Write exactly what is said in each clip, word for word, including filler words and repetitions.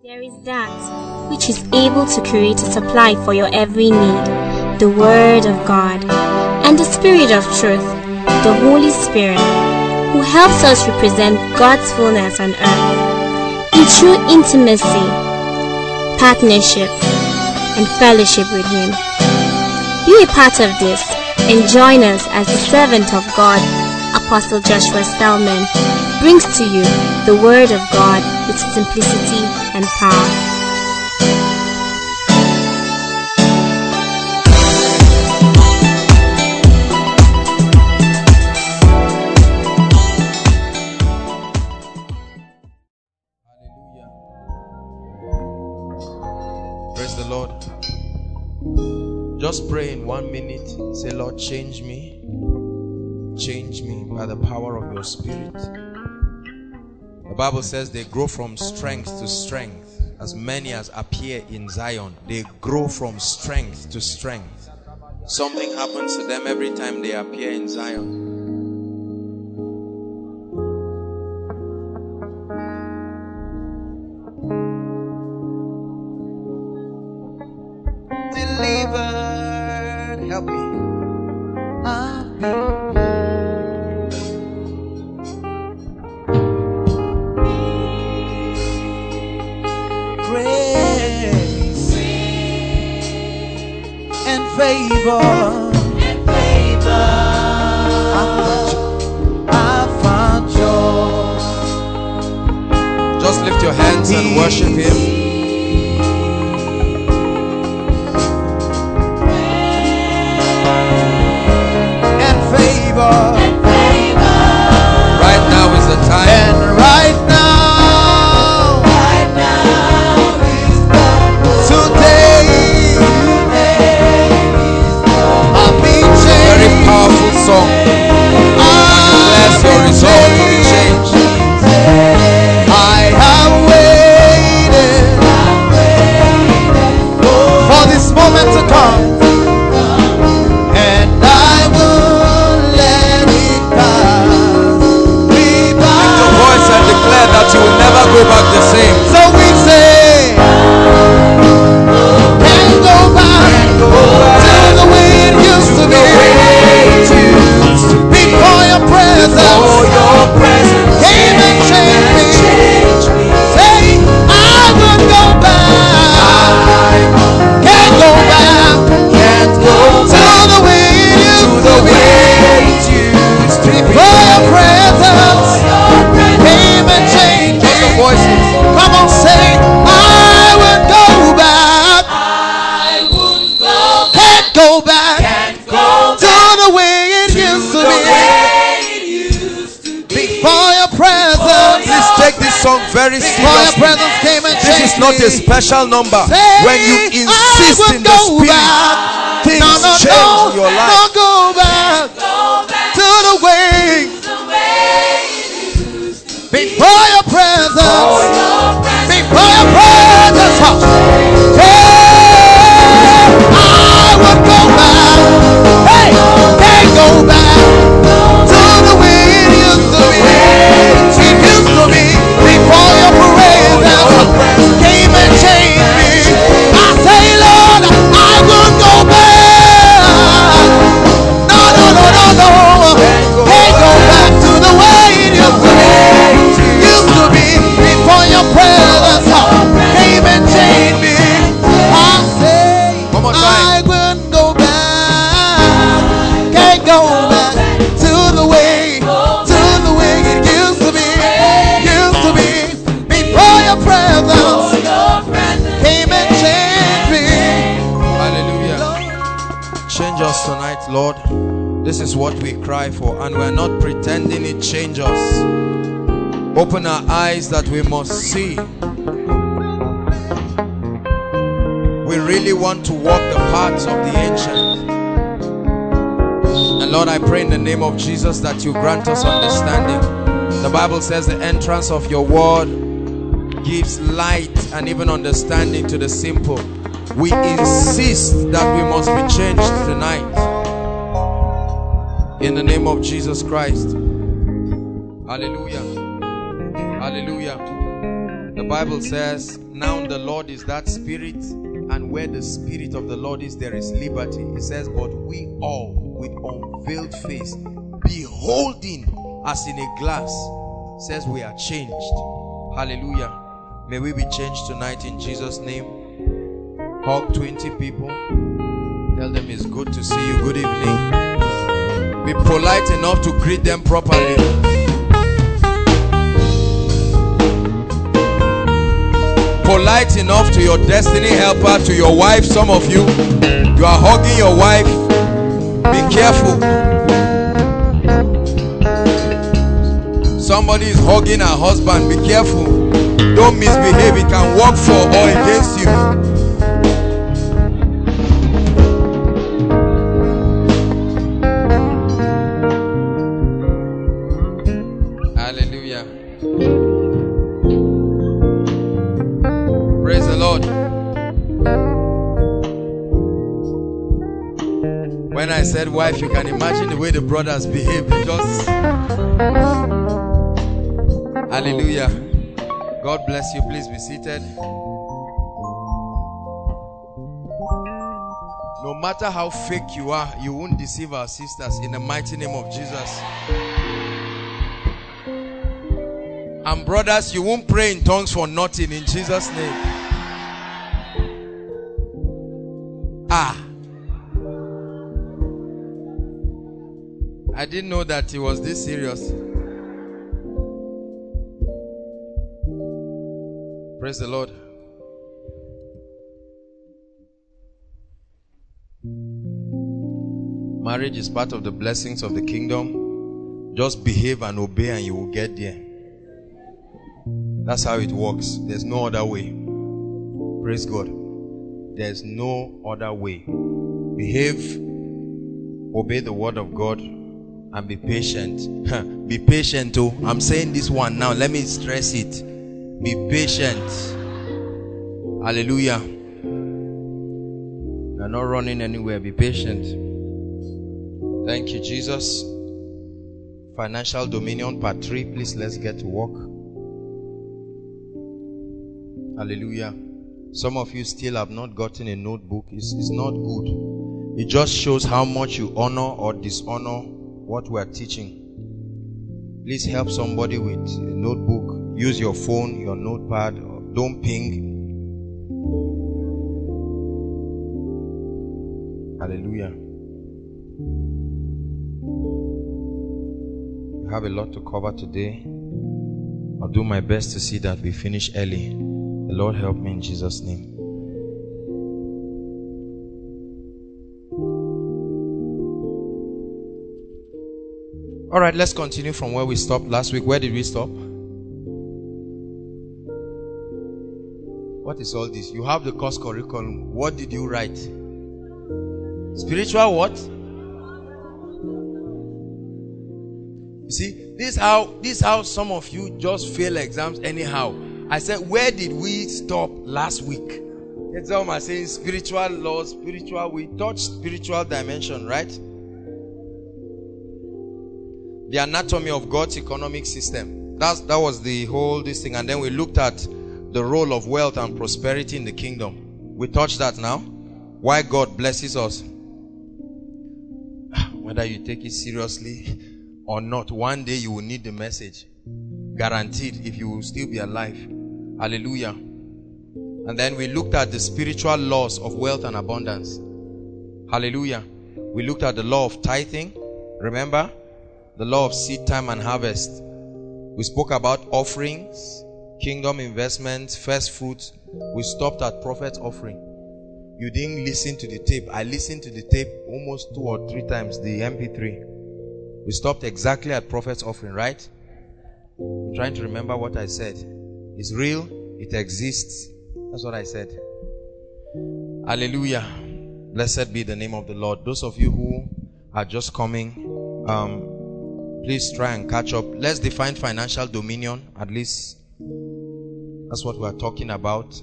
There is that which is able to create a supply for your every need, the Word of God, and the Spirit of truth, the Holy Spirit, who helps us represent God's fullness on earth in true intimacy, partnership, and fellowship with Him. Be a part of this and join us as the servant of God, Apostle Joshua Stallman, brings to you the Word of God with simplicity and power. Hallelujah. Praise the Lord. Just pray in one minute. Say, Lord, change me. Change me by the power of your Spirit. The Bible says they grow from strength to strength. As many as appear in Zion, they grow from strength to strength. Something happens to them every time they appear in Zion. Delivered, help me. I've been favor and favor. I found joy. Just lift your hands and worship Him. And favor. And favor. Right now is the time. And right now. Right now is the today. Powerful song. Unless your resolve to be changed. I have waited for this moment to come, and I will let it pass. Lift your voice and declare that you will never go back the same. So we say, can't go back to the way it used to be. Before your presence, Before your presence came and changed me. Say, I would go back. Can't go back. Can't go to the way it used to be. Before your presence came and changed me. Come on, say, I would go back. I would go back. Can't go back. Can't go to the way it used to be. Before your presence, please take this song very seriously. This is not a special number. When you insist in the Spirit, things change your life. Don't go back to the way before your presence. Before your presence, I would go back. Hey, can't go back to the way it used to be. It used to be before your presence came and changed me. I say, Lord, I will go back. No, no, no, no, no. Can't go back to the way it used to be. Used to be before your presence came and changed me. I say, I will go back. Can't go back to the way, to the way it used to be. Used to be before your presence came and changed me. Hallelujah. Change us tonight, Lord. This is what we cry for, and we're not pretending it change us. Open our eyes that we must see. We really want to walk the paths of the ancient. And Lord, I pray in the name of Jesus that you grant us understanding. The Bible says the entrance of your word gives light and even understanding to the simple. We insist that we must be changed tonight. In the name of Jesus Christ. Hallelujah. Hallelujah. The Bible says, now the Lord is that Spirit, and where the Spirit of the Lord is, there is liberty. It says, but we all with unveiled face, beholding as in a glass, says we are changed. Hallelujah. May we be changed tonight in Jesus' name. Hug twenty people. Tell them it's good to see you. Good evening. Be polite enough to greet them properly. Polite enough to your destiny helper, to your wife. Some of you, you are hugging your wife. Be careful. Somebody is hugging her husband. Be careful. Don't misbehave. It can work for or against you. Hallelujah. Praise the Lord. When I said wife, you can imagine the way the brothers behave. They just... Hallelujah. God bless you. Please be seated. No matter how fake you are, you won't deceive our sisters in the mighty name of Jesus. And brothers, you won't pray in tongues for nothing in Jesus' name. Ah. I didn't know that it was this serious. Praise the Lord. Marriage is part of the blessings of the kingdom. Just behave and obey and you will get there. That's how it works. There's no other way. Praise God. There's no other way. Behave, obey the word of God, and be patient. Be patient too. I'm saying this one now. Let me stress it. Be patient. Hallelujah. You're not running anywhere. Be patient. Thank you, Jesus. Financial dominion, part three. Please, let's get to work. Hallelujah. Some of you still have not gotten a notebook. It's, it's not good. It just shows how much you honor or dishonor what we are teaching. Please help somebody with a notebook. Use your phone, your notepad. Don't ping. Hallelujah. We have a lot to cover today. I'll do my best to see that we finish early. The Lord help me in Jesus' name. All right, let's continue from where we stopped last week. Where did we stop? What is all this? You have the course curriculum. What did you write? Spiritual what? You see, this how this how some of you just fail exams anyhow. I said, where did we stop last week? That's how I'm saying spiritual laws, spiritual. We touched spiritual dimension, right? The anatomy of God's economic system. That's that was the whole this thing. And then we looked at the role of wealth and prosperity in the kingdom. We touched that now. Why God blesses us. Whether you take it seriously or not, one day you will need the message. Guaranteed, if you will still be alive. Hallelujah. And then we looked at the spiritual laws of wealth and abundance. Hallelujah. We looked at the law of tithing. Remember? The law of seed time and harvest. We spoke about offerings, kingdom investments, first fruits. We stopped at prophet's offering. You didn't listen to the tape. I listened to the tape almost two or three times, the M P three. We stopped exactly at prophet's offering, right? I'm trying to remember what I said. It's real. It exists. That's what I said. Hallelujah. Blessed be the name of the Lord. Those of you who are just coming, um, please try and catch up. Let's define financial dominion. At least that's what we're talking about.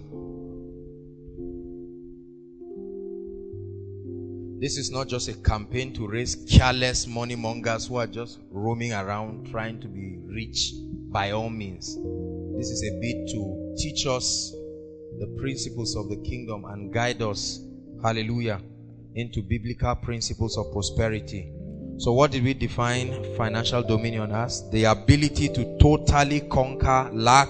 This is not just a campaign to raise careless money mongers who are just roaming around trying to be rich by all means. This is a bit to teach us the principles of the kingdom and guide us, hallelujah, into biblical principles of prosperity. So what did we define financial dominion as? The ability to totally conquer lack,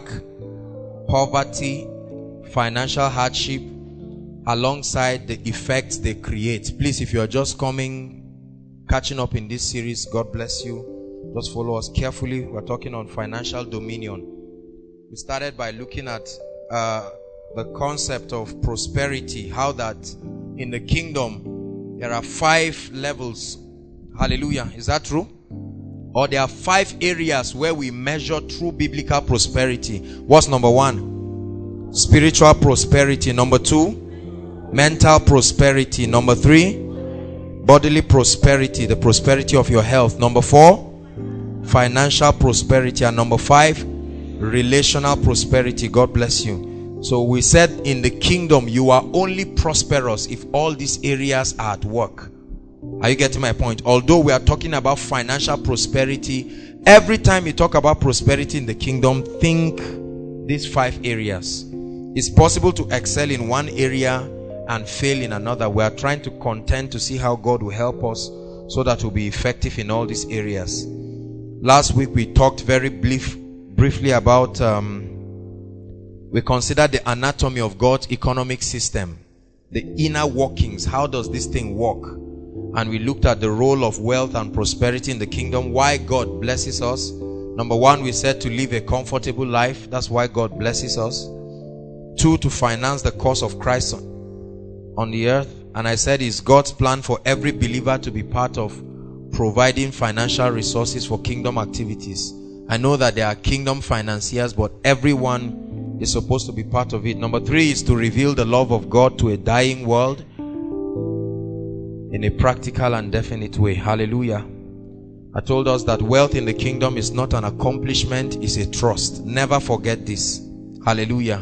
poverty, financial hardship, alongside the effects they create. Please, if you are just coming, catching up in this series, God bless you. Just follow us carefully. We're talking on financial dominion. We started by looking at uh, the concept of prosperity, how that in the kingdom there are five levels. Hallelujah. Is that true? Or there are five areas where we measure true biblical prosperity. What's number one? Spiritual prosperity. Number two, mental prosperity. Number three, bodily prosperity, the prosperity of your health. Number four, financial prosperity. And number five, relational prosperity. God bless you. So we said in the kingdom you are only prosperous if all these areas are at work. Are you getting my point? Although we are talking about financial prosperity, every time you talk about prosperity in the kingdom, think these five areas. It's possible to excel in one area and fail in another. We are trying to contend to see how God will help us so that we'll be effective in all these areas. Last week we talked very brief, briefly about um, we considered the anatomy of God's economic system, the inner workings. How does this thing work? And we looked at the role of wealth and prosperity in the kingdom, why God blesses us. Number one, we said to live a comfortable life. That's why God blesses us. Two, to finance the cause of Christ on the earth. And I said it's God's plan for every believer to be part of providing financial resources for kingdom activities. I know that there are kingdom financiers, but everyone is supposed to be part of it. Number three is to reveal the love of God to a dying world in a practical and definite way. Hallelujah. I told us that wealth in the kingdom is not an accomplishment, it's a trust. Never forget this. Hallelujah.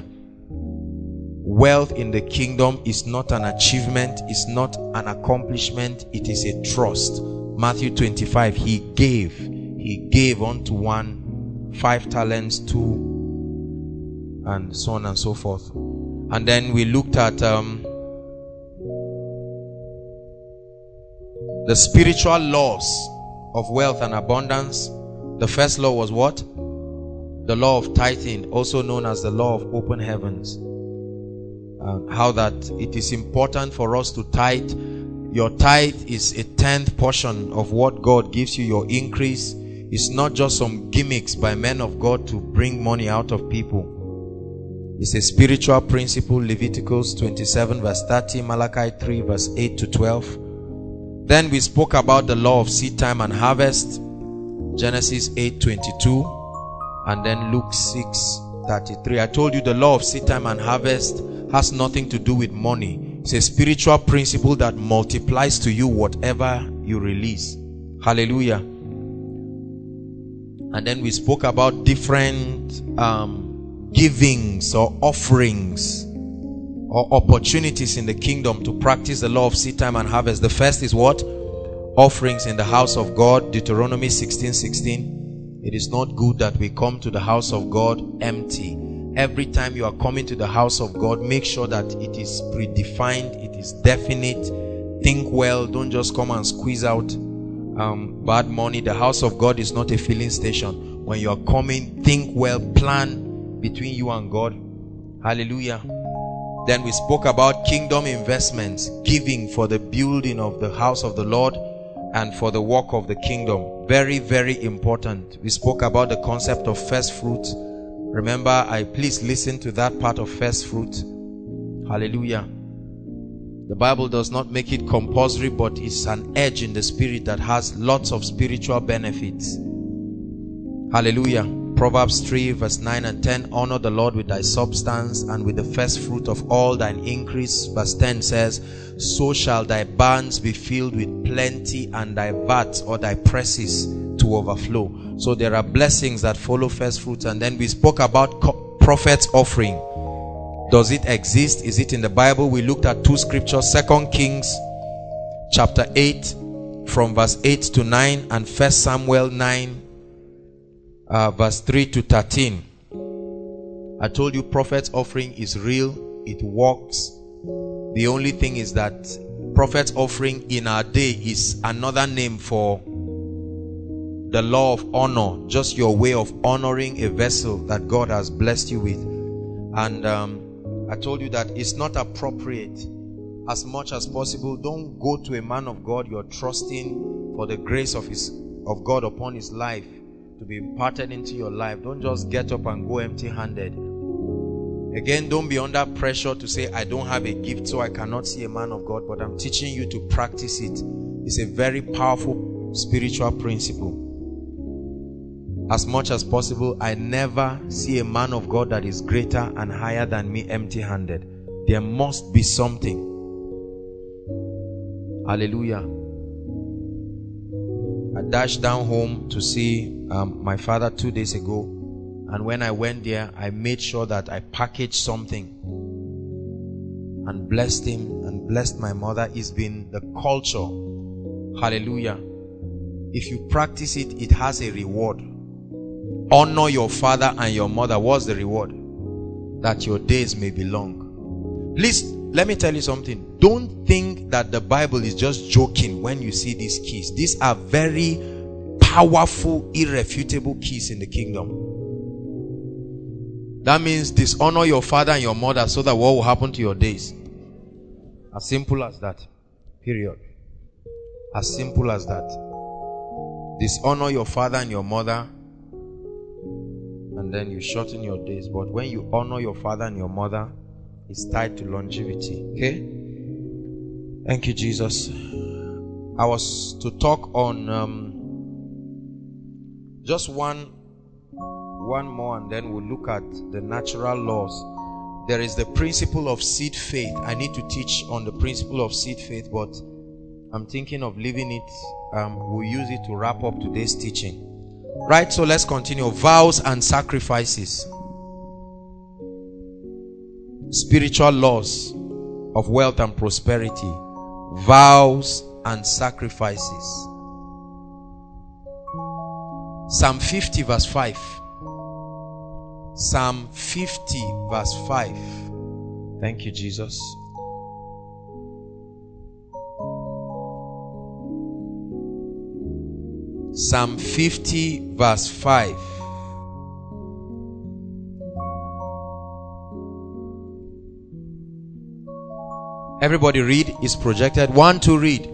Wealth in the kingdom is not an achievement, it's not an accomplishment, it is a trust. Matthew twenty-five, he gave. He gave unto one five talents, two, and so on and so forth. And then we looked at um, the spiritual laws of wealth and abundance. The first law was what? The law of tithing, also known as the law of open heavens. Uh, how that it is important for us to tithe. Your tithe is a tenth portion of what God gives you, your increase. It's not just some gimmicks by men of God to bring money out of people. It's a spiritual principle. Leviticus twenty-seven verse thirty, Malachi three verse eight to twelve. Then we spoke about the law of seed time and harvest, Genesis eight twenty-two, and then Luke six thirty-three. I told you the law of seed time and harvest has nothing to do with money. It's a spiritual principle that multiplies to you whatever you release. Hallelujah. And then we spoke about different um, givings or offerings or opportunities in the kingdom to practice the law of seed time and harvest. The first is what? Offerings in the house of God. Deuteronomy sixteen sixteen. It is not good that we come to the house of God empty. Every time you are coming to the house of God, make sure that it is predefined, it is definite. Think well. Don't just come and squeeze out um, bad money. The house of God is not a filling station. When you are coming, think well, plan between you and God. Hallelujah. Then we spoke about kingdom investments, giving for the building of the house of the Lord and for the work of the kingdom. Very, very important. We spoke about the concept of first fruits. Remember, I please listen to that part of first fruit. Hallelujah. The Bible does not make it compulsory, but it's an edge in the spirit that has lots of spiritual benefits. Hallelujah. Proverbs three verse nine and ten. Honor the Lord with thy substance and with the first fruit of all thine increase. Verse ten says, so shall thy barns be filled with plenty, and thy vats or thy presses to overflow. So there are blessings that follow first fruits. And then we spoke about prophet's offering. Does it exist? Is it in the Bible? We looked at two scriptures, Second Kings chapter eight from verse eight to nine, and First Samuel nine uh, verse three to thirteen. I told you prophet's offering is real. It works. The only thing is that prophet's offering in our day is another name for the law of honor. Just your way of honoring a vessel that God has blessed you with. And um, I told you that it's not appropriate. As much as possible, don't go to a man of God you're trusting for the grace of his of God upon his life to be imparted into your life. Don't just get up and go empty-handed. Again, don't be under pressure to say, I don't have a gift so I cannot see a man of God, but I'm teaching you to practice it. It's a very powerful spiritual principle. As much as possible, I never see a man of God that is greater and higher than me empty-handed. There must be something. Hallelujah. I dashed down home to see um, my father two days ago, and when I went there, I made sure that I packaged something and blessed him and blessed my mother. It's been the culture. Hallelujah. If you practice it, it has a reward. Honor your father and your mother. What's the reward? That your days may be long. Please, let me tell you something. Don't think that the Bible is just joking when you see these keys. These are very powerful, irrefutable keys in the kingdom. That means dishonor your father and your mother so that what will happen to your days? As simple as that. Period. As simple as that. Dishonor your father and your mother, and then you shorten your days. But when you honor your father and your mother, it's tied to longevity. Okay? Thank you, Jesus. I was to talk on um, just one one more, and then we'll look at the natural laws. There is the principle of seed faith. I need to teach on the principle of seed faith, but I'm thinking of leaving it. Um, we'll use it to wrap up today's teaching. Right, so let's continue. Vows and sacrifices. Spiritual laws of wealth and prosperity. Vows and sacrifices. Psalm fifty verse five. Psalm fifty verse five. Thank you, Jesus. Psalm fifty verse five. Everybody read. Is projected. One to read.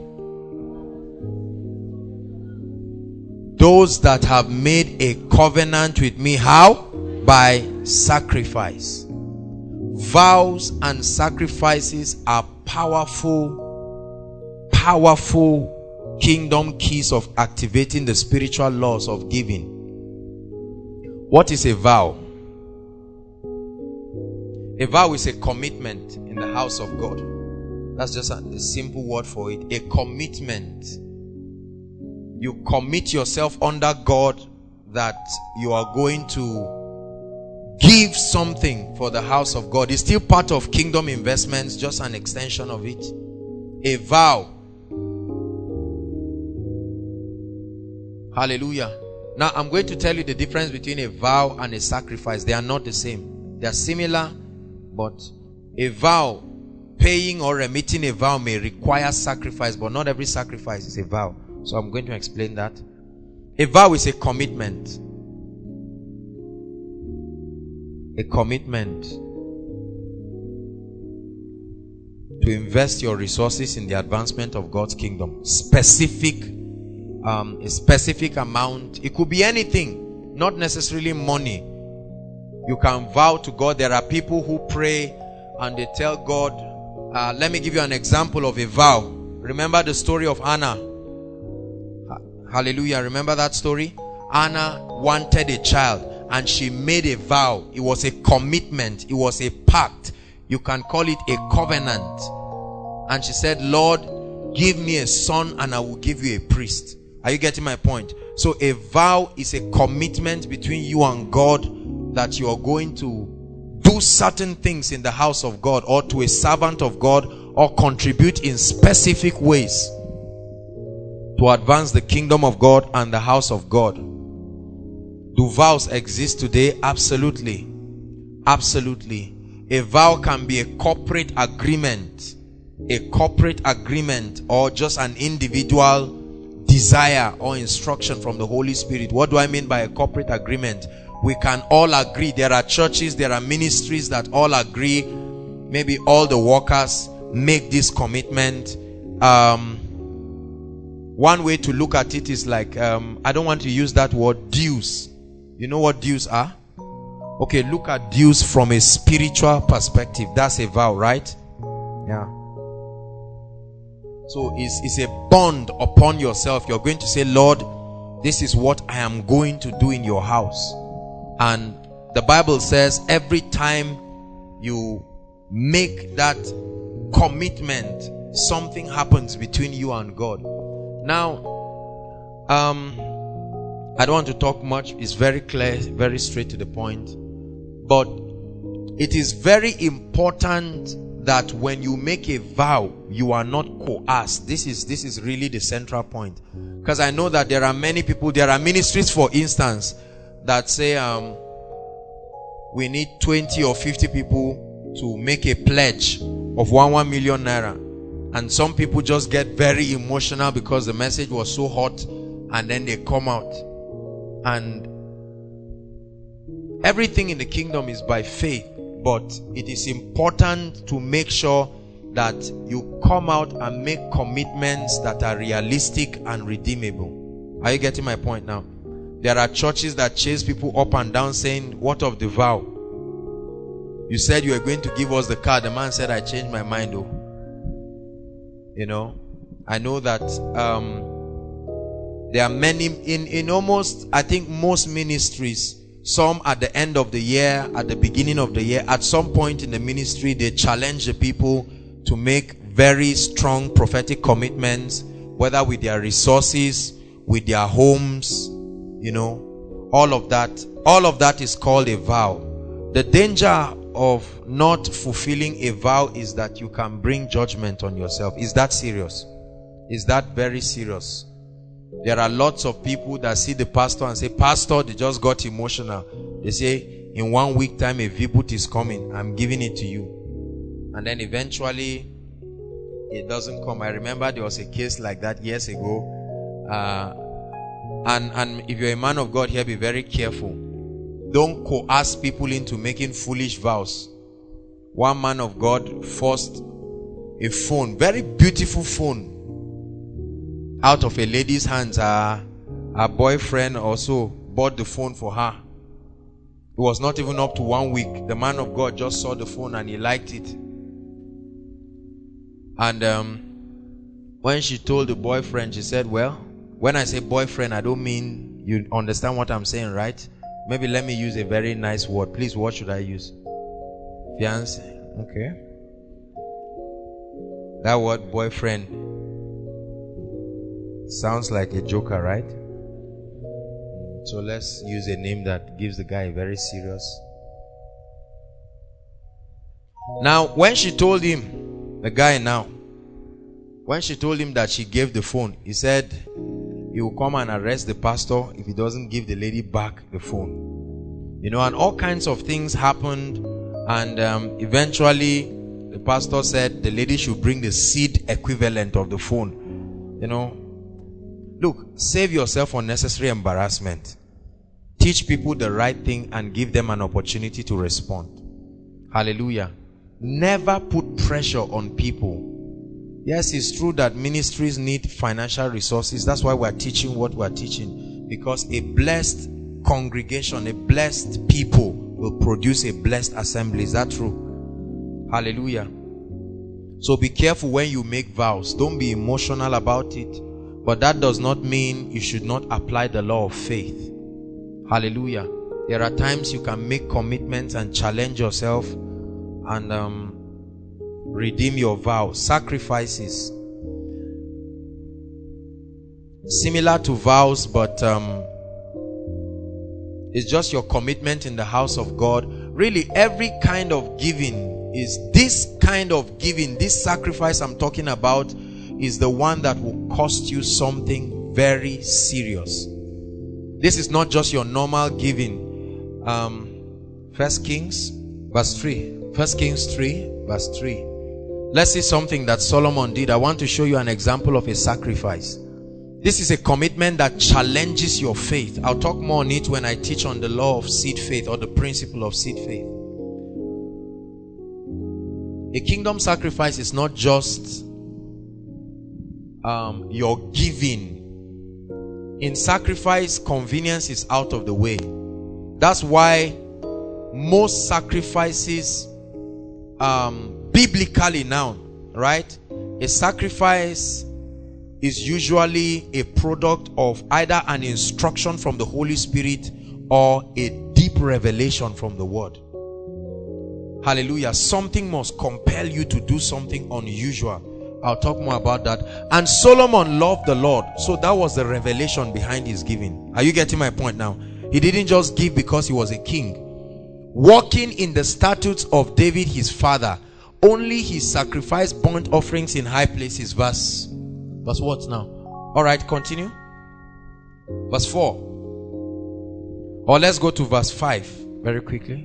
Those that have made a covenant with me. How? By sacrifice. Vows and sacrifices are powerful, powerful kingdom keys of activating the spiritual laws of giving. What is a vow? A vow is a commitment in the house of God. That's just a, a simple word for it. A commitment. You commit yourself under God that you are going to give something for the house of God. It's still part of kingdom investments, just an extension of it. A vow. Hallelujah. Now I'm going to tell you the difference between a vow and a sacrifice. They are not the same. They are similar, but a vow, paying or remitting a vow, may require sacrifice, but not every sacrifice is a vow. So I'm going to explain that. A vow is a commitment. A commitment to invest your resources in the advancement of God's kingdom. Specific Um, a specific amount. It could be anything, not necessarily money. You can vow to God. There are people who pray and they tell God, uh, let me give you an example of a vow. Remember the story of Anna? Hallelujah. Remember that story? Anna wanted a child and she made a vow. It was a commitment. It was a pact. You can call it a covenant. And she said, Lord, give me a son and I will give you a priest. Are you getting my point? So a vow is a commitment between you and God that you are going to do certain things in the house of God or to a servant of God or contribute in specific ways to advance the kingdom of God and the house of God. Do vows exist today? Absolutely. Absolutely. A vow can be a corporate agreement, a corporate agreement, or just an individual desire or instruction from the Holy Spirit. What do I mean by a corporate agreement? We can all agree. There are churches, there are ministries that all agree. Maybe all the workers make this commitment. Um, one way to look at it is like, um, I don't want to use that word, dues. You know what dues are? Okay, look at dues from a spiritual perspective. That's a vow, right? Yeah. So it's, it's a bond upon yourself. You're going to say, Lord, this is what I am going to do in your house. And the Bible says every time you make that commitment, something happens between you and God. Now, um, I don't want to talk much. It's very clear, very straight to the point. But it is very important that when you make a vow, you are not coerced. This is, this is really the central point. Because I know that there are many people, there are ministries, for instance, that say, um, we need twenty or fifty people to make a pledge of one, one million naira. And some people just get very emotional because the message was so hot, and then they come out. And everything in the kingdom is by faith, but it is important to make sure that you come out and make commitments that are realistic and redeemable. Are you getting my point now? There are churches that chase people up and down saying, what of the vow? You said you were going to give us the car. The man said, I changed my mind. Oh, you know, I know that um, there are many in, in almost, I think most ministries, some at the end of the year, at the beginning of the year, at some point in the ministry, they challenge the people to make very strong prophetic commitments, whether with their resources, with their homes, you know, all of that. All of that is called a vow. The danger of not fulfilling a vow is that you can bring judgment on yourself. Is that serious? Is that very serious? There are lots of people that see the pastor and say, Pastor, they just got emotional. They say, in one week time, a vibut is coming. I'm giving it to you. And then eventually, it doesn't come. I remember there was a case like that years ago. Uh, and, and if you're a man of God here, be very careful. Don't coerce people into making foolish vows. One man of God forced a phone, very beautiful phone, out of a lady's hands. Her, her boyfriend also bought the phone for her. It was not even up to one week. The man of God just saw the phone and he liked it. And um, when she told the boyfriend, she said, well, when I say boyfriend, I don't mean, you understand what I'm saying, right? Maybe let me use a very nice word. Please, what should I use? Fiancé. Okay. That word boyfriend sounds like a joker, right? So let's use a name that gives the guy very serious. Now, when she told him, the guy now, when she told him that she gave the phone, he said he will come and arrest the pastor if he doesn't give the lady back the phone. You know, and all kinds of things happened. And um, eventually, the pastor said the lady should bring the seed equivalent of the phone. You know, look, save yourself unnecessary embarrassment. Teach people the right thing and give them an opportunity to respond. Hallelujah. Never put pressure on people. Yes, it's true that ministries need financial resources. That's why we're teaching what we're teaching. Because a blessed congregation, a blessed people will produce a blessed assembly. Is that true? Hallelujah. So be careful when you make vows. Don't be emotional about it. But that does not mean you should not apply the law of faith. Hallelujah. There are times you can make commitments and challenge yourself and um, redeem your vow. Sacrifices. Similar to vows, but um, it's just your commitment in the house of God. Really, every kind of giving is this kind of giving, this sacrifice I'm talking about is the one that will cost you something very serious. This is not just your normal giving. Um, First Kings Verse three. First Kings three, verse three. Let's see something that Solomon did. I want to show you an example of a sacrifice. This is a commitment that challenges your faith. I'll talk more on it when I teach on the law of seed faith, or the principle of seed faith. A kingdom sacrifice is not just um, your giving. In sacrifice, convenience is out of the way. That's why most sacrifices, um, biblically now, right? A sacrifice is usually a product of either an instruction from the Holy Spirit or a deep revelation from the Word. Hallelujah. Something must compel you to do something unusual. I'll talk more about that. And Solomon loved the Lord, so that was the revelation behind his giving. Are you getting my point now? He didn't just give because he was a king. Walking in the statutes of David his father, only he sacrificed burnt offerings in high places. Verse Verse what now? Alright, continue. Verse four. Or let's go to verse five very quickly.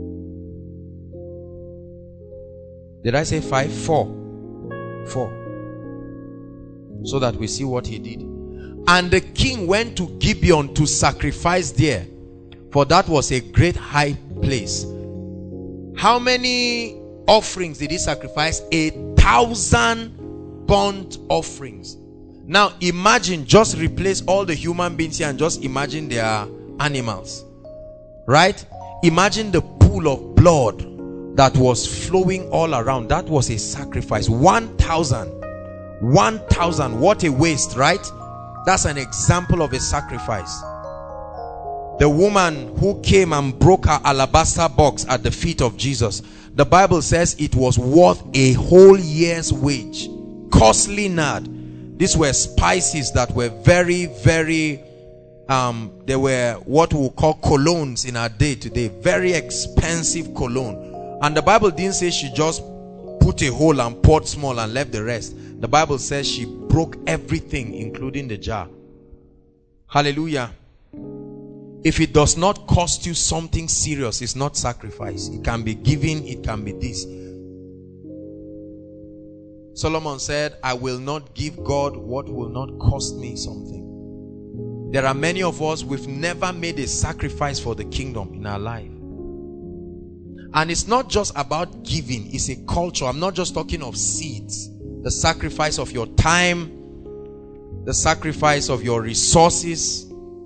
Did I say five? Four. Four. So that we see what he did. And the king went to Gibeon to sacrifice there, for that was a great high place. How many offerings did he sacrifice? A thousand burnt offerings. Now imagine, just replace all the human beings here and just imagine they are animals, right? Imagine the pool of blood that was flowing all around. That was a sacrifice. One thousand. One thousand. What a waste, right? That's an example of a sacrifice. The woman who came and broke her alabaster box at the feet of Jesus, the Bible says it was worth a whole year's wage. Costly nard. These were spices that were very, very, um, they were what we call colognes in our day today. Very expensive cologne. And the Bible didn't say she just put a hole and poured small and left the rest. The Bible says she broke everything, including the jar. Hallelujah. If it does not cost you something serious, it's not sacrifice. It can be giving, it can be this. Solomon said, I will not give God what will not cost me something. There are many of us, we've never made a sacrifice for the kingdom in our life. And it's not just about giving, it's a culture. I'm not just talking of seeds. The sacrifice of your time, the sacrifice of your resources.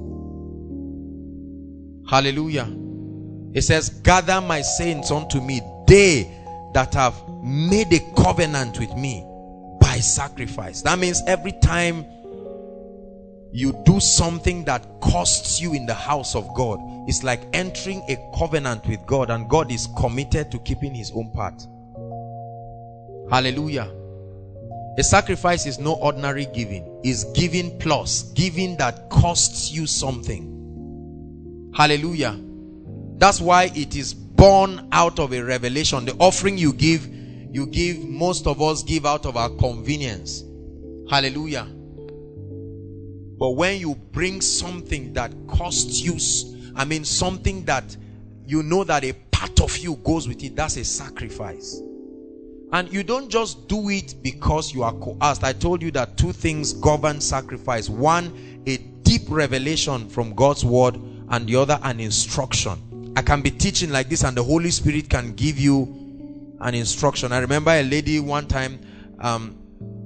Hallelujah. It says, gather my saints unto me, they that have made a covenant with me by sacrifice. That means every time you do something that costs you in the house of God, it's like entering a covenant with God, and God is committed to keeping his own part. Hallelujah. A sacrifice is no ordinary giving. It's giving plus, giving that costs you something. Hallelujah. That's why it is born out of a revelation. The offering you give, you give, most of us give out of our convenience. Hallelujah. But when you bring something that costs you, I mean something that you know that a part of you goes with it, that's a sacrifice. And you don't just do it because you are coerced. I told you that two things govern sacrifice. One, a deep revelation from God's word, and the other, an instruction. I can be teaching like this and the Holy Spirit can give you an instruction. I remember a lady one time, um,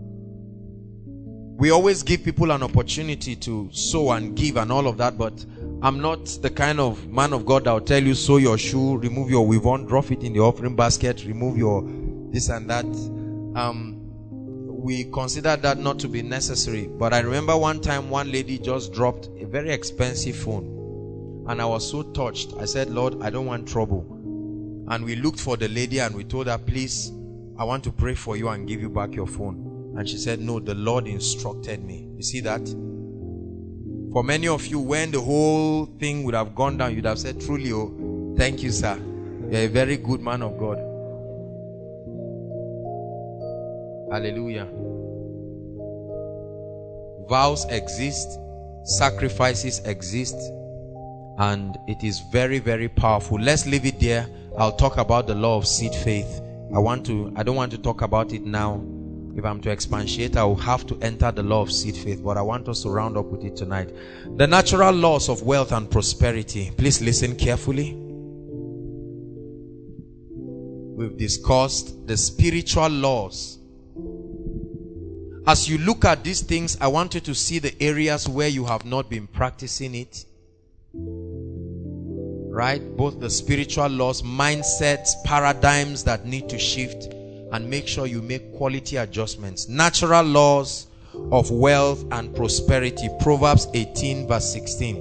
we always give people an opportunity to sow and give and all of that, but I'm not the kind of man of God that will tell you, sow your shoe, remove your weave-on, drop it in the offering basket, remove your this and that. Um, we consider that not to be necessary. But I remember one time one lady just dropped a very expensive phone. And I was so touched. I said, Lord, I don't want trouble. And we looked for the lady and we told her, please, I want to pray for you and give you back your phone. And she said, no, the Lord instructed me. You see that? For many of you, when the whole thing would have gone down, you'd have said, truly, oh, thank you, sir. You're a very good man of God. Hallelujah. Vows exist. Sacrifices exist. And it is very, very powerful. Let's leave it there I'll talk about the law of seed faith. I want to, I don't want to talk about it now. If I'm to expatiate, I will have to enter the law of seed faith, but I want us to round up with it tonight. The natural laws of wealth and prosperity. Please listen carefully. We've discussed the spiritual laws. As you look at these things, I want you to see the areas where you have not been practicing it. Right? Both the spiritual laws, mindsets, paradigms that need to shift, and make sure you make quality adjustments. Natural laws of wealth and prosperity. Proverbs eighteen verse sixteen.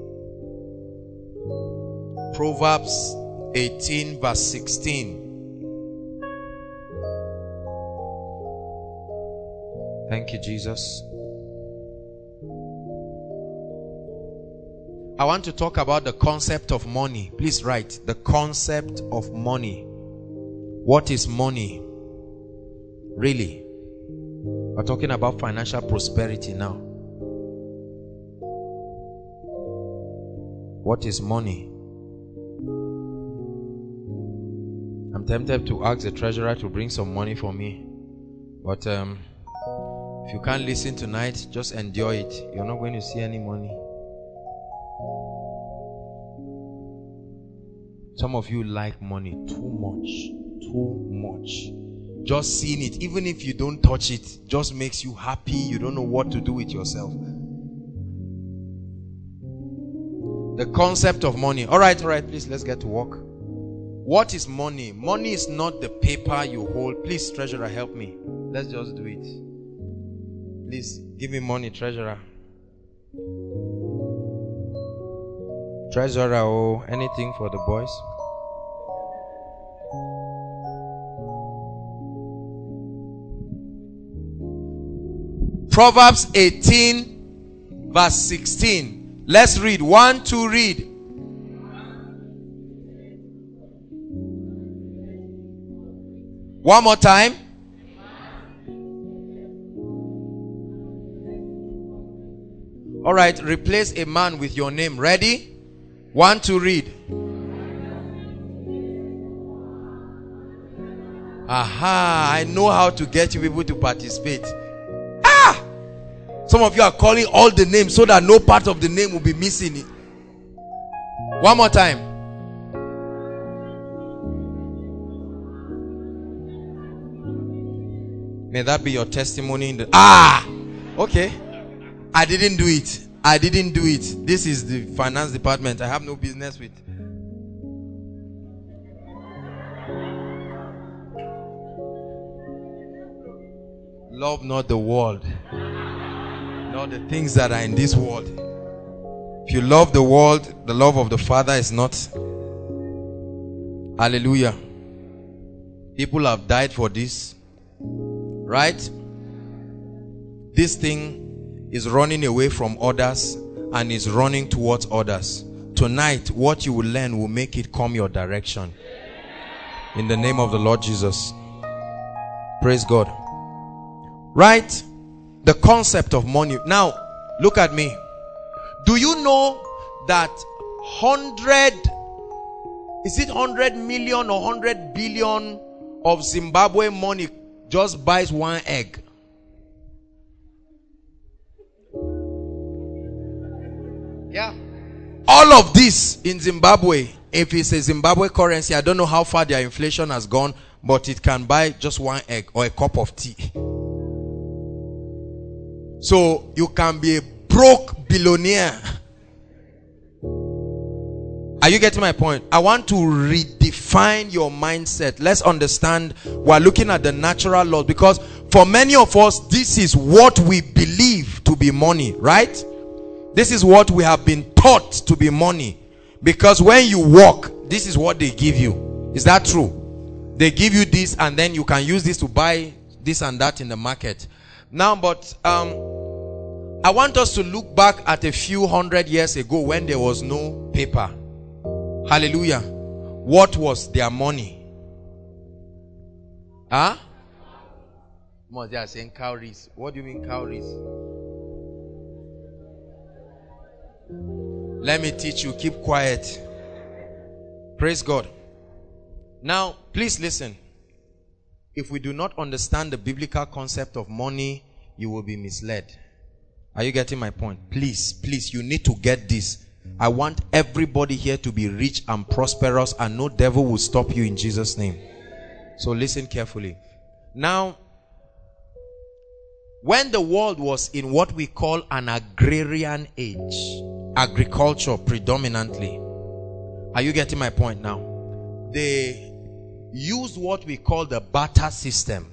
Proverbs eighteen verse sixteen. Thank you, Jesus. I want to talk about the concept of money. Please write the concept of money. What is money? Really? We're talking about financial prosperity now. What is money? I'm tempted to ask the treasurer to bring some money for me. But um, if you can't listen tonight, just endure it. You're not going to see any money. Some of you like money too much. Too much. Just seeing it, even if you don't touch it, just makes you happy. You don't know what to do with yourself. The concept of money. All right, all right, please, let's get to work. What is money? Money is not the paper you hold. Please, treasurer, help me. Let's just do it. Please, give me money, treasurer. Treasurer, oh, anything for the boys? Proverbs eighteen verse sixteen. Let's read. One, two, read. One more time. All right, replace a man with your name. Ready? One, two, read. Aha, I know how to get you people to participate. Some of you are calling all the names so that no part of the name will be missing. It. One more time. May that be your testimony in the ah okay. I didn't do it. I didn't do it. This is the finance department. I have no business with. Love not the world, not the things that are in this world. If you love the world, the love of the Father is not. Hallelujah. People have died for this. Right? This thing is running away from others and is running towards others. Tonight, what you will learn will make it come your direction. In the name of the Lord Jesus. Praise God. Right? The concept of money. Now, look at me. Do you know that hundred, is it hundred million or hundred billion of Zimbabwe money just buys one egg? Yeah. All of this in Zimbabwe, if it's a Zimbabwe currency, I don't know how far their inflation has gone, but it can buy just one egg or a cup of tea. So you can be a broke billionaire. Are you getting my point? I want to redefine your mindset. Let's understand we're looking at the natural laws, because for many of us, this is what we believe to be money, right? This is what we have been taught to be money. Because when you walk, this is what they give you. Is that true? They give you this and then you can use this to buy this and that in the market. Now, but um, I want us to look back at a few hundred years ago when there was no paper. Hallelujah. What was their money? Huh? They are saying cowries. What do you mean cowries? Let me teach you. Keep quiet. Praise God. Now, please listen. If we do not understand the biblical concept of money, you will be misled. Are you getting my point? Please, please, you need to get this. I want everybody here to be rich and prosperous, and no devil will stop you in Jesus' name. So listen carefully. Now, when the world was in what we call an agrarian age, agriculture predominantly, are you getting my point now? They used what we call the barter system.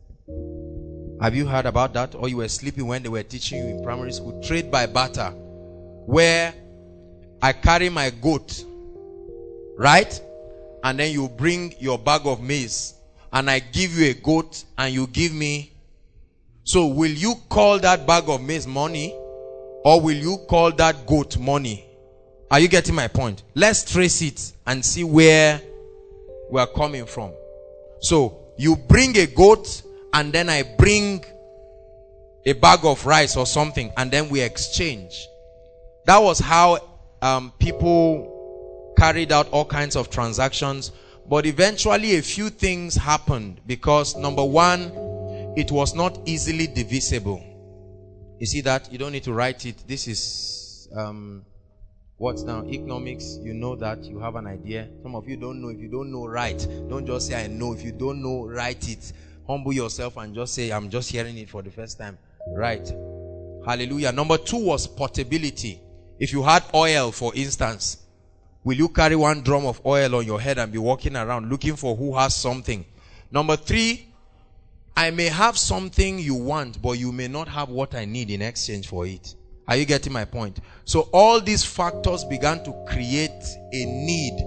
Have you heard about that? Or you were sleeping when they were teaching you in primary school? Trade by barter. Where I carry my goat, right? And then you bring your bag of maize, and I give you a goat and you give me. So will you call that bag of maize money, or will you call that goat money? Are you getting my point? Let's trace it and see where we are coming from. So you bring a goat, and then I bring a bag of rice or something, and then we exchange. That was how um, people carried out all kinds of transactions. But eventually a few things happened, because number one, it was not easily divisible. You see that? You don't need to write it. This is um, what's now? Economics. You know that. You have an idea. Some of you don't know. If you don't know, write. Don't just say I know. If you don't know, write it. Humble yourself and just say I'm just hearing it for the first time. Right. Hallelujah. Number two was portability. If you had oil, for instance, will you carry one drum of oil on your head and be walking around looking for who has something? Number three, I may have something you want, but you may not have what I need in exchange for it. Are you getting my point? So all these factors began to create a need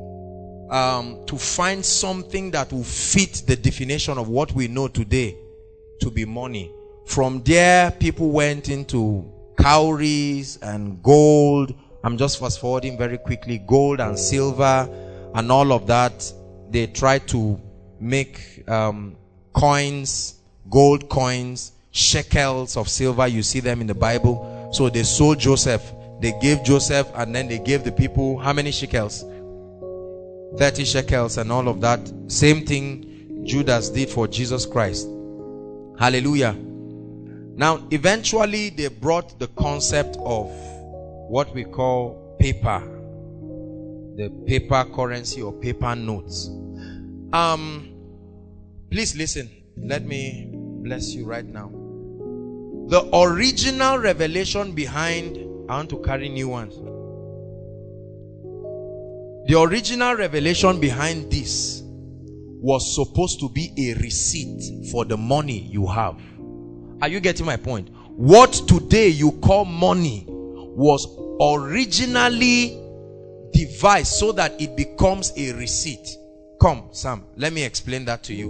um, to find something that will fit the definition of what we know today to be money. From there, people went into cowries and gold. I'm just fast forwarding very quickly. Gold and silver and all of that. They tried to make um, coins, gold coins, shekels of silver. You see them in the Bible. So they sold Joseph. They gave Joseph, and then they gave the people how many shekels? thirty shekels and all of that. Same thing Judas did for Jesus Christ. Hallelujah. Now, eventually they brought the concept of what we call paper. The paper currency or paper notes. Um, please listen. Let me bless you right now. The original revelation behind, I want to carry new ones. The original revelation behind this was supposed to be a receipt for the money you have. Are you getting my point? What today you call money was originally devised so that it becomes a receipt. Come, Sam, let me explain that to you.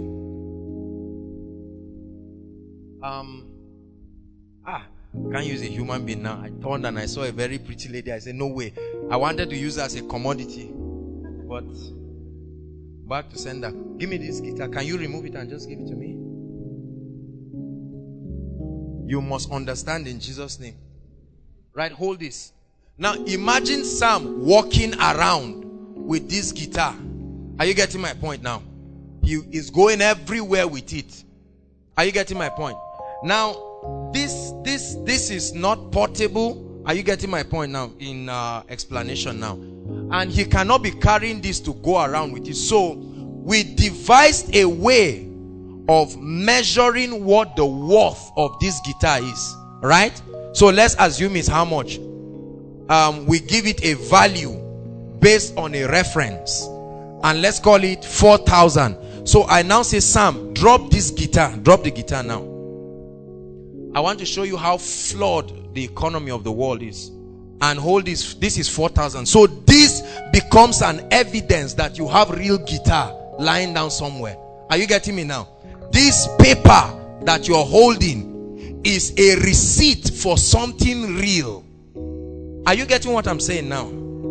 Um, ah, can't use a human being now. I turned and I saw a very pretty lady. I said, no way. I wanted to use her as a commodity. But back to sender. Give me this guitar. Can you remove it and just give it to me? You must understand in Jesus' name. Right? Hold this. Now imagine Sam walking around with this guitar. Are you getting my point now? He is going everywhere with it. Are you getting my point? Now, this this this is not portable. Are you getting my point now? In uh, explanation now. And he cannot be carrying this to go around with it. So we devised a way of measuring what the worth of this guitar is, right? So let's assume it's how much. Um, we give it a value based on a reference, and let's call it four thousand. So I now say, Sam, drop this guitar. Drop the guitar now. I want to show you how flawed the economy of the world is. And hold this. This is four thousand. So this becomes an evidence that you have real guitar lying down somewhere. Are you getting me now? This paper that you're holding is a receipt for something real. Are you getting what I'm saying now?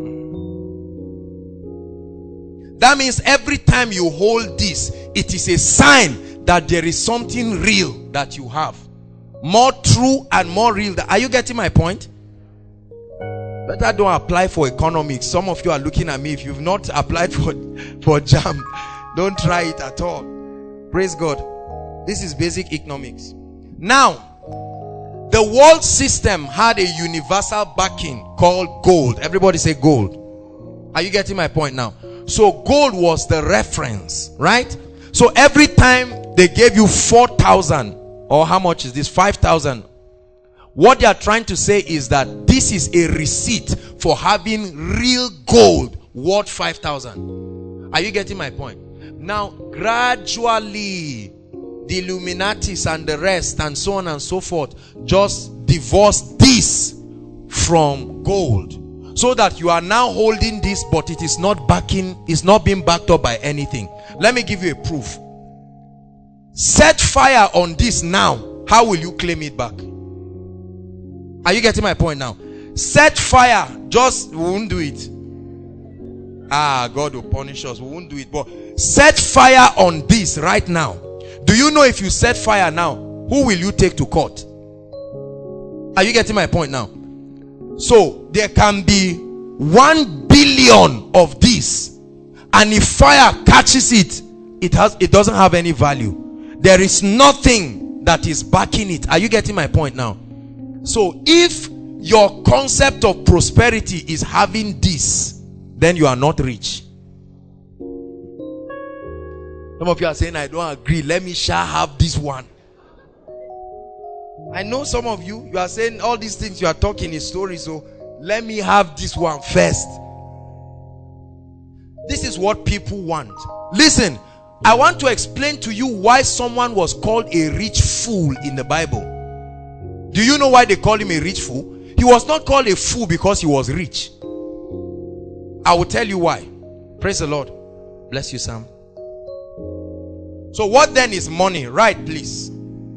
That means every time you hold this, it is a sign that there is something real that you have. More true and more real. Are you getting my point? But I don't apply for economics. Some of you are looking at me. If you've not applied for, for JAMB, Don't try it at all. Praise God. This is basic economics. Now, the world system had a universal backing called gold. Everybody say gold. Are you getting my point now? So gold was the reference, right? So every time they gave you four thousand, or how much is this? five thousand. What they are trying to say is that this is a receipt for having real gold worth five thousand. Are you getting my point? Now, gradually, the Illuminatis and the rest and so on and so forth just divorced this from gold, so that you are now holding this, but it is not backing, it's not being backed up by anything. Let me give you a proof. Set fire on this now. How will you claim it back? Are you getting my point now? Set fire, just we won't do it. Ah, God will punish us. We won't do it. But set fire on this right now. Do you know if you set fire now, who will you take to court? Are you getting my point now? So there can be one billion of this, and if fire catches it, it has it doesn't have any value. There is nothing that is backing it. Are you getting my point now? So if your concept of prosperity is having this, then you are not rich. Some of you are saying, I don't agree. Let me shall have this one. I know some of you, you are saying all these things you are talking is stories. So let me have this one first. This is what people want. Listen, I want to explain to you why someone was called a rich fool in the Bible. Do you know why they called him a rich fool? He was not called a fool because he was rich. I will tell you why. Praise the Lord. Bless you, Sam. So what then is money? Right, please.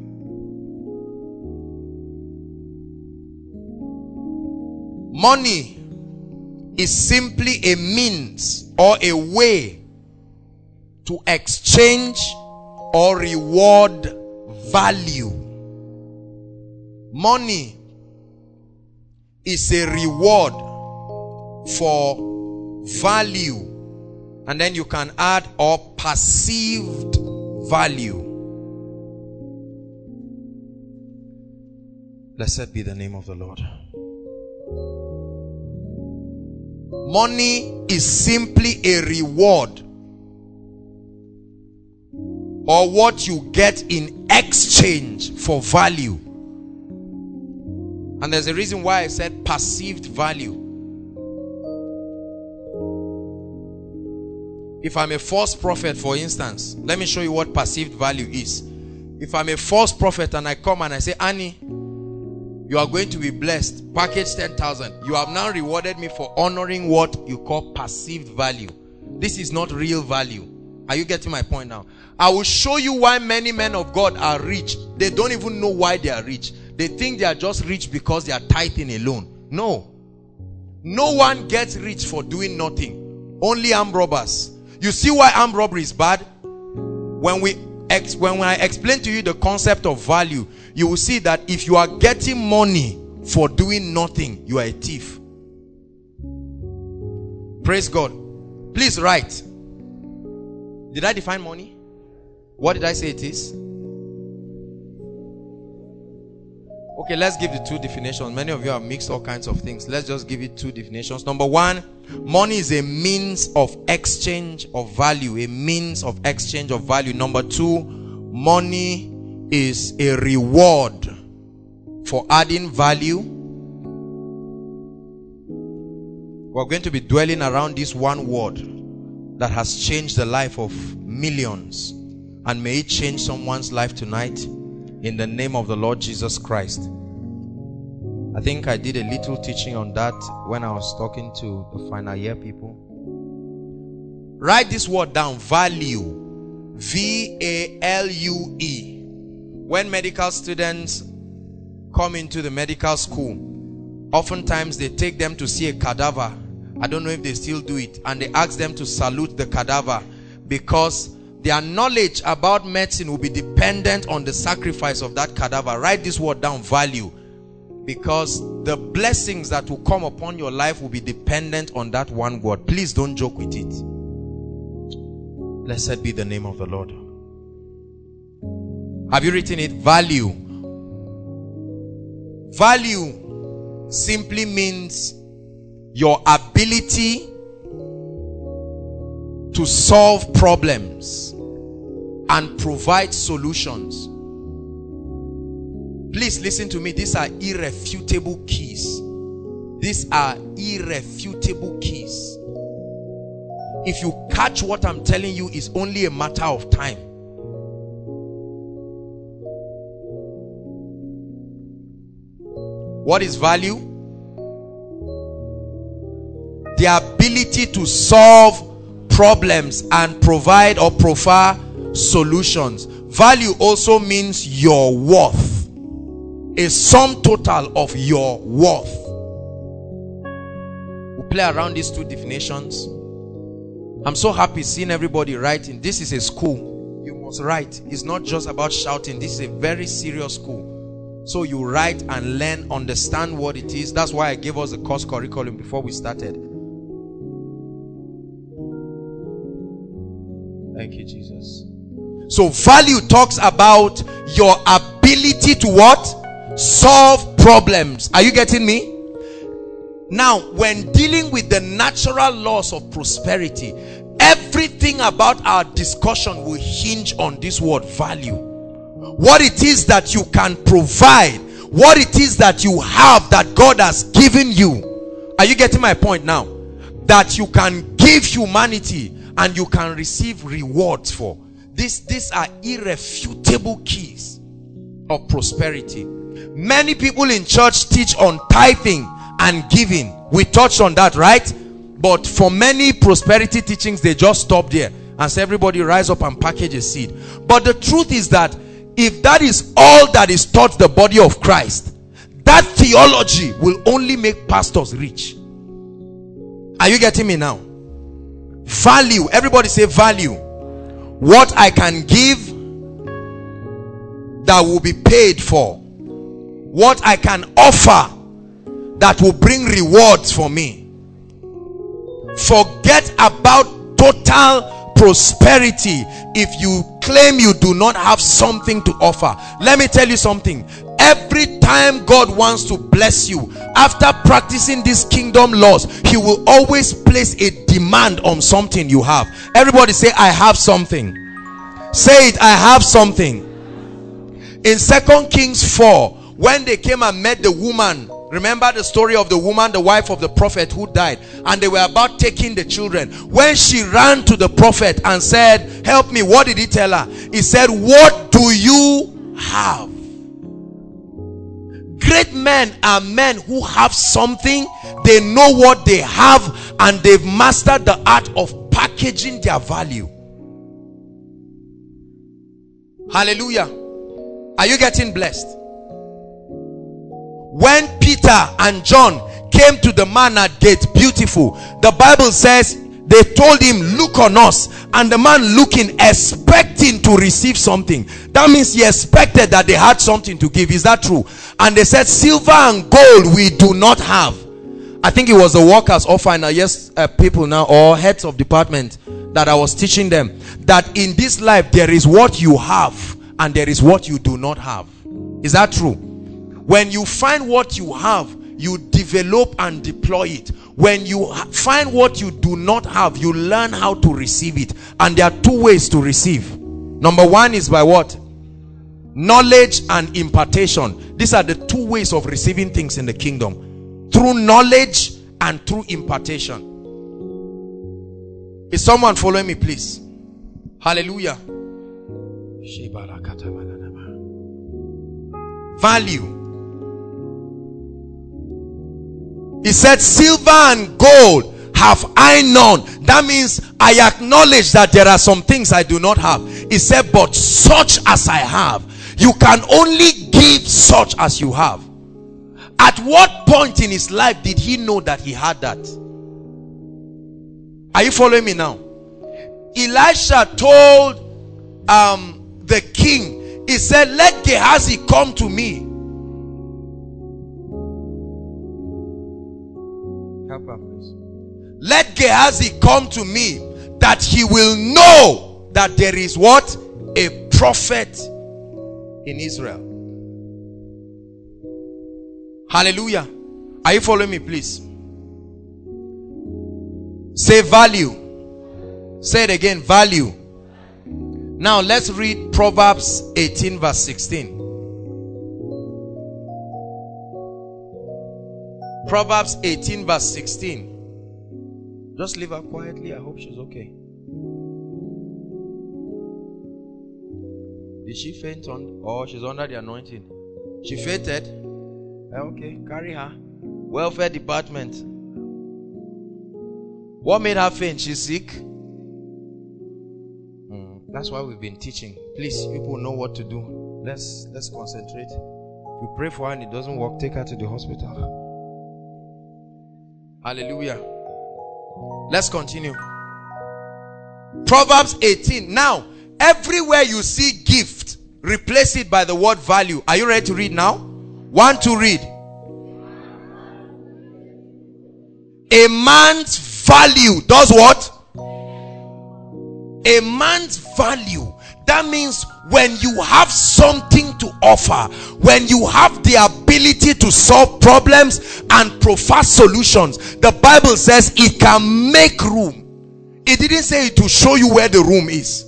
Money is simply a means or a way to exchange or reward value. Money is a reward for value, and then you can add or perceived value. Blessed be the name of the Lord. Money is simply a reward or what you get in exchange for value. And there's a reason why I said perceived value. If I'm a false prophet, for instance, let me show you what perceived value is. If I'm a false prophet and I come and I say, Annie, you are going to be blessed, package ten thousand. You have now rewarded me for honoring what you call perceived value. This is not real value. Are you getting my point now? I will show you why many men of God are rich. They don't even know why they are rich. They think they are just rich because they are tithing alone. No. No one gets rich for doing nothing. Only armed robbers. You see why armed robbery is bad? When we ex when I explain to you the concept of value, you will see that if you are getting money for doing nothing, you are a thief. Praise God. Please write. Did I define money? What did I say it is? Okay, let's give the two definitions. Many of you have mixed all kinds of things. Let's just give it two definitions. Number one, money is a means of exchange of value. A means of exchange of value. Number two, money is a reward for adding value. We're going to be dwelling around this one word that has changed the life of millions. And may it change someone's life tonight. In the name of the Lord Jesus Christ. I think I did a little teaching on that when I was talking to the final year people. Write this word down, value. V A L U E. When medical students come into the medical school, oftentimes they take them to see a cadaver. I don't know if they still do it. And they ask them to salute the cadaver because their knowledge about medicine will be dependent on the sacrifice of that cadaver. Write this word down, value. Because the blessings that will come upon your life will be dependent on that one word. Please don't joke with it. Blessed be the name of the Lord. Have you written it? Value. Value simply means your ability to solve problems and provide solutions. Please listen to me. These are irrefutable keys. These are irrefutable keys. If you catch what I'm telling you, it's only a matter of time. What is value? The ability to solve problems and provide or proffer solutions. Value also means your worth. A sum total of your worth. We'll play around these two definitions. I'm so happy seeing everybody writing. This is a school. You must write. It's not just about shouting. This is a very serious school. So you write and learn, understand what it is. That's why I gave us the course curriculum before we started. Thank you, Jesus. So value talks about your ability to what? Solve problems. Are you getting me? Now, when dealing with the natural laws of prosperity, everything about our discussion will hinge on this word value. What it is that you can provide, what it is that you have that God has given you. Are you getting my point now? That you can give humanity and you can receive rewards for. This, these are irrefutable keys of prosperity. Many people in church teach on tithing and giving. We touched on that, right? But for many prosperity teachings, they just stop there and say everybody rise up and package a seed. But the truth is that if that is all that is taught the body of Christ, that theology will only make pastors rich. Are you getting me now? Value. Everybody say value. What I can give that will be paid for. What I can offer that will bring rewards for me. Forget about total prosperity if you claim you do not have something to offer. Let me tell you something. Every time God wants to bless you, after practicing these kingdom laws, he will always place a demand on something you have. Everybody say, I have something. Say it, I have something. In Second Kings four, when they came and met the woman, remember the story of the woman, the wife of the prophet who died, and they were about taking the children. When she ran to the prophet and said, help me, what did he tell her? He said, what do you have? Great men are men who have something, they know what they have, and they've mastered the art of packaging their value. Hallelujah. Are you getting blessed? When Peter and John came to the man at gate, beautiful, the Bible says they told him, look on us. And the man looking, expecting to receive something. That means he expected that they had something to give. Is that true? And they said, silver and gold we do not have. I think it was the workers or final yes uh, people now, or heads of department, that I was teaching them that in this life there is what you have and there is what you do not have. Is that true? When you find what you have, you develop and deploy it. When you find what you do not have, you learn how to receive it. And there are two ways to receive. Number one is by what? Knowledge and impartation. These are the two ways of receiving things in the kingdom. Through knowledge and through impartation. Is someone following me, please? Hallelujah. Value. He said, silver and gold have I none. That means I acknowledge that there are some things I do not have. He said, but such as I have. You can only give such as you have. At what point in his life did he know that he had that? Are you following me now? Elisha told um, the king, he said, let Gehazi come to me. Let Gehazi come to me, that he will know that there is what? A prophet in Israel. Hallelujah. Are you following me, please? Say value. Say it again, value. Now let's read Proverbs eighteen verse sixteen. Proverbs eighteen verse sixteen. Just leave her quietly. I hope she's okay. Did she faint on? Oh, she's under the anointing. She fainted. Okay, carry her. Welfare department. What made her faint? She's sick. Mm, that's why we've been teaching. Please, people know what to do. Let's let's concentrate. If you pray for her and it doesn't work, take her to the hospital. Hallelujah. Let's continue. Proverbs eighteen. Now, everywhere you see gift, replace it by the word value. Are you ready to read now? One to read. A man's value does what? A man's value. That means when you have something to offer, when you have the ability to solve problems and provide solutions, the Bible says it can make room. It didn't say it to show you where the room is.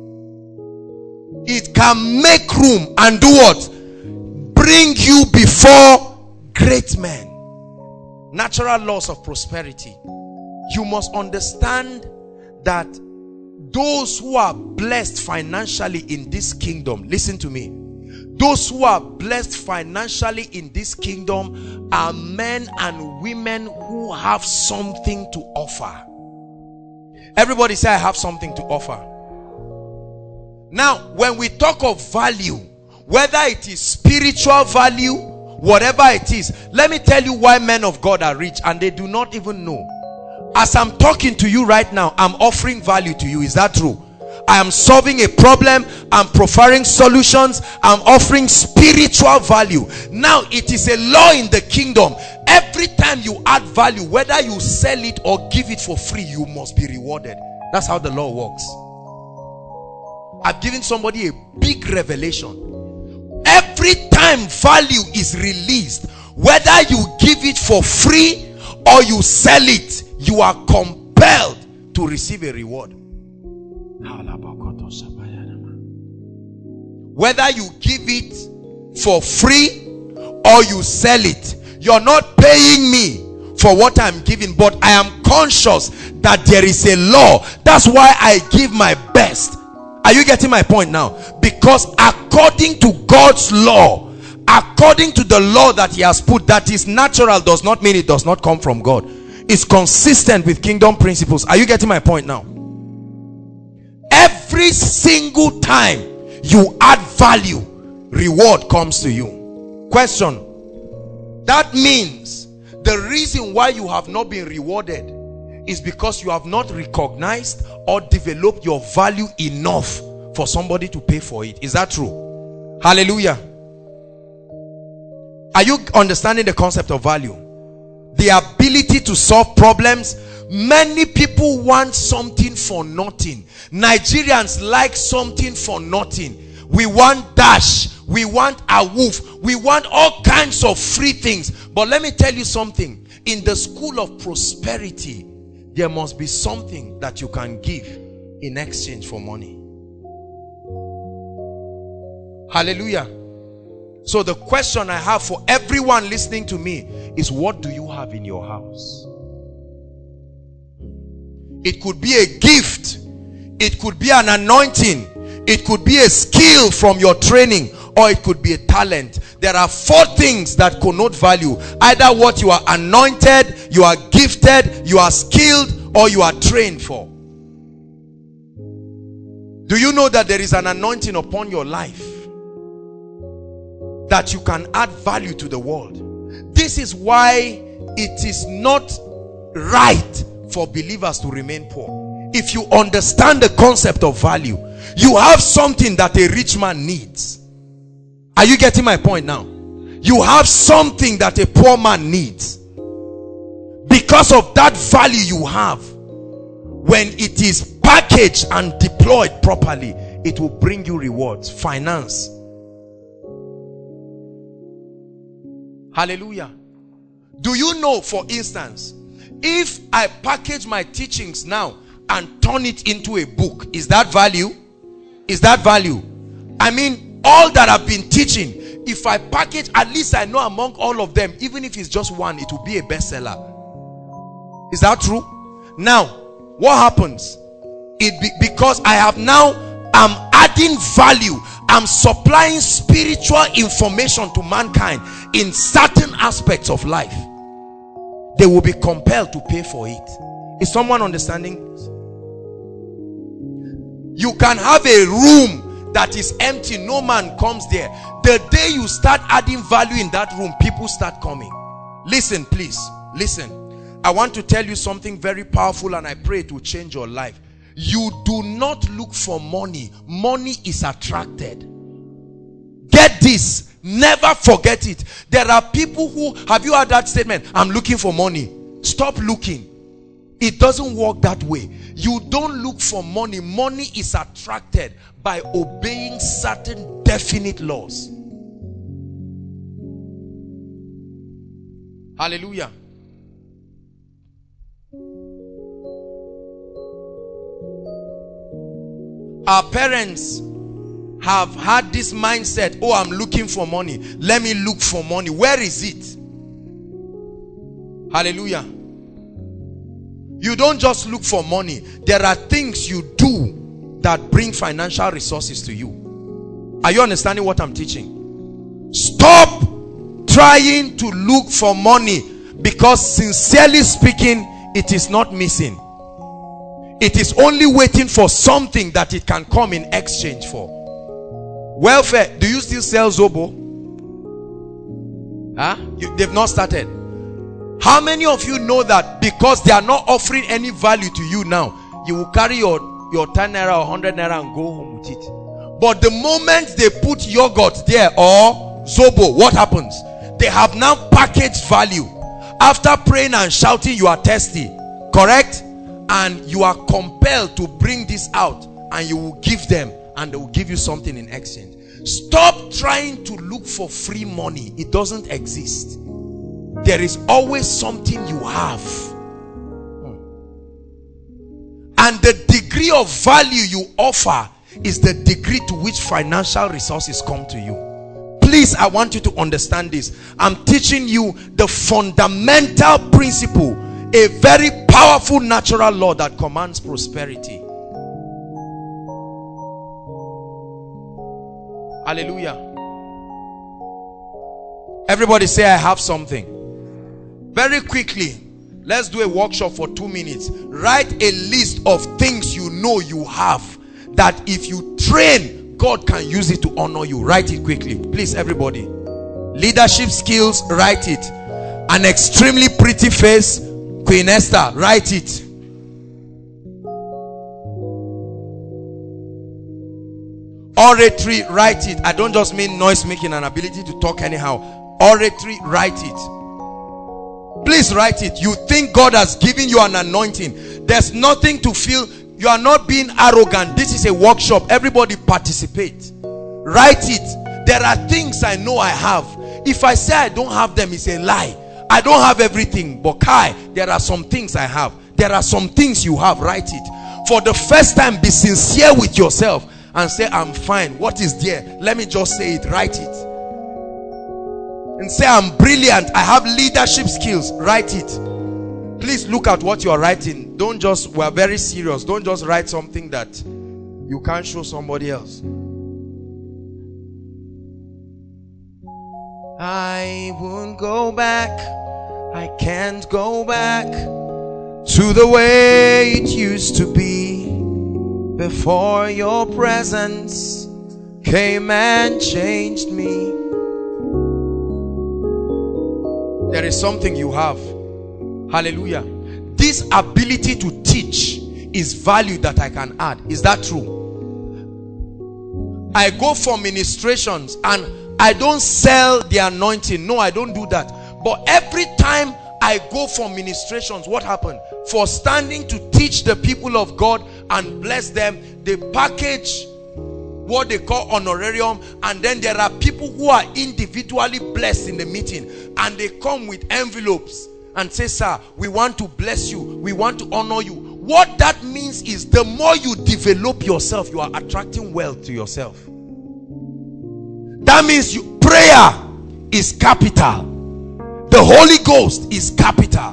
It can make room and do what? Bring you before great men. Natural laws of prosperity. You must understand that those who are blessed financially in this kingdom, listen to me, those who are blessed financially in this kingdom are men and women who have something to offer. Everybody say, I have something to offer. Now, when we talk of value, whether it is spiritual value, whatever it is, let me tell you why men of God are rich and they do not even know. As I'm talking to you right now, I'm offering value to you. Is that true? I am solving a problem. I'm providing solutions. I'm offering spiritual value. Now, it is a law in the kingdom. Every time you add value, whether you sell it or give it for free, you must be rewarded. That's how the law works. I've given somebody a big revelation. Every time value is released, whether you give it for free or you sell it, you are compelled to receive a reward. Whether you give it for free or you sell it, you're not paying me for what I'm giving, but I am conscious that there is a law. That's why I give my best. Are you getting my point now? Because according to God's law, according to the law that he has put, that is natural does not mean it does not come from God. It's consistent with kingdom principles. Are you getting my point now? Every single time you add value, reward comes to you. Question: that means the reason why you have not been rewarded is because you have not recognized or developed your value enough for somebody to pay for it. Is that true? Hallelujah. Are you understanding the concept of value? The ability to solve problems. Many people want something for nothing. Nigerians like something for nothing. We want dash, we want a woof, we want all kinds of free things. But let me tell you something. In the school of prosperity, there must be something that you can give in exchange for money. Hallelujah. So the question I have for everyone listening to me is, what do you have in your house? It could be a gift. It could be an anointing. It could be a skill from your training, or it could be a talent. There are four things that connote value. Either what you are anointed, you are gifted, you are skilled, or you are trained for. Do you know that there is an anointing upon your life that you can add value to the world? This is why it is not right for believers to remain poor. If you understand the concept of value, you have something that a rich man needs. Are you getting my point now? You have something that a poor man needs. Because of that value you have, when it is packaged and deployed properly, it will bring you rewards. Finance. Hallelujah. Do you know, for instance, if I package my teachings now and turn it into a book, is that value? Is that value? I mean, all that I've been teaching, if I package, at least I know among all of them, even if it's just one, it will be a bestseller. Is that true? Now, what happens? It be, because I have now, I'm adding value, I'm supplying spiritual information to mankind in certain aspects of life. They will be compelled to pay for it. Is someone understanding? You can have a room that is empty, no man comes there. The day you start adding value in that room, people start coming. Listen, please, listen. I want to tell you something very powerful, and I pray it will change your life. You do not look for money. Money is attracted. Get this. Never forget it. There are people who, have you heard that statement? I'm looking for money. Stop looking. It doesn't work that way. You don't look for money. Money is attracted by obeying certain definite laws. Hallelujah. Our parents have had this mindset, oh, I'm looking for money. Let me look for money. Where is it? Hallelujah. You don't just look for money. There are things you do that bring financial resources to you. Are you understanding what I'm teaching? Stop trying to look for money, because sincerely speaking, it is not missing. It is only waiting for something that it can come in exchange for. Welfare. Do you still sell Zobo? Huh? You, they've not started. How many of you know that because they are not offering any value to you now, you will carry your, your ten naira or one hundred naira and go home with it? But the moment they put yogurt there or Zobo, what happens? They have now packaged value. After praying and shouting, you are thirsty. Correct? And you are compelled to bring this out, and you will give them, and they will give you something in exchange. Stop trying to look for free money. It doesn't exist. There is always something you have. And the degree of value you offer is the degree to which financial resources come to you. Please, I want you to understand this. I'm teaching you the fundamental principle, a very powerful natural law that commands prosperity. Hallelujah. Everybody say, I have something. Very quickly, let's do a workshop for two minutes. Write a list of things you know you have, that if you train, God can use it to honor you. Write it quickly, please, everybody. Leadership skills, write it. An extremely pretty face, Queen Esther, write it. Oratory, write it. I don't just mean noise making and ability to talk anyhow. Oratory, write it. Please write it. You think God has given you an anointing. There's nothing to feel. You are not being arrogant. This is a workshop. Everybody participate. Write it. There are things I know I have. If I say I don't have them, it's a lie. I don't have everything. But Kai, there are some things I have. There are some things you have. Write it. For the first time, be sincere with yourself and say, I'm fine. What is there? Let me just say it. Write it. And say, I'm brilliant. I have leadership skills. Write it. Please look at what you are writing. Don't just, we're very serious. Don't just write something that you can't show somebody else. I won't go back. I can't go back to the way it used to be before your presence came and changed me. There is something you have. Hallelujah. This ability to teach is value that I can add. Is that true? I go for ministrations and I don't sell the anointing. No, I don't do that. But every time I go for ministrations, what happened? For standing to teach the people of God and bless them. They package what they call honorarium, and then there are people who are individually blessed in the meeting, and they come with envelopes and say, sir, we want to bless you, we want to honor you. What that means is the more you develop yourself, you are attracting wealth to yourself. That means you, prayer is capital. The Holy Ghost is capital.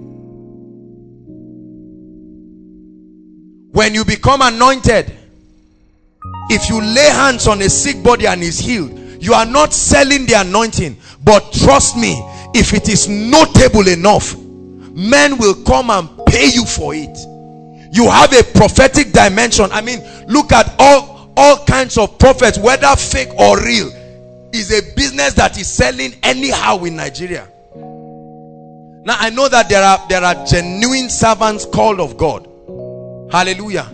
When you become anointed, if you lay hands on a sick body and is healed, you are not selling the anointing. But trust me, if it is notable enough, men will come and pay you for it. You have a prophetic dimension. I mean, look at all all kinds of prophets, whether fake or real, is a business that is selling anyhow in Nigeria. Now I know that there are there are genuine servants called of God. Hallelujah.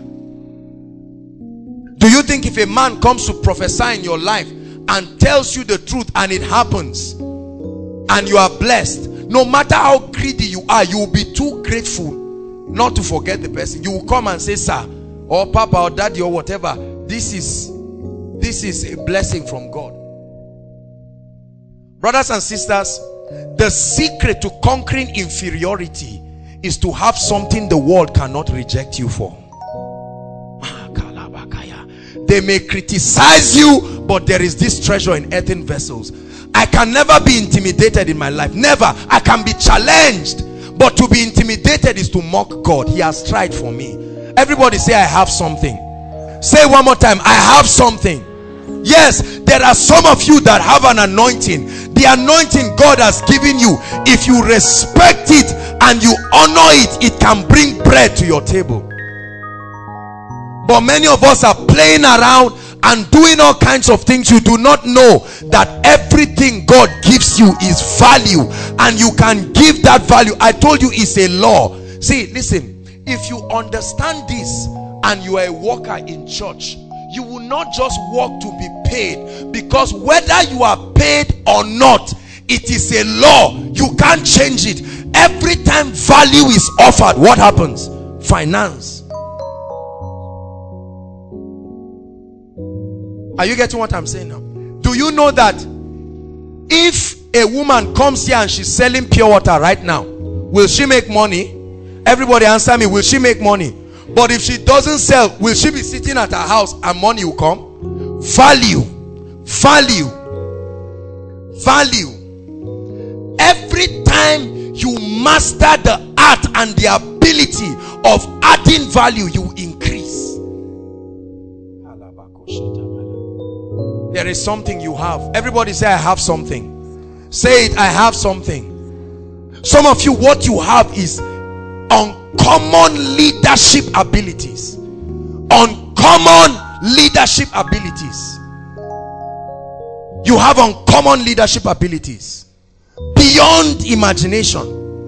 Do you think if a man comes to prophesy in your life and tells you the truth and it happens and you are blessed, no matter how greedy you are, you will be too grateful not to forget the person. You will come and say, sir, or papa, or daddy, or whatever, this is this is a blessing from God. Brothers and sisters, the secret to conquering inferiority is to have something the world cannot reject you for. They may criticize you, but there is this treasure in earthen vessels. I can never be intimidated in my life. Never. I can be challenged, but to be intimidated is to mock God. He has tried for me. Everybody say, I have something. Say one more time, I have something. Yes, there are some of you that have an anointing. The anointing God has given you, if you respect it and you honor it, it can bring bread to your table. But many of us are playing around and doing all kinds of things. You do not know that everything God gives you is value, and you can give that value. I told you it's a law. See, listen, if you understand this and you are a worker in church, you will not just work to be paid, because whether you are paid or not, it is a law. You can't change it. Every time value is offered, what happens? Finance. Are you getting what I'm saying now? Do you know that if a woman comes here and she's selling pure water right now, will she make money? Everybody answer me, will she make money? But if she doesn't sell, will she be sitting at her house and money will come? Value. Value. Value. Every time you master the art and the ability of adding value, you increase. There is something you have. Everybody say, I have something. Say it, I have something. Some of you, what you have is uncommon leadership abilities. Uncommon leadership abilities. You have uncommon leadership abilities beyond imagination.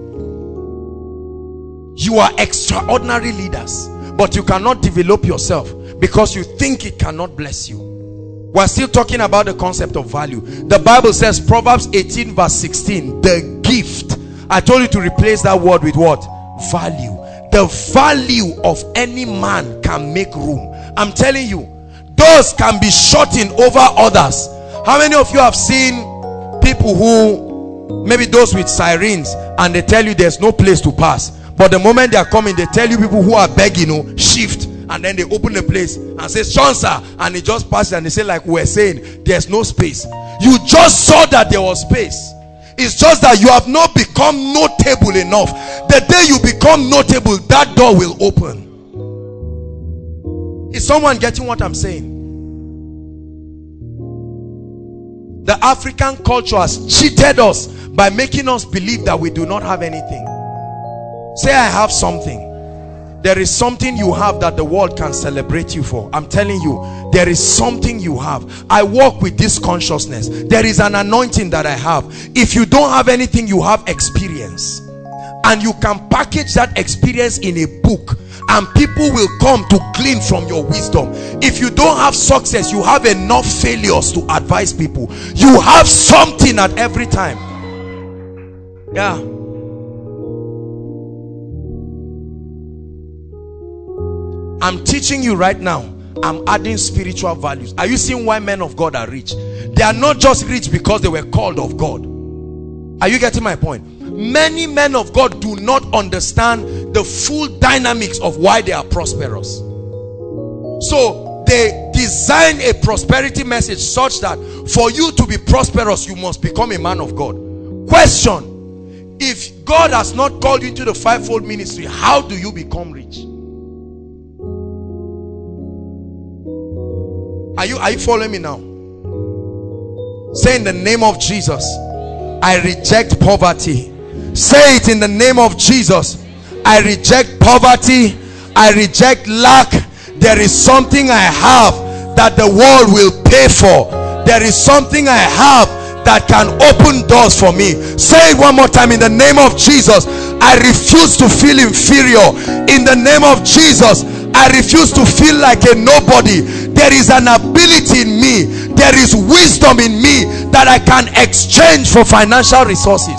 You are extraordinary leaders, but you cannot develop yourself because you think it cannot bless you. We're still talking about the concept of value. The Bible says, Proverbs eighteen verse sixteen, the gift. I told you to replace that word with what? Value. The value of any man can make room. I'm telling you, those can be shorting over others. How many of you have seen people who, maybe those with sirens, and they tell you there's no place to pass, but the moment they are coming, they tell you people who are begging, you know, shift, and then they open the place and say, Sean sir, and they just pass it, and they say, like we're saying, there's no space. You just saw that there was space. It's just that you have not become notable enough. The day you become notable, that door will open. Is someone getting what I'm saying? The African culture has cheated us by making us believe that we do not have anything. Say, I have something. There is something you have that the world can celebrate you for. I'm telling you, there is something you have. I walk with this consciousness. There is an anointing that I have. If you don't have anything, you have experience. And you can package that experience in a book, and people will come to glean from your wisdom. If you don't have success, you have enough failures to advise people. You have something at every time. Yeah. I'm teaching you right now. I'm adding spiritual values. Are you seeing why men of God are rich? They are not just rich because they were called of God. Are you getting my point? Many men of God do not understand the full dynamics of why they are prosperous. So they design a prosperity message such that for you to be prosperous, you must become a man of God. Question: if God has not called you into the fivefold ministry, how do you become rich? Are you, are you following me now? Say, in the name of Jesus, I reject poverty. Say it, in the name of Jesus, I reject poverty. I reject lack. There is something I have that the world will pay for. There is something I have that can open doors for me. Say it one more time. In the name of Jesus, I refuse to feel inferior. In the name of Jesus, I refuse to feel like a nobody. There is an ability in me, there is wisdom in me that I can exchange for financial resources.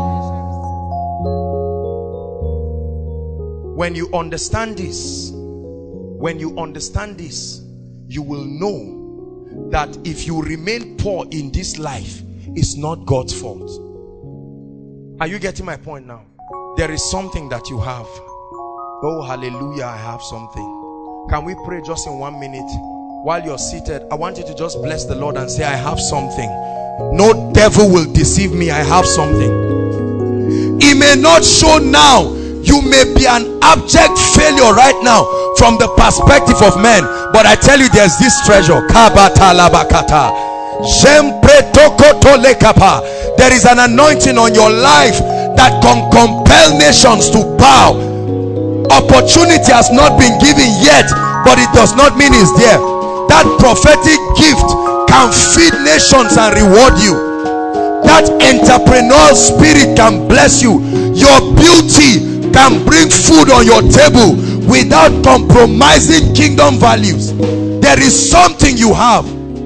When you understand this, when you understand this, you will know that if you remain poor in this life, it's not God's fault. Are you getting my point now? There is something that you have. Oh, hallelujah, I have something. Can we pray just in one minute? While you're seated, I want you to just bless the Lord and say, I have something. No devil will deceive me. I have something. It may not show now. You may be an abject failure right now from the perspective of men, but I tell you, there's this treasure. There is an anointing on your life that can compel nations to bow. Opportunity has not been given yet, but it does not mean it's there. That prophetic gift can feed nations and reward you. That entrepreneurial spirit can bless you. Your beauty can bring food on your table without compromising kingdom values. There is something you have.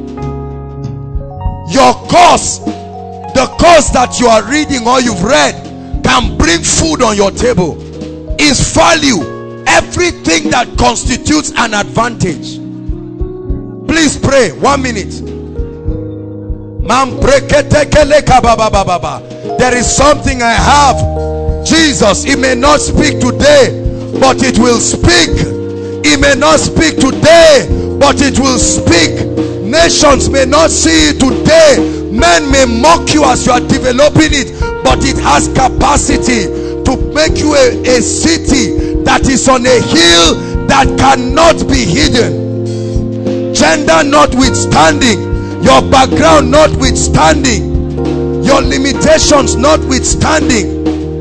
Your course, the course that you are reading or you've read, can bring food on your table. Is value. Everything that constitutes an advantage. Please pray. One minute. There is something I have. Jesus, it may not speak today, but it will speak. It may not speak today, but it will speak. Nations may not see it today. Men may mock you as you are developing it, but it has capacity to make you a, a city that is on a hill that cannot be hidden. Gender notwithstanding, your background notwithstanding, your limitations notwithstanding.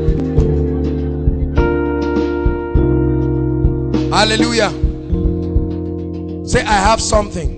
Hallelujah. Say, I have something.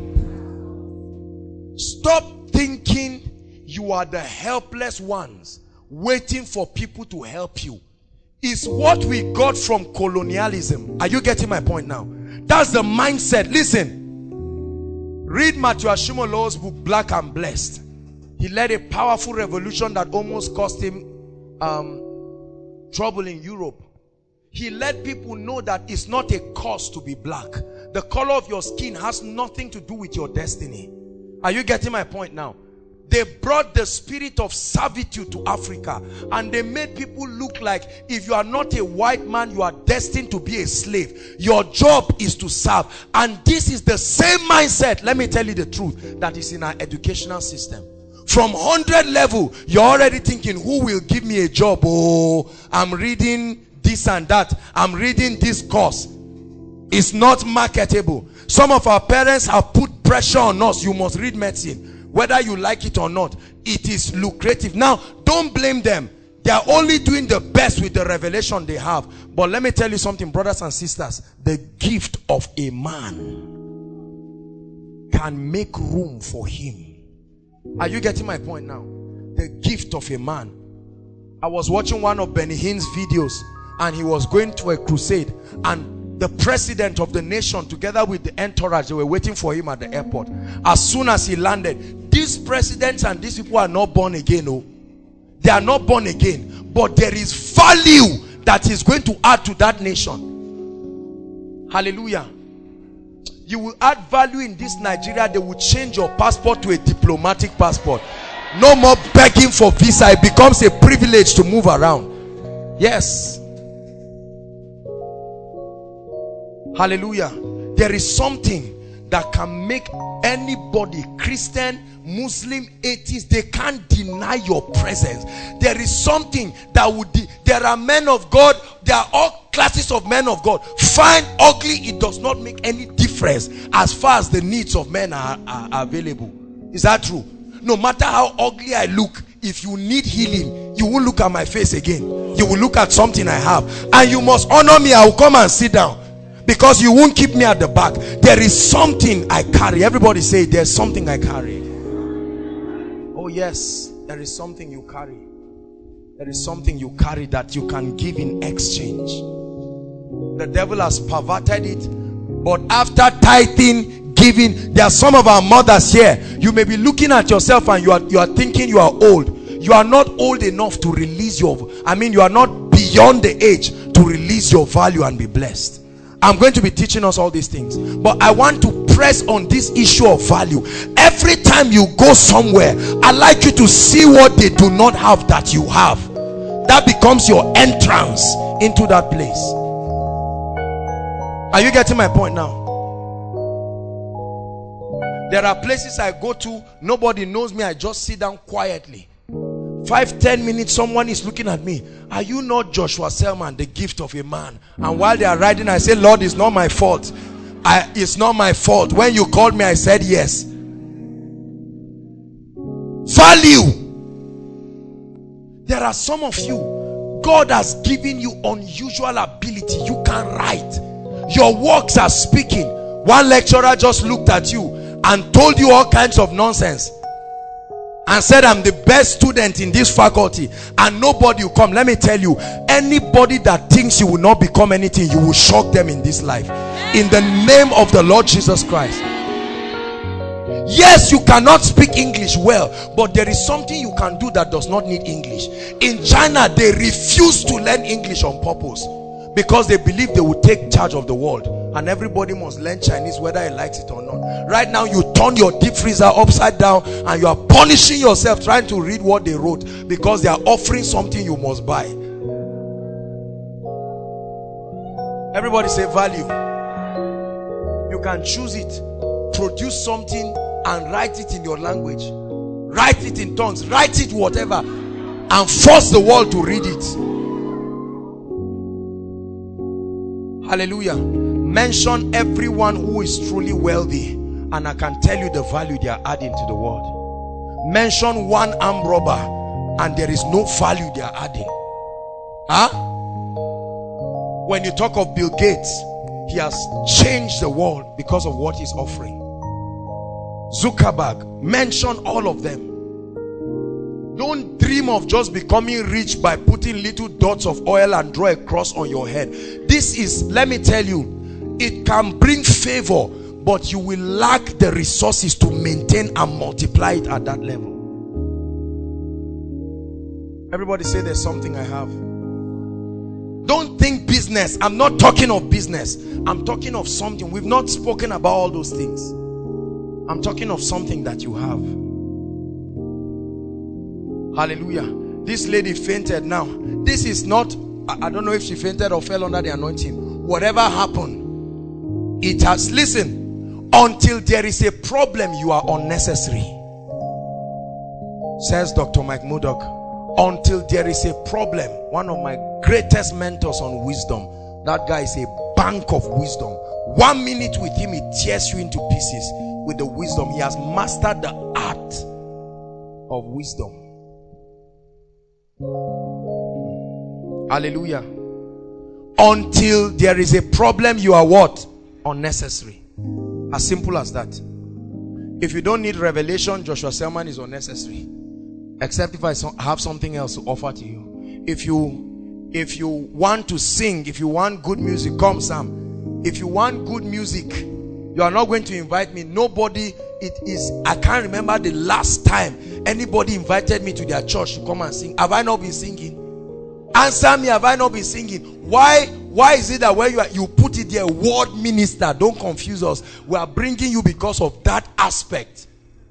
Stop thinking you are the helpless ones waiting for people to help you. It's what we got from colonialism. Are you getting my point now? That's the mindset. Listen. Read Matthew Ashimolowo's book, Black and Blessed. He led a powerful revolution that almost cost him um, trouble in Europe. He let people know that it's not a curse to be black. The color of your skin has nothing to do with your destiny. Are you getting my point now? They brought the spirit of servitude to Africa, and they made people look like if you are not a white man, you are destined to be a slave. Your job is to serve. And this is the same mindset, let me tell you the truth, that is in our educational system. From one hundred level, you're already thinking, who will give me a job? Oh, I'm reading this and that. I'm reading this course. It's not marketable. Some of our parents have put pressure on us. You must read medicine. Whether you like it or not, it is lucrative. Now, don't blame them. They are only doing the best with the revelation they have. But let me tell you something, brothers and sisters. The gift of a man can make room for him. Are you getting my point now? The gift of a man. I was watching one of Benny Hinn's videos, and he was going to a crusade, and the president of the nation together with the entourage, they were waiting for him at the airport. As soon as he landed, these presidents and these people are not born again. No, they are not born again, but there is value that is going to add to that nation. Hallelujah. You will add value in this Nigeria. They will change your passport to a diplomatic passport. No more begging for visa. It becomes a privilege to move around. Yes. Hallelujah. There is something that can make anybody, Christian, Muslim, atheist, they can't deny your presence. There is something that would, there are men of God, there are all classes of men of God. Fine, ugly, it does not make any difference as far as the needs of men are, are, are available. Is that true? No matter how ugly I look, if you need healing, you won't look at my face again. You will look at something I have. And you must honor me. I will come and sit down. Because you won't keep me at the back. There is something I carry. Everybody say, there's something I carry. Oh yes, there is something you carry. There is something you carry that you can give in exchange. The devil has perverted it. But after tithing, giving, there are some of our mothers here. You may be looking at yourself and you are, you are thinking you are old. You are not old enough to release your, I mean you are not beyond the age to release your value and be blessed. I'm going to be teaching us all these things, but I want to press on this issue of value. Every time you go somewhere, I like you to see what they do not have that you have. That becomes your entrance into that place. Are you getting my point now? There are places I go to, nobody knows me, I just sit down quietly. Five, ten minutes, someone is looking at me. Are you not Joshua Selman, the gift of a man? And while they are riding, I say, Lord, it's not my fault. I, it's not my fault. When you called me, I said yes. Value. There are some of you, God has given you unusual ability. You can write. Your works are speaking. One lecturer just looked at you and told you all kinds of nonsense and said, I'm the best student in this faculty, and nobody will come. Let me tell you, anybody that thinks you will not become anything, you will shock them in this life. In the name of the Lord Jesus Christ. Yes, you cannot speak English well, but there is something you can do that does not need English. In China, they refuse to learn English on purpose because they believe they will take charge of the world, and everybody must learn Chinese whether he likes it or not. Right now you turn your deep freezer upside down and you are punishing yourself trying to read what they wrote because they are offering something you must buy. Everybody say value. You can choose it. Produce something and write it in your language. Write it in tongues. Write it whatever. And force the world to read it. Hallelujah. Mention everyone who is truly wealthy, and I can tell you the value they are adding to the world. Mention one armed robber and there is no value they are adding. Huh? When you talk of Bill Gates, he has changed the world because of what he's offering. Zuckerberg, mention all of them. Don't dream of just becoming rich by putting little dots of oil and draw a cross on your head. This is, let me tell you, it can bring favor, but you will lack the resources to maintain and multiply it at that level. Everybody say there's something I have. Don't think business. I'm not talking of business. I'm talking of something. We've not spoken about all those things. I'm talking of something that you have. Hallelujah. This lady fainted now. This is not, I don't know if she fainted or fell under the anointing. Whatever happened, it has, listen, until there is a problem, you are unnecessary, says Doctor Mike Murdock. Until there is a problem. One of my greatest mentors on wisdom, that guy is a bank of wisdom. One minute with him, he tears you into pieces with the wisdom. He has mastered the art of wisdom. Hallelujah. Until there is a problem, you are what? Unnecessary. As simple as that. If you don't need revelation, Joshua Selman is unnecessary. Except if I have something else to offer to you. If you if you want to sing, if you want good music, come Sam. If you want good music, you are not going to invite me. Nobody, it is, I can't remember the last time anybody invited me to their church to come and sing. Have I not been singing? Answer me, have I not been singing? Why Why is it that when you are, you put it there, word minister? Don't confuse us. We are bringing you because of that aspect.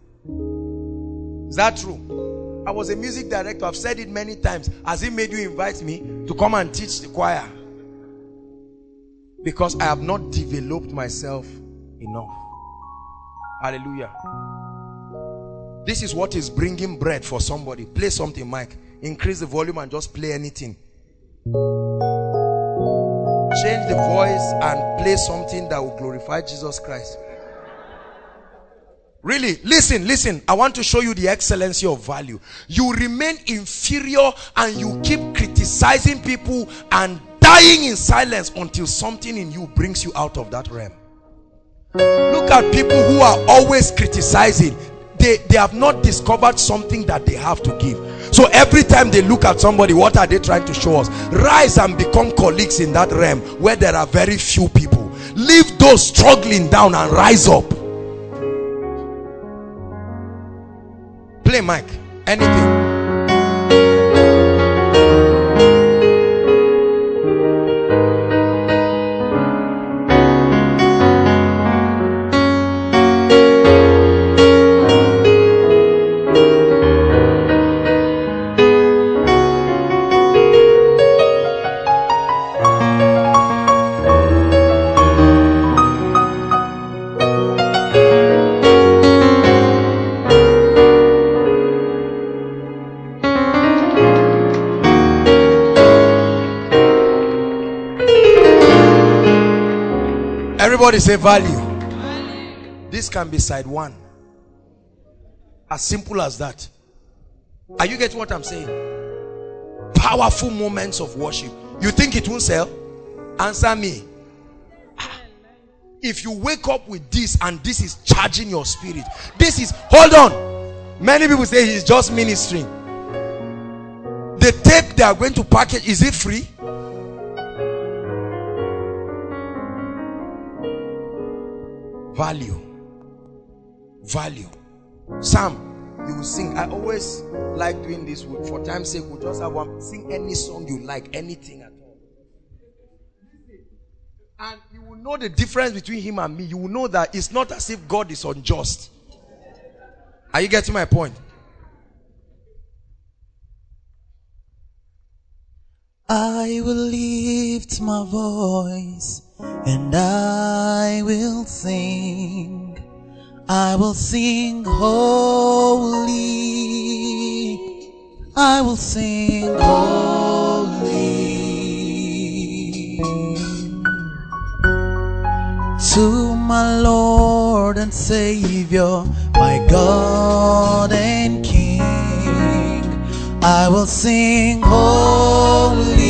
Is that true? I was a music director. I've said it many times. Has it made you invite me to come and teach the choir? Because I have not developed myself enough. Hallelujah. This is what is bringing bread for somebody. Play something, Mike. Increase the volume and just play anything. Change the voice and play something that will glorify Jesus Christ. Really, listen, listen. I want to show you the excellency of value. You remain inferior and you keep criticizing people and dying in silence until something in you brings you out of that realm. Look at people who are always criticizing. They, they have not discovered something that they have to give. So every time they look at somebody, what are they trying to show us? Rise and become colleagues in that realm where there are very few people. Leave those struggling down and rise up. Play, Mike. Anything. Everybody say value. Value. This can be side one. As simple as that. Are you getting what I'm saying? Powerful moments of worship. You think it won't sell? Answer me. If you wake up with this and this is charging your spirit, this is, hold on. Many people say he's just ministering. The tape they are going to package, is it free? Value. Value. Sam, you will sing. I always like doing this. For time's sake, we'll just have one. Sing any song you like, anything at all. And you will know the difference between him and me. You will know that it's not as if God is unjust. Are you getting my point? I will lift my voice and I will sing. I will sing holy. I will sing holy to my Lord and Savior, my God and King. I will sing holy.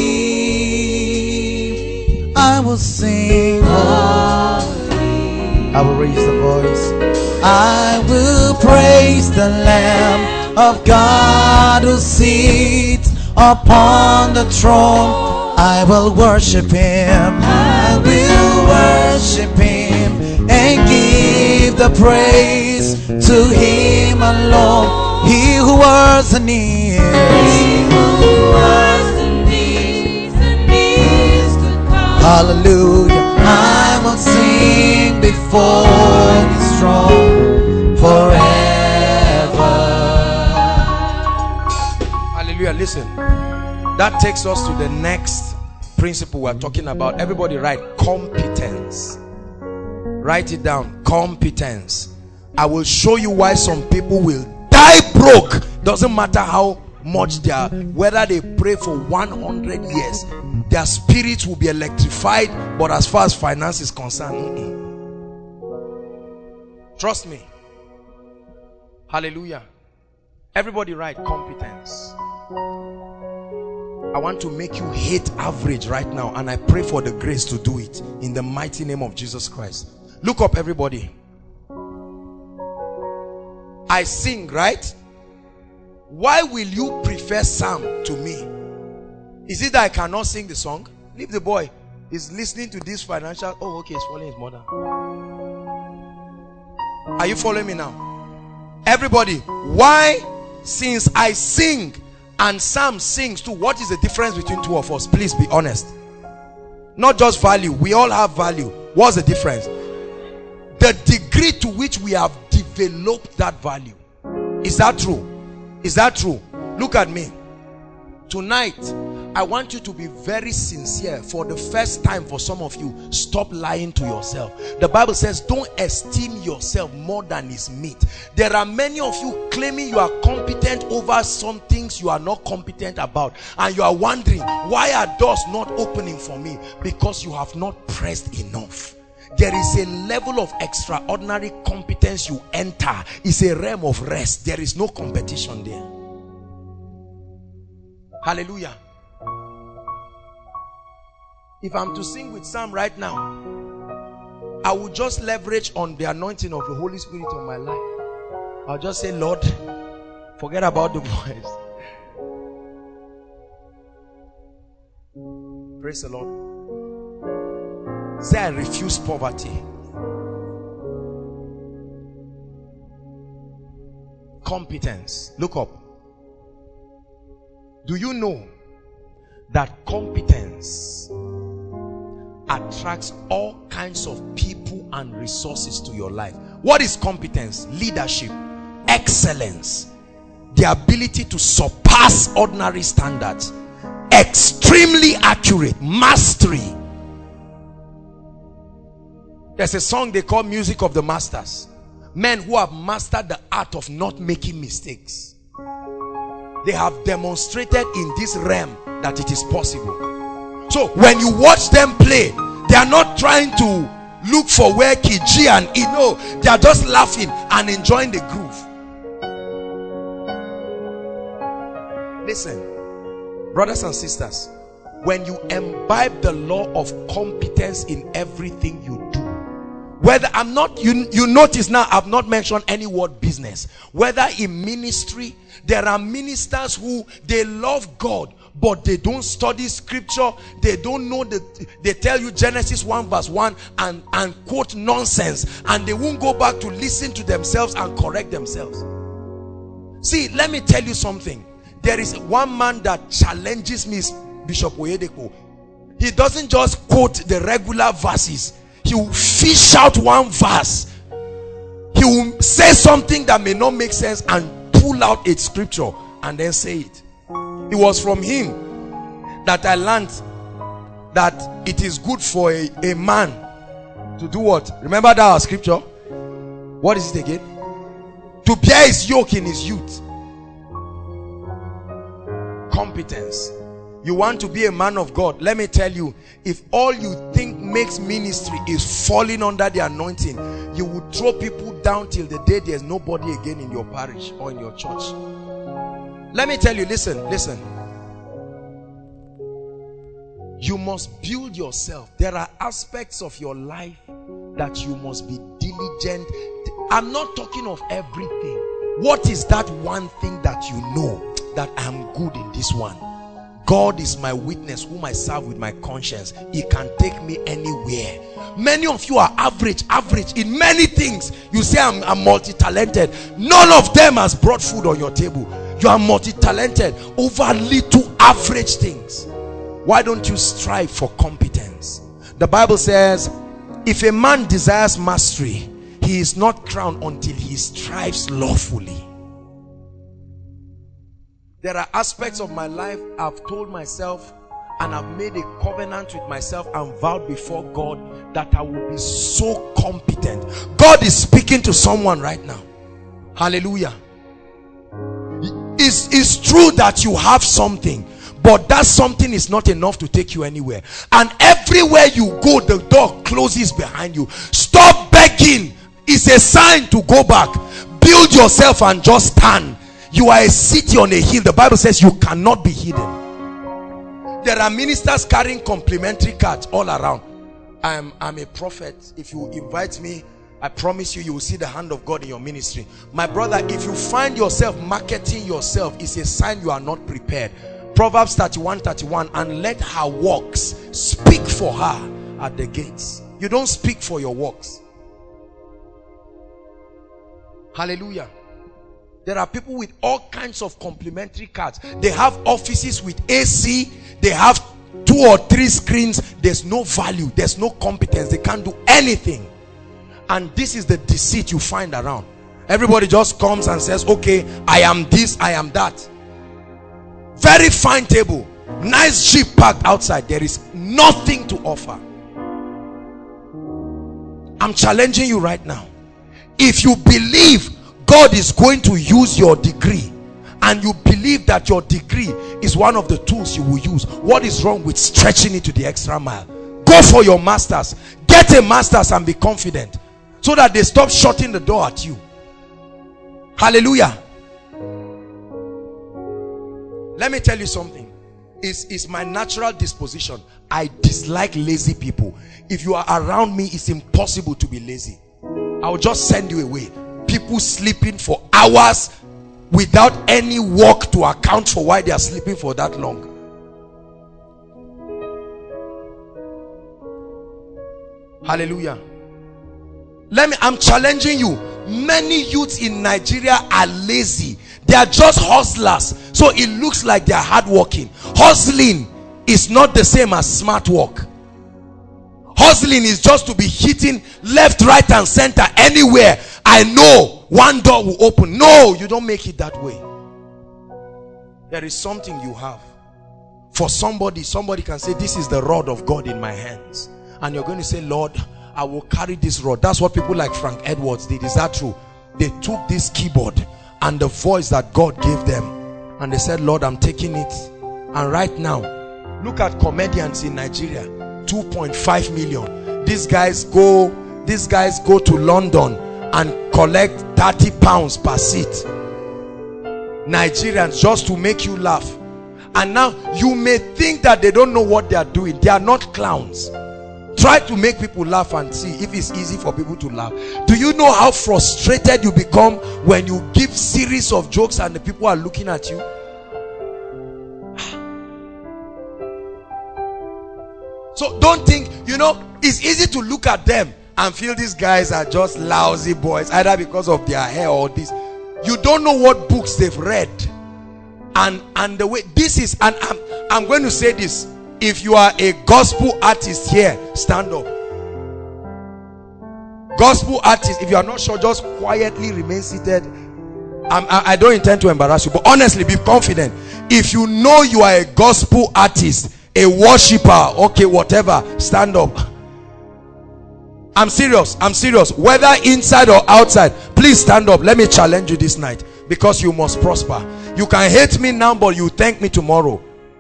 I will sing holy. I will raise the voice. I will praise the Lamb of God who sits upon the throne. I will worship him. I will worship him and give the praise to him alone. He who was and is. He who was and is and is to come. Hallelujah. I will sing before his throne forever. Hallelujah. Listen. That takes us to the next principle we're talking about. Everybody write competence. Write it down. Competence. I will show you why some people will die broke. Doesn't matter how much they are, whether they pray for one hundred years, their spirits will be electrified. But as far as finance is concerned, mm-mm. Trust me. Hallelujah. Everybody write competence. I want to make you hate average right now, and I pray for the grace to do it in the mighty name of Jesus Christ. Look up, everybody. I sing, right? Why will you prefer Sam to me? Is it that I cannot sing the song? Leave the boy. He's listening to this financial. Oh, okay, he's following his mother. Are you following me now? Everybody, why, since I sing and Sam sings too, what is the difference between two of us? Please be honest. Not just value. We all have value. What's the difference? The degree to which we have developed that value. Is that true? Is that true? Look at me. Tonight, I want you to be very sincere. For the first time, for some of you, stop lying to yourself. The Bible says, don't esteem yourself more than is meet. There are many of you claiming you are competent over some things you are not competent about. And you are wondering, why are doors not opening for me? Because you have not pressed enough. There is a level of extraordinary competence you enter. It's a realm of rest. There is no competition there. Hallelujah. If I'm to sing with Sam right now, I will just leverage on the anointing of the Holy Spirit on my life. I'll just say, Lord, forget about the voice. Praise the Lord. Say, I refuse poverty. Competence. Look up. Do you know that competence attracts all kinds of people and resources to your life? What is competence? Leadership, excellence, the ability to surpass ordinary standards, extremely accurate, mastery. There's a song they call Music of the Masters. Men who have mastered the art of not making mistakes. They have demonstrated in this realm that it is possible. So when you watch them play, they are not trying to look for where key G and E. No, they are just laughing and enjoying the groove. Listen, brothers and sisters, when you imbibe the law of competence in everything you do, whether I'm not, you, you notice now I've not mentioned any word business. Whether in ministry, there are ministers who they love God, but they don't study scripture. They don't know that they tell you Genesis one verse one and, and quote nonsense, and they won't go back to listen to themselves and correct themselves. See, let me tell you something. There is one man that challenges me, Bishop Oyedepo. He doesn't just quote the regular verses. He will fish out one verse. He will say something that may not make sense and pull out a scripture and then say it. It was from him that I learned that it is good for a, a man to do what? Remember that our scripture? What is it again? To bear his yoke in his youth. Competence. You want to be a man of God? Let me tell you, if all you think makes ministry is falling under the anointing, you would throw people down till the day there's nobody again in your parish or in your church. Let me tell you, listen, listen. You must build yourself. There are aspects of your life that you must be diligent. I'm not talking of everything. What is that one thing that you know that I'm good in this one? God is my witness, whom I serve with my conscience. He can take me anywhere. Many of you are average, average in many things. You say I'm, I'm multi-talented. None of them has brought food on your table. You are multi-talented over little average things. Why don't you strive for competence? The Bible says, if a man desires mastery, he is not crowned until he strives lawfully. There are aspects of my life I've told myself and I've made a covenant with myself and vowed before God that I will be so competent. God is speaking to someone right now. Hallelujah. It's, it's true that you have something, but that something is not enough to take you anywhere. And everywhere you go, the door closes behind you. Stop begging. It's a sign to go back. Build yourself and just stand. You are a city on a hill. The Bible says you cannot be hidden. There are ministers carrying complimentary cards all around. I'm, I'm a prophet. If you invite me, I promise you, you will see the hand of God in your ministry. My brother, if you find yourself marketing yourself, it's a sign you are not prepared. Proverbs thirty-one thirty-one, and let her works speak for her at the gates. You don't speak for your works. Hallelujah. There are people with all kinds of complimentary cards. They have offices with A C. They have two two or three screens, there's no value, there's no competence, they can't do anything. And this is the deceit you find around. Everybody just comes and says, okay, I am this, I am that. Very fine table, nice jeep parked outside, there is nothing to offer. I'm challenging you right now. If you believe God is going to use your degree, and you believe that your degree is one of the tools you will use, what is wrong with stretching it to the extra mile? Go for your masters, get a master's and be confident, so that they stop shutting the door at you. Hallelujah. Let me tell you something. It's, it's my natural disposition. I dislike lazy people. If you are around me, it's impossible to be lazy. I'll just send you away. People sleeping for hours without any work to account for why they are sleeping for that long. Hallelujah. Let me, I'm challenging you. Many youths in Nigeria are lazy. They are just hustlers. So it looks like they are hardworking. Hustling is not the same as smart work. Hustling is just to be hitting left, right and center anywhere. I know one door will open. No, you don't make it that way. There is something you have. For somebody, somebody can say, this is the rod of God in my hands. And you're going to say, Lord, I will carry this rod. That's what people like Frank Edwards did. Is that true? They took this keyboard and the voice that God gave them, and they said, Lord, I'm taking it. And right now, look at comedians in Nigeria. two point five million. These guys go, these guys go to London and collect thirty pounds per seat. Nigerians, just to make you laugh. And now you may think that they don't know what they are doing. They are not clowns. Try to make people laugh and see if it's easy for people to laugh. Do you know how frustrated you become when you give series of jokes and the people are looking at you? So don't think, you know, it's easy to look at them and feel these guys are just lousy boys, either because of their hair or this. You don't know what books they've read. And and the way this is, and I'm, I'm going to say this. If you are a gospel artist here, stand up. Gospel artist, if you are not sure, just quietly remain seated. I'm, I, I don't intend to embarrass you, but honestly, be confident. If you know you are a gospel artist, a worshiper, okay, whatever, stand up. I'm serious. I'm serious. Whether inside or outside, please stand up. Let me challenge you this night, because you must prosper. You can hate me now, but you thank me tomorrow.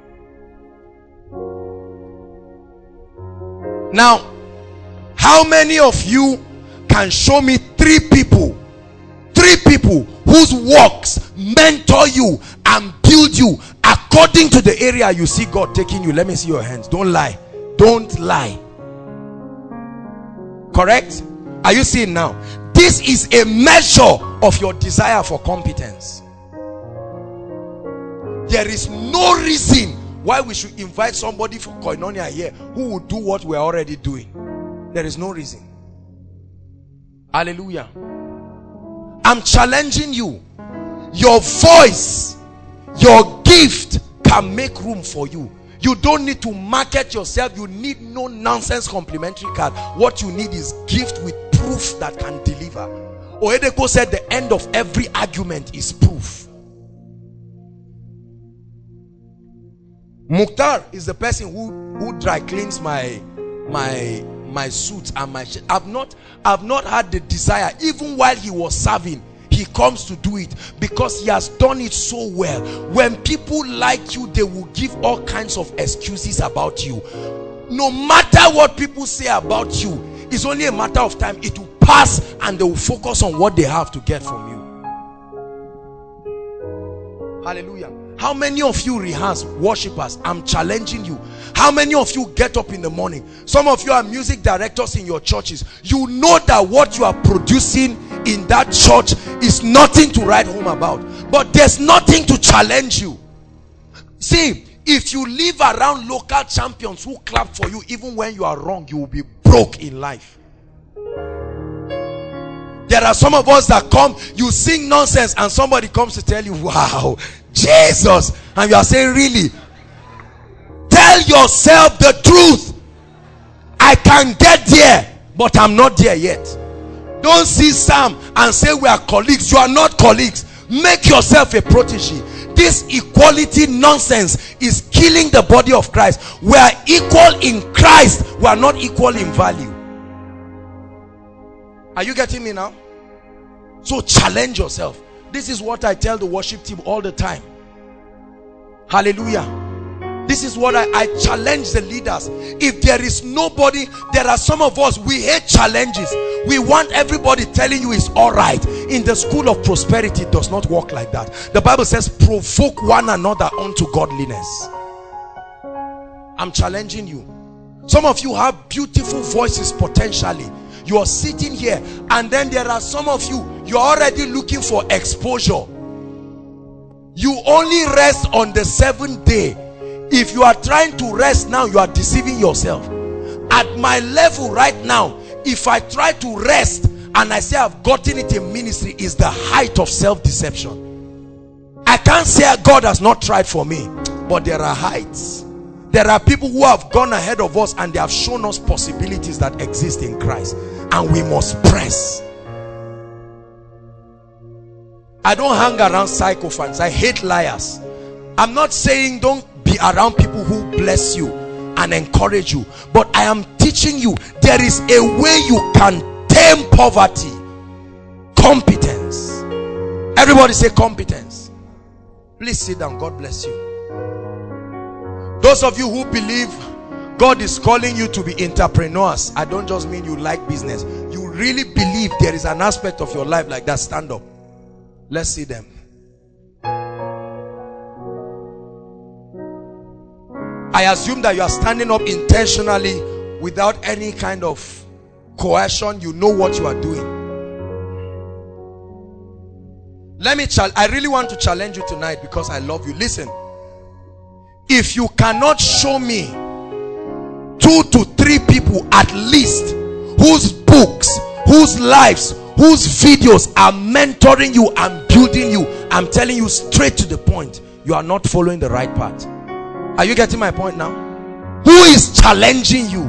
Now, how many of you can show me three people, three people whose works mentor you and build you according to the area you see God taking you? Let me see your hands. Don't lie. Don't lie. Correct? Are you seeing now? This is a measure of your desire for competence. There is no reason why we should invite somebody for Koinonia here who will do what we are already doing. There is no reason. Hallelujah. I'm challenging you. Your voice, your gift can make room for you. You don't need to market yourself. You need no nonsense complimentary card. What you need is gift with proof that can deliver. Oedeko said the end of every argument is proof. Mukhtar is the person who who dry cleans my my my suits and my shirt. I've not I've not had the desire. Even while he was serving, he comes to do it because he has done it so well. When people like you, they will give all kinds of excuses about you. No matter what people say about you, it's only a matter of time. It will pass and they will focus on what they have to get from you. Hallelujah. How many of you rehearse, worshipers? I'm challenging you. How many of you get up in the morning? Some of you are music directors in your churches. You know that what you are producing in that church is nothing to write home about. But there's nothing to challenge you. See, if you live around local champions who clap for you even when you are wrong, you will be broke in life. There are some of us that come, you sing nonsense and somebody comes to tell you, wow, Jesus, and you are saying, really? Tell Tell yourself the truth. I can get there, but I'm not there yet. Don't see Sam and say we are colleagues. You are not colleagues. Make yourself a protege. This equality nonsense is killing the body of Christ. We are equal in Christ. We are not equal in value. Are you getting me now? So challenge yourself. This is what I tell the worship team all the time. Hallelujah. This is what I, I challenge the leaders. If there is nobody, there are some of us, we hate challenges. We want everybody telling you it's all right. In the school of prosperity, it does not work like that. The Bible says provoke one another unto godliness. I'm challenging you. Some of you have beautiful voices potentially. You are sitting here, and then there are some of you, you're already looking for exposure. You only rest on the seventh day. If you are trying to rest now, you are deceiving yourself. At my level right now, if I try to rest and I say I've gotten it in ministry, is the height of self-deception. I can't say God has not tried for me, but there are heights. There are people who have gone ahead of us and they have shown us possibilities that exist in Christ, and we must press. I don't hang around sycophants. I hate liars. I'm not saying don't be around people who bless you and encourage you, but I am teaching you there is a way you can tame poverty. Competence. Everybody say competence. Please sit down. God bless you. Those of you who believe God is calling you to be entrepreneurs, I don't just mean you like business. You really believe there is an aspect of your life like that. Stand up. Let's see them. I assume that you are standing up intentionally without any kind of coercion. You know what you are doing. Let me challenge. I really want to challenge you tonight because I love you. Listen. If you cannot show me two to three people at least whose books, whose lives, whose videos are mentoring you and building you, I'm telling you straight to the point, you are not following the right path. Are you getting my point now? Who is challenging you?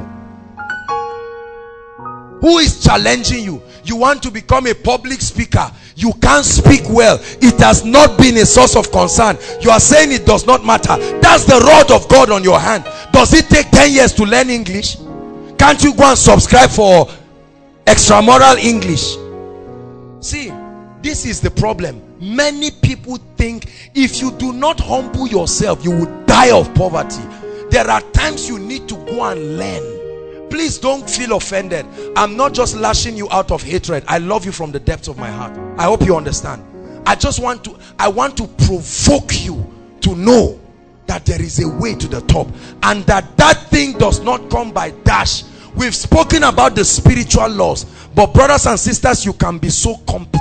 Who is challenging you? You want to become a public speaker. You can't speak well. It has not been a source of concern. You are saying it does not matter. That's the rod of God on your hand. Does it take ten years to learn English? Can't you go and subscribe for extramural English? See, this is the problem. Many people think if you do not humble yourself, you will die of poverty. There are times you need to go and learn. Please don't feel offended. I'm not just lashing you out of hatred. I love you from the depths of my heart. I hope you understand. I just want to, I want to provoke you to know that there is a way to the top, and that that thing does not come by dash. We've spoken about the spiritual laws, but brothers and sisters, you can be so competent.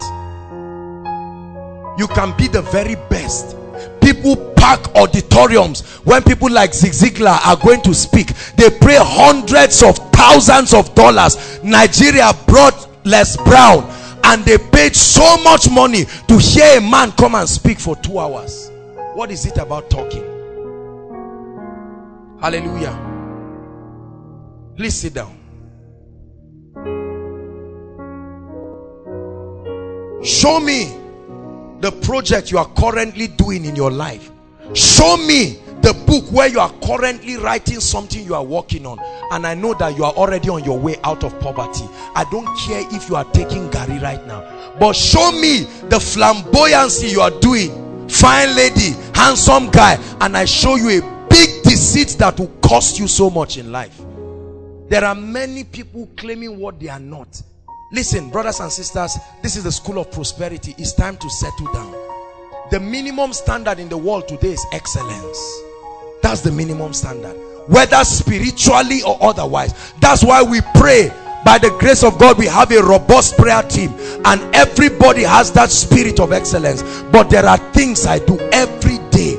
You can be the very best. People pack auditoriums when people like Zig Ziglar are going to speak. They pay hundreds of thousands of dollars. Nigeria brought Les Brown, and they paid so much money to hear a man come and speak for two hours. What is it about talking? Hallelujah. Please sit down. Show me the project you are currently doing in your life. Show me the book where you are currently writing something you are working on, and I know that you are already on your way out of poverty. I don't care if you are taking Gary right now, but show me the flamboyancy you are doing. Fine lady, handsome guy, and I show you a big deceit that will cost you so much in life. There are many people claiming what they are not. Listen, brothers and sisters, this is the school of prosperity. It's time to settle down. The minimum standard in the world today is excellence. That's the minimum standard, whether spiritually or otherwise. That's why we pray. By the grace of God, we have a robust prayer team, and everybody has that spirit of excellence. But there are things I do every day,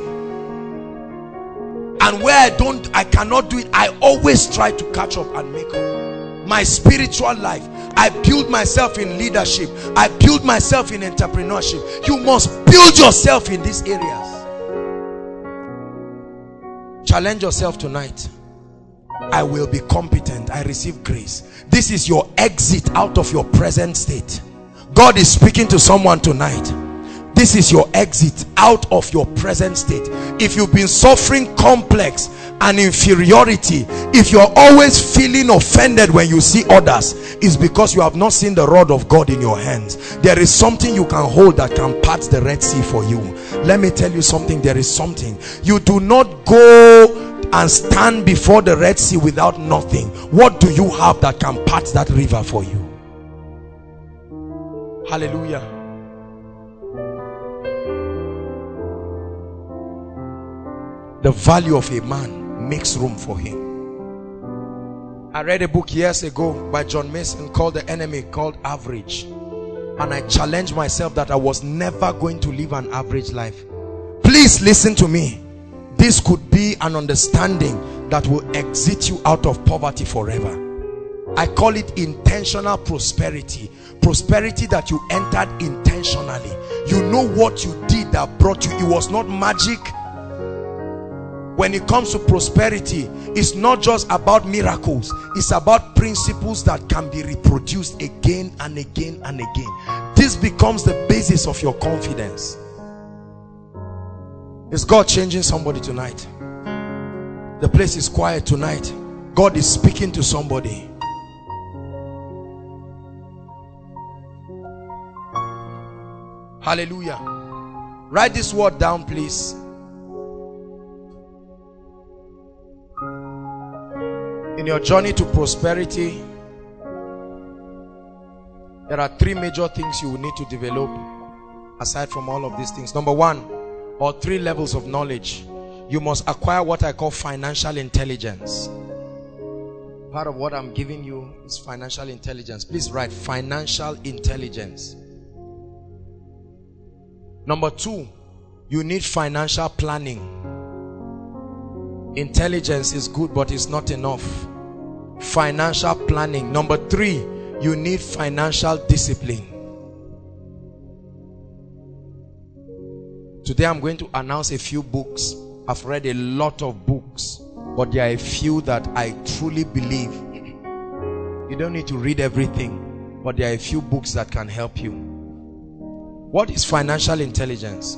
and where I don't, I cannot do it, I always try to catch up and make up. My spiritual life, I build myself in leadership, I build myself in entrepreneurship. You must build yourself in these areas. Challenge yourself tonight. I will be competent. I receive grace. This is your exit out of your present state. God is speaking to someone tonight. This is your exit out of your present state. If you've been suffering complex and inferiority, if you're always feeling offended when you see others, it's because you have not seen the rod of God in your hands. There is something you can hold that can part the Red Sea for you. Let me tell you something. There is something. You do not go and stand before the Red Sea without nothing. What do you have that can part that river for you? Hallelujah. The value of a man makes room for him. I read a book years ago by John Mason called The Enemy, called Average. And I challenged myself that I was never going to live an average life. Please listen to me. This could be an understanding that will exit you out of poverty forever. I call it intentional prosperity. Prosperity that you entered intentionally. You know what you did that brought you. It was not magic. When it comes to prosperity, it's not just about miracles. It's about principles that can be reproduced again and again and again. This becomes the basis of your confidence. Is God changing somebody tonight? The place is quiet tonight. God is speaking to somebody. Hallelujah. Write this word down, please. In your journey to prosperity, there are three major things you will need to develop aside from all of these things. Number one, or three levels of knowledge. You must acquire what I call financial intelligence. Part of what I'm giving you is financial intelligence. Please write financial intelligence. Number two, you need financial planning. Intelligence is good, but it's not enough. Financial planning. Number three, you need financial discipline. Today I'm going to announce a few books. I've read a lot of books, but there are a few that I truly believe. You don't need to read everything, but there are a few books that can help you. What is financial intelligence?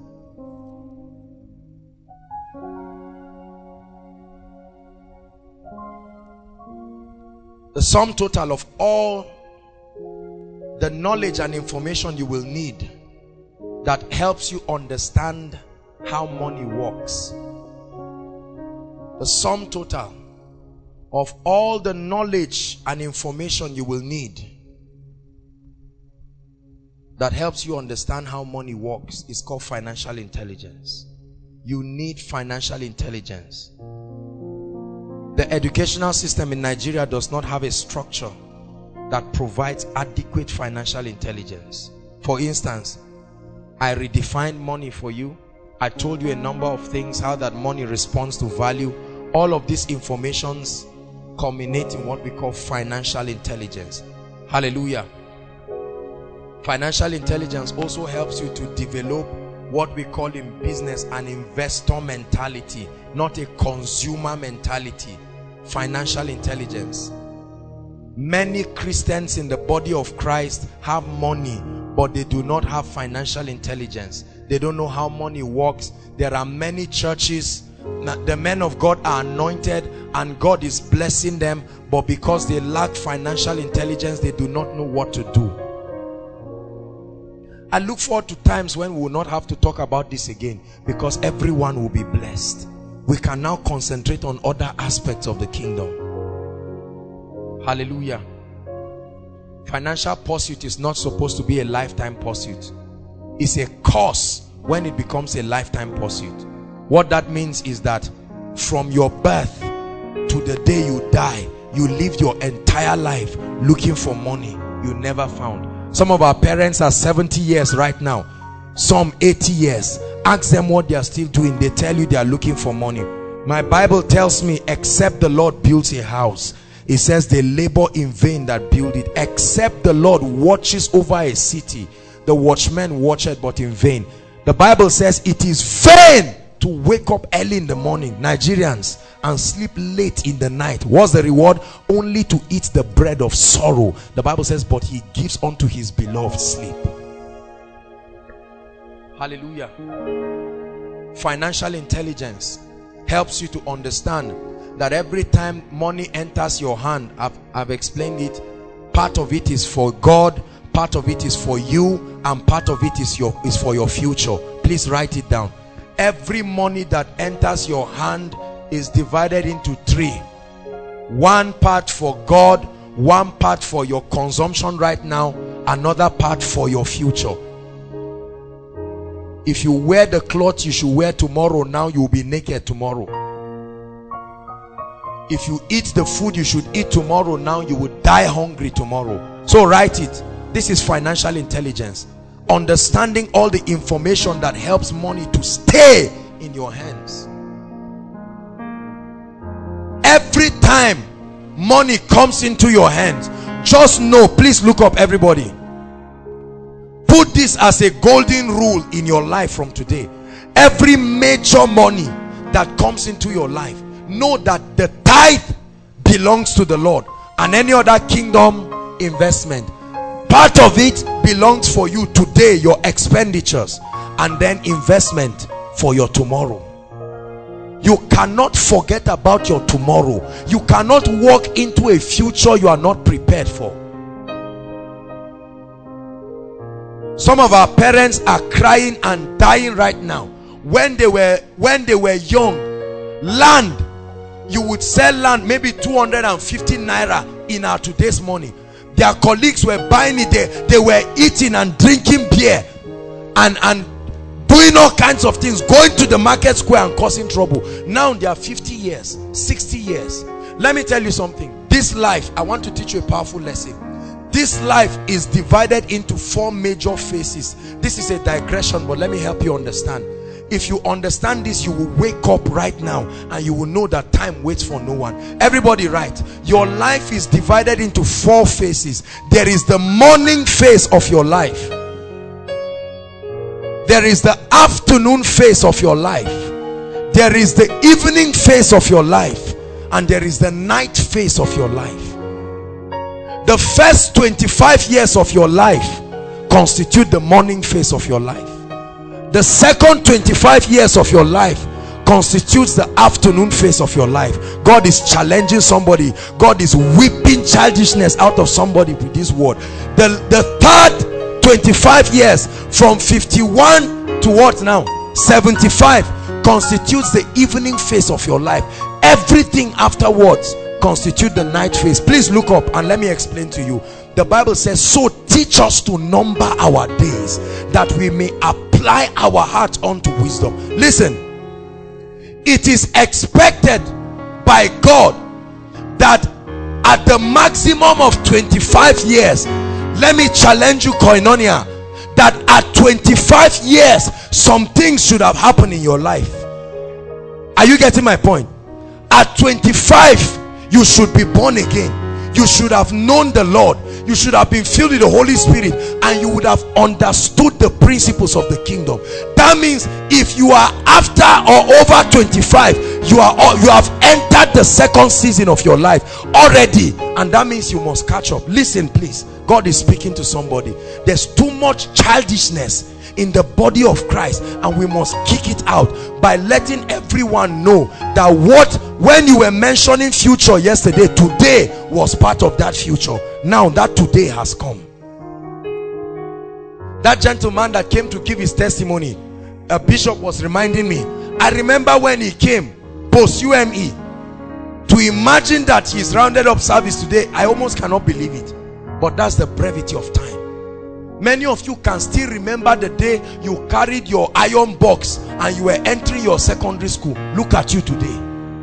The sum total of all the knowledge and information you will need that helps you understand how money works. The sum total of all the knowledge and information you will need that helps you understand how money works is called financial intelligence. You need financial intelligence. The educational system in Nigeria does not have a structure that provides adequate financial intelligence. For instance, I redefined money for you. I told you a number of things, how that money responds to value. All of these informations culminate in what we call financial intelligence. Hallelujah. Financial intelligence also helps you to develop what we call in business an investor mentality, not a consumer mentality. Financial intelligence. Many Christians in the body of Christ have money, but they do not have financial intelligence. They don't know how money works. There are many churches, the men of God are anointed and God is blessing them, but because they lack financial intelligence, they do not know what to do. I look forward to times when we will not have to talk about this again, because everyone will be blessed. We can now concentrate on other aspects of the kingdom. Hallelujah. Financial pursuit is not supposed to be a lifetime pursuit. It's a course when it becomes a lifetime pursuit. What that means is that from your birth to the day you die, you live your entire life looking for money you never found. Some of our parents are seventy years right now, some eighty years. Ask them what they are still doing. They tell you they are looking for money. My Bible tells me, except the Lord builds a house, it says they labor in vain that build it. Except the Lord watches over a city, the watchmen watch it, but in vain. The Bible says it is vain to wake up early in the morning, Nigerians, and sleep late in the night. What's the reward? Only to eat the bread of sorrow. The Bible says, but he gives unto his beloved sleep. Hallelujah. Financial intelligence helps you to understand that every time money enters your hand, I've, I've explained it, part of it is for God, part of it is for you, and part of it is your is for your future. Please write it down. Every money that enters your hand is divided into three. One part for God, one part for your consumption right now, another part for your future. If you wear the clothes you should wear tomorrow, now you will be naked tomorrow. If you eat the food you should eat tomorrow, now you will die hungry tomorrow. So write it. This is financial intelligence. Understanding all the information that helps money to stay in your hands. Every time money comes into your hands, just know, please look up everybody. Put this as a golden rule in your life from today. Every major money that comes into your life, know that the tithe belongs to the Lord, and any other kingdom investment, part of it belongs for you today, your expenditures, and then investment for your tomorrow. You cannot forget about your tomorrow. You cannot walk into a future you are not prepared for. Some of our parents are crying and dying right now. When they were when they were young, land, you would sell land maybe two hundred fifty naira in our today's money. Their colleagues were buying it. They, they were eating and drinking beer and and doing all kinds of things, going to the market square and causing trouble. Now they are fifty years, sixty years. Let me tell you something. This life, I want to teach you a powerful lesson. This life is divided into four major phases. This is a digression, but let me help you understand. If you understand this, you will wake up right now and you will know that time waits for no one. Everybody write. Your life is divided into four phases. There is the morning phase of your life. There is the afternoon phase of your life. There is the evening phase of your life. And there is the night phase of your life. The first twenty-five years of your life constitute the morning phase of your life. The second twenty-five years of your life constitutes the afternoon phase of your life. God is challenging somebody. God is whipping childishness out of somebody with this word. The, the third twenty-five years, from fifty-one to what now? seventy-five, constitutes the evening phase of your life. Everything afterwards constitute the night phase. Please look up and let me explain to you. The Bible says, so teach us to number our days, that we may apply our hearts unto wisdom. Listen, it is expected by God that at the maximum of twenty-five years, let me challenge you, Koinonia, that at twenty-five years some things should have happened in your life. Are you getting my point? At twenty-five you should be born again. You should have known the Lord. You should have been filled with the Holy Spirit, and you would have understood the principles of the kingdom. That means if you are after or over twenty-five, you are you have entered the second season of your life already, and that means you must catch up. Listen, please. God is speaking to somebody. There's too much childishness in the body of Christ, and we must kick it out by letting everyone know that what when you were mentioning future yesterday, today was part of that future. Now that today has come. That gentleman that came to give his testimony, a bishop was reminding me, I remember when he came post U M E, to imagine that he's rounded up service today, I almost cannot believe it. But that's the brevity of time. Many of you can still remember the day you carried your iron box and you were entering your secondary school. Look at you today.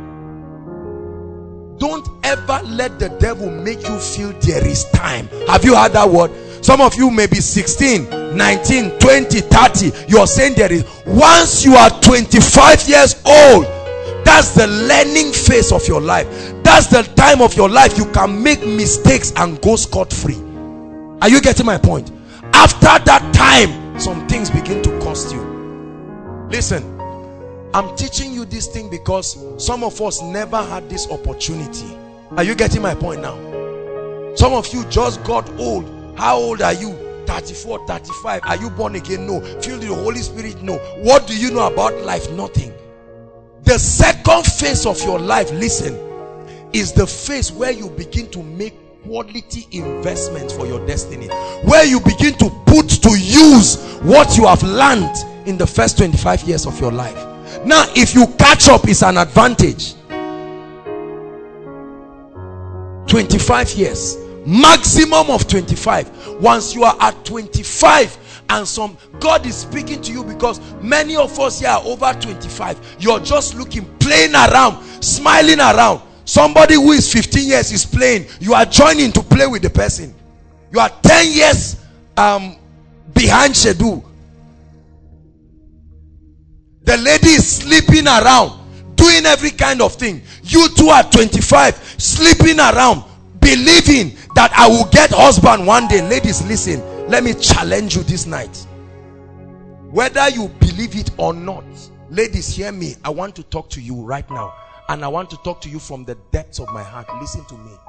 Don't ever let the devil make you feel there is time. Have you heard that word? Some of you may be sixteen, nineteen, twenty, thirty. You're saying there is. Once you are twenty-five years old, that's the learning phase of your life. That's the time of your life you can make mistakes and go scot-free. Are you getting my point? After that time, some things begin to cost you. Listen, I'm teaching you this thing because some of us never had this opportunity. Are you getting my point now? Some of you just got old. How old are you? thirty-four, thirty-five. Are you born again? No. Filled with the Holy Spirit? No. What do you know about life? Nothing. The second phase of your life, listen, is the phase where you begin to make quality investments for your destiny, where you begin to put to use what you have learned in the first twenty-five years of your life. Now, if you catch up, it's an advantage. twenty-five years, maximum of twenty-five. Once you are at twenty-five and some, God is speaking to you, because many of us here are over twenty-five. You're just looking, playing around, smiling around. Somebody who is fifteen years is playing. You are joining to play with the person. You are ten years um, behind schedule. The lady is sleeping around, doing every kind of thing. You two are twenty-five, sleeping around, believing that I will get husband one day. Ladies, listen, let me challenge you this night. Whether you believe it or not, ladies, hear me. I want to talk to you right now, and I want to talk to you from the depths of my heart. Listen to me.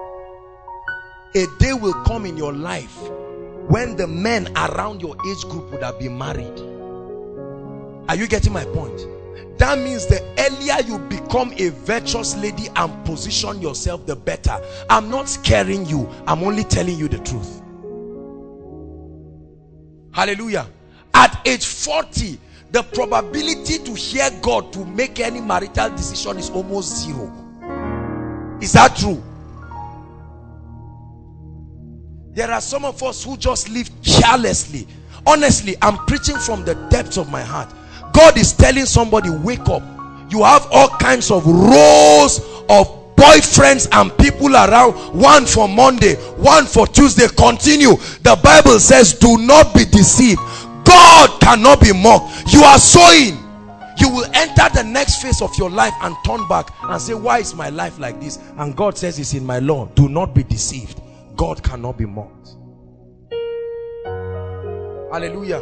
A day will come in your life when the men around your age group would have been married. Are you getting my point? That means the earlier you become a virtuous lady and position yourself, the better. I'm not scaring you. I'm only telling you the truth. Hallelujah. At age forty, the probability to hear God to make any marital decision is almost zero. Is that true? There are some of us who just live carelessly. Honestly, I'm preaching from the depths of my heart. God is telling somebody, wake up. You have all kinds of rows of boyfriends and people around. One for Monday, one for Tuesday. Continue. The Bible says, do not be deceived. God cannot be mocked. You are sowing. You will enter the next phase of your life and turn back and say, why is my life like this? And God says, it's in my law. Do not be deceived. God cannot be mocked. Hallelujah.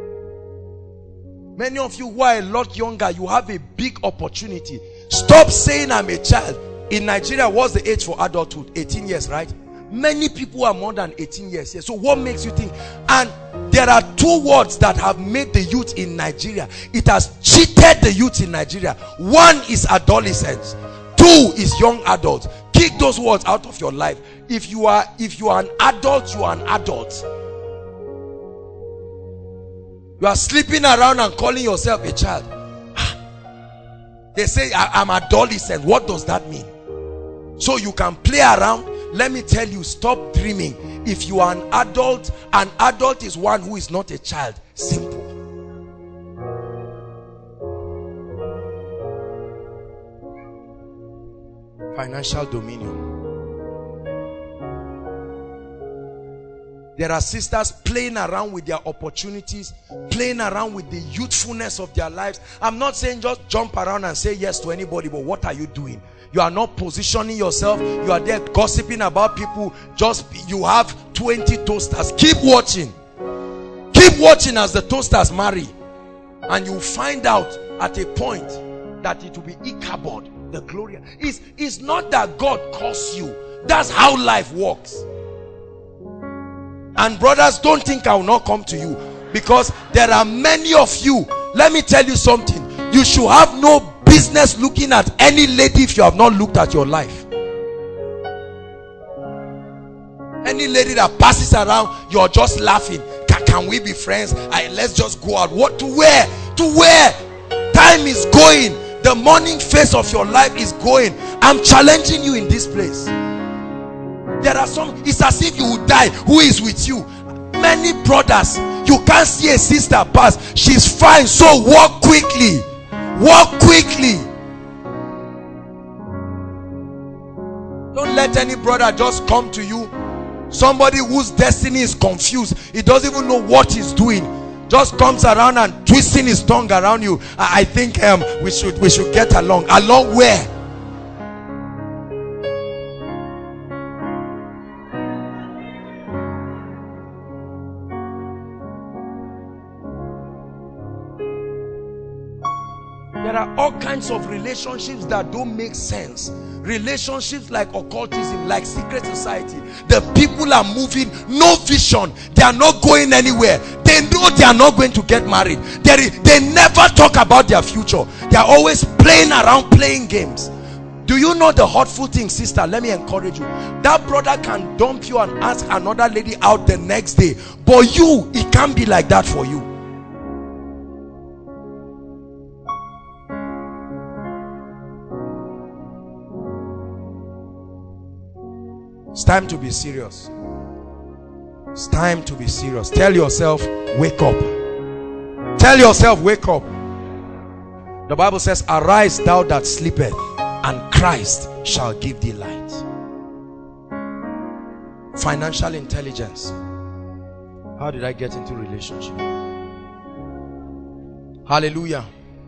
Many of you who are a lot younger, you have a big opportunity. Stop saying I'm a child. In Nigeria, what's the age for adulthood? eighteen years, right? Many people are more than eighteen years here. So what makes you think? And there are two words that have made the youth in Nigeria. It has cheated the youth in Nigeria. One is adolescence. Two is young adults. Kick those words out of your life. If you are, if you are an adult, you are an adult. You are sleeping around and calling yourself a child. They say I'm adolescent. What does that mean? So you can play around. Let me tell you, stop dreaming. If you are an adult, an adult is one who is not a child. Simple. Financial dominion. There are sisters playing around with their opportunities, playing around with the youthfulness of their lives. I'm not saying just jump around and say yes to anybody, but what are you doing? You are not positioning yourself. You are there gossiping about people. Just, you have twenty toasters. Keep watching. Keep watching as the toasters marry. And you find out at a point that it will be Ichabod, the glory. It's, it's not that God calls you. That's how life works. And brothers, don't think I will not come to you, because there are many of you. Let me tell you something. You should have no business looking at any lady if you have not looked at your life. Any lady that passes around, you're just laughing. Can, can we be friends? I, let's just go out. What to wear? To wear. Time is going. The morning phase of your life is going. I'm challenging you in this place. There are some, it's as if you would die. Who is with you? Many brothers, you can't see a sister pass. She's fine, so walk quickly. Walk quickly. Don't let any brother just come to you. Somebody whose destiny is confused. He doesn't even know what he's doing. Just comes around and twisting his tongue around you. I, I think um, we should we should get along. Along where? There are all kinds of relationships that don't make sense. Relationships like occultism, like secret society. The people are moving, no vision. They are not going anywhere. They know they are not going to get married. They, they never talk about their future. They are always playing around, playing games. Do you know the hurtful thing, sister? Let me encourage you. That brother can dump you and ask another lady out the next day. But you, it can't be like that for you. It's time to be serious. It's time to be serious. Tell yourself, wake up. Tell yourself, wake up. The Bible says, arise thou that sleepeth, and Christ shall give thee light. Financial intelligence. How did I get into relationship? Hallelujah.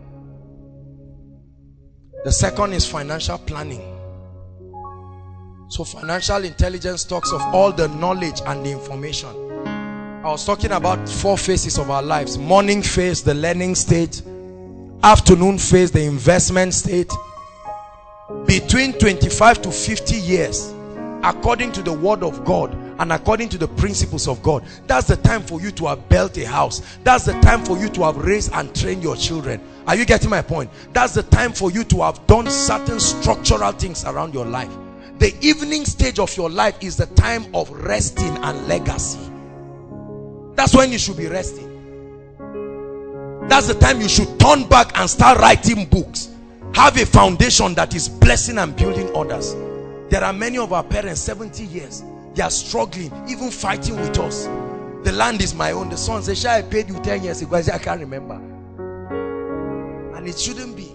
The second is financial planning. So financial intelligence talks of all the knowledge and the information. I was talking about four phases of our lives. Morning phase, the learning state. Afternoon phase, the investment state. Between twenty-five to fifty years, according to the word of God and according to the principles of God, that's the time for you to have built a house. That's the time for you to have raised and trained your children. Are you getting my point? That's the time for you to have done certain structural things around your life. The evening stage of your life is the time of resting and legacy. That's when you should be resting. That's the time you should turn back and start writing books. Have a foundation that is blessing and building others. There are many of our parents, seventy years, they are struggling, even fighting with us. The land is my own. The son says, I paid you ten years ago. I say, I can't remember. And it shouldn't be.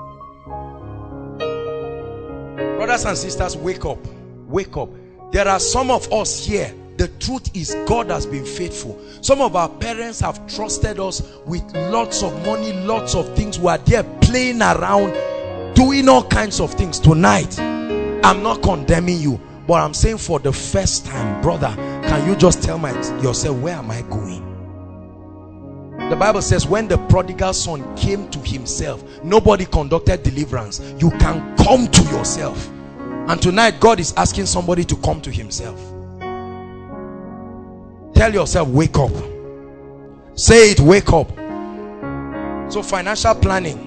Brothers and sisters, wake up. Wake up. There are some of us here. The truth is, God has been faithful. Some of our parents have trusted us with lots of money, lots of things. We are there playing around, doing all kinds of things. Tonight, I'm not condemning you, but I'm saying for the first time, brother, can you just tell my, yourself, where am I going? The Bible says when the prodigal son came to himself, nobody conducted deliverance. You can come to yourself. And tonight, God is asking somebody to come to himself. Tell yourself, wake up. Say it, wake up. So financial planning.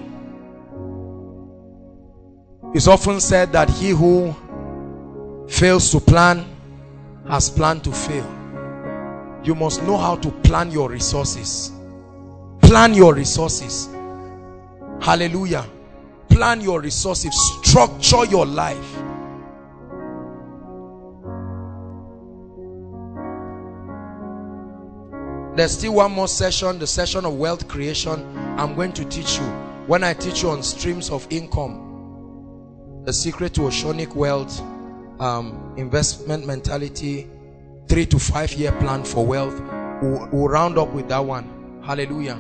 It's often said that he who fails to plan has planned to fail. You must know how to plan your resources. Plan your resources. Hallelujah. Plan your resources. Structure your life. There's still one more session, the session of wealth creation. I'm going to teach you. When I teach you on streams of income, the secret to oceanic wealth, um, investment mentality, three to five year plan for wealth, we'll, we'll round up with that one. Hallelujah.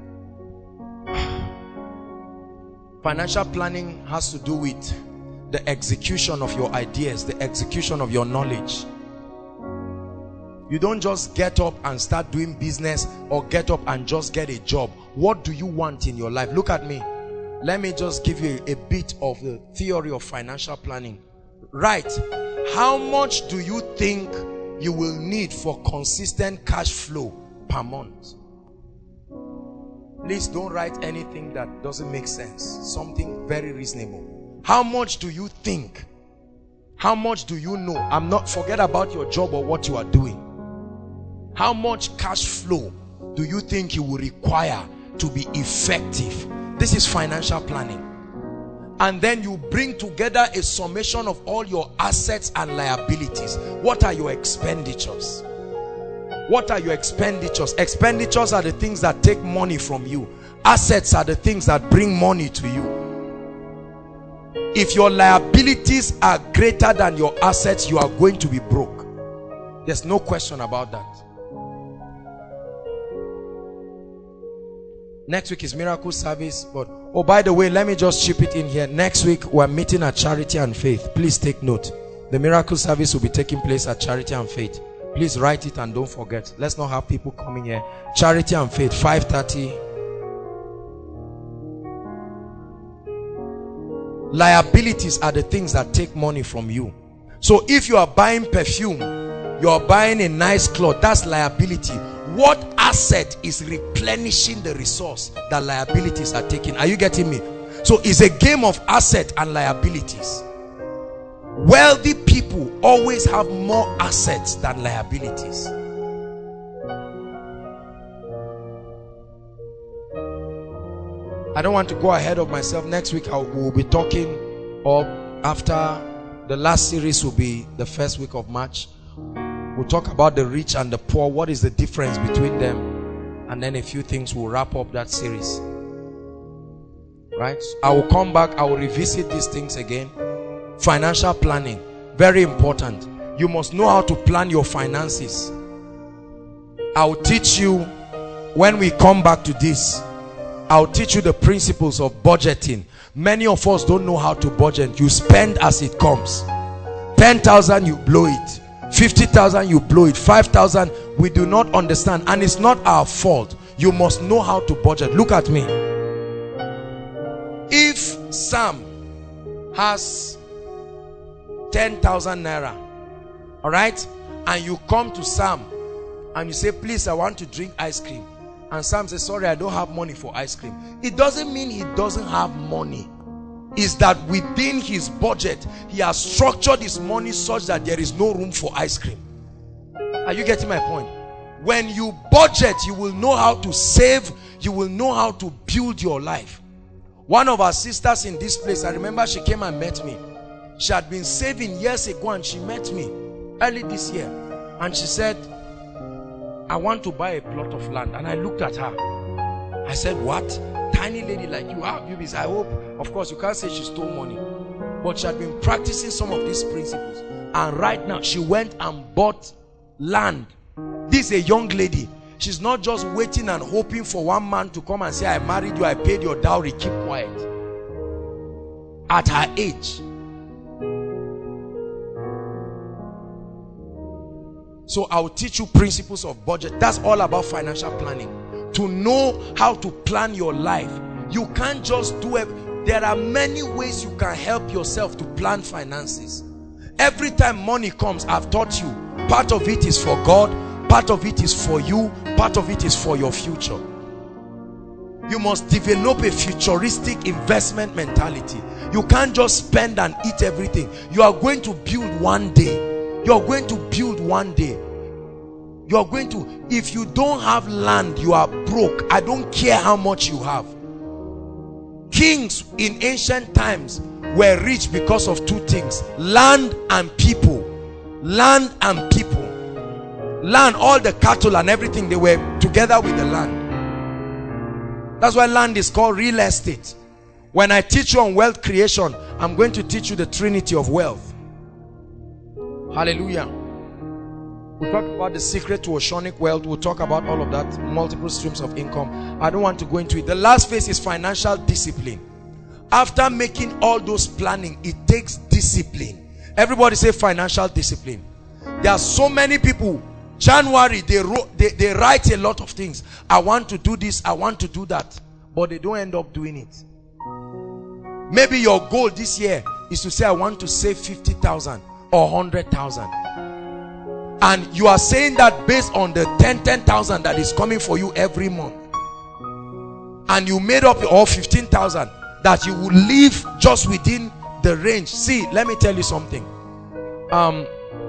Financial planning has to do with the execution of your ideas, the execution of your knowledge. You don't just get up and start doing business or get up and just get a job. What do you want in your life? Look at me. Let me just give you a bit of the theory of financial planning. Right. How much do you think you will need for consistent cash flow per month? Please don't write anything that doesn't make sense. Something very reasonable. How much do you think? How much do you know? I'm not, forget about your job or what you are doing. How much cash flow do you think you will require to be effective? This is financial planning. And then you bring together a summation of all your assets and liabilities. What are your expenditures? What are your expenditures? Expenditures are the things that take money from you. Assets are the things that bring money to you. If your liabilities are greater than your assets, you are going to be broke. There's no question about that. Next week is miracle service, but oh, by the way, let me just chip it in here. Next week we're meeting at Charity and Faith. Please take note. The miracle service will be taking place at Charity and Faith. Please write it and don't forget. Let's not have people coming here. Charity and Faith, five thirty. Liabilities are the things that take money from you. So if you are buying perfume, you are buying a nice cloth, that's liability. What asset is replenishing the resource that liabilities are taking? Are you getting me? So it's a game of asset and liabilities. Wealthy people always have more assets than liabilities. I don't want to go ahead of myself. Next week I will be talking, or after the last series will be the first week of March. We'll talk about the rich and the poor. What is the difference between them? And then a few things will wrap up that series. Right? I will come back. I will revisit these things again. Financial planning. Very important. You must know how to plan your finances. I will teach you when we come back to this. I'll teach you the principles of budgeting. Many of us don't know how to budget. You spend as it comes. ten thousand, you blow it. fifty thousand, you blow it. five thousand, we do not understand. And it's not our fault. You must know how to budget. Look at me. If Sam has ten thousand naira, all right, and you come to Sam and you say, please, I want to drink ice cream. And Sam says, sorry, I don't have money for ice cream. It doesn't mean he doesn't have money. It's that within his budget, he has structured his money such that there is no room for ice cream. Are you getting my point? When you budget, you will know how to save. You will know how to build your life. One of our sisters in this place, I remember she came and met me. She had been saving years ago and she met me early this year. And she said, I want to buy a plot of land. And I looked at her. I said, what? Tiny lady like you, how have you been? I hope, of course, you can't say she stole money. But she had been practicing some of these principles. And right now, she went and bought land. This is a young lady. She's not just waiting and hoping for one man to come and say, I married you, I paid your dowry, keep quiet. At her age. So I'll teach you principles of budget. That's all about financial planning. To know how to plan your life. You can't just do it. There are many ways you can help yourself to plan finances. Every time money comes, I've taught you, part of it is for God, part of it is for you, part of it is for your future. You must develop a futuristic investment mentality. You can't just spend and eat everything. You are going to build one day. You are going to build one day. You are going to, if you don't have land, you are broke. I don't care how much you have. Kings in ancient times were rich because of two things: land and people. Land and people. Land, all the cattle and everything, they were together with the land. That's why land is called real estate. When I teach you on wealth creation, I'm going to teach you the trinity of wealth. Hallelujah. We'll talk about the secret to oceanic wealth. We'll talk about all of that, multiple streams of income. I don't want to go into it. The last phase is financial discipline. After making all those planning, it takes discipline. Everybody say financial discipline. There are so many people, January, they, wrote, they, they write a lot of things. I want to do this, I want to do that. But they don't end up doing it. Maybe your goal this year is to say, I want to save fifty thousand or one hundred thousand. And you are saying that based on the ten thousand that is coming for you every month. And you made up all fifteen thousand that you will live just within the range. See, let me tell you something. Um,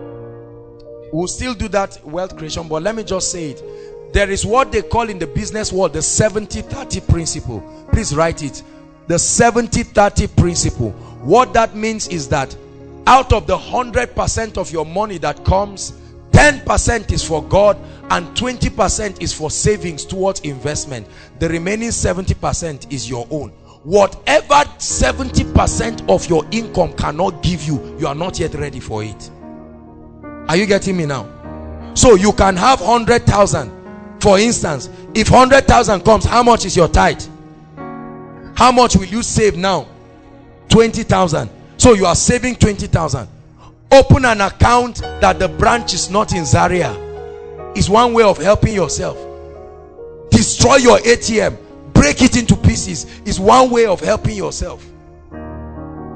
we'll still do that wealth creation, but let me just say it. There is what they call in the business world the seventy thirty principle. Please write it. The seventy thirty principle. What that means is that out of the one hundred percent of your money that comes, ten percent is for God and twenty percent is for savings towards investment. The remaining seventy percent is your own. Whatever seventy percent of your income cannot give you, you are not yet ready for it. Are you getting me now? So you can have one hundred thousand. For instance, if one hundred thousand comes, how much is your tithe? How much will you save now? twenty thousand. So you are saving twenty thousand. Open an account that the branch is not in Zaria. Is one way of helping yourself. Destroy your A T M. Break it into pieces. Is one way of helping yourself.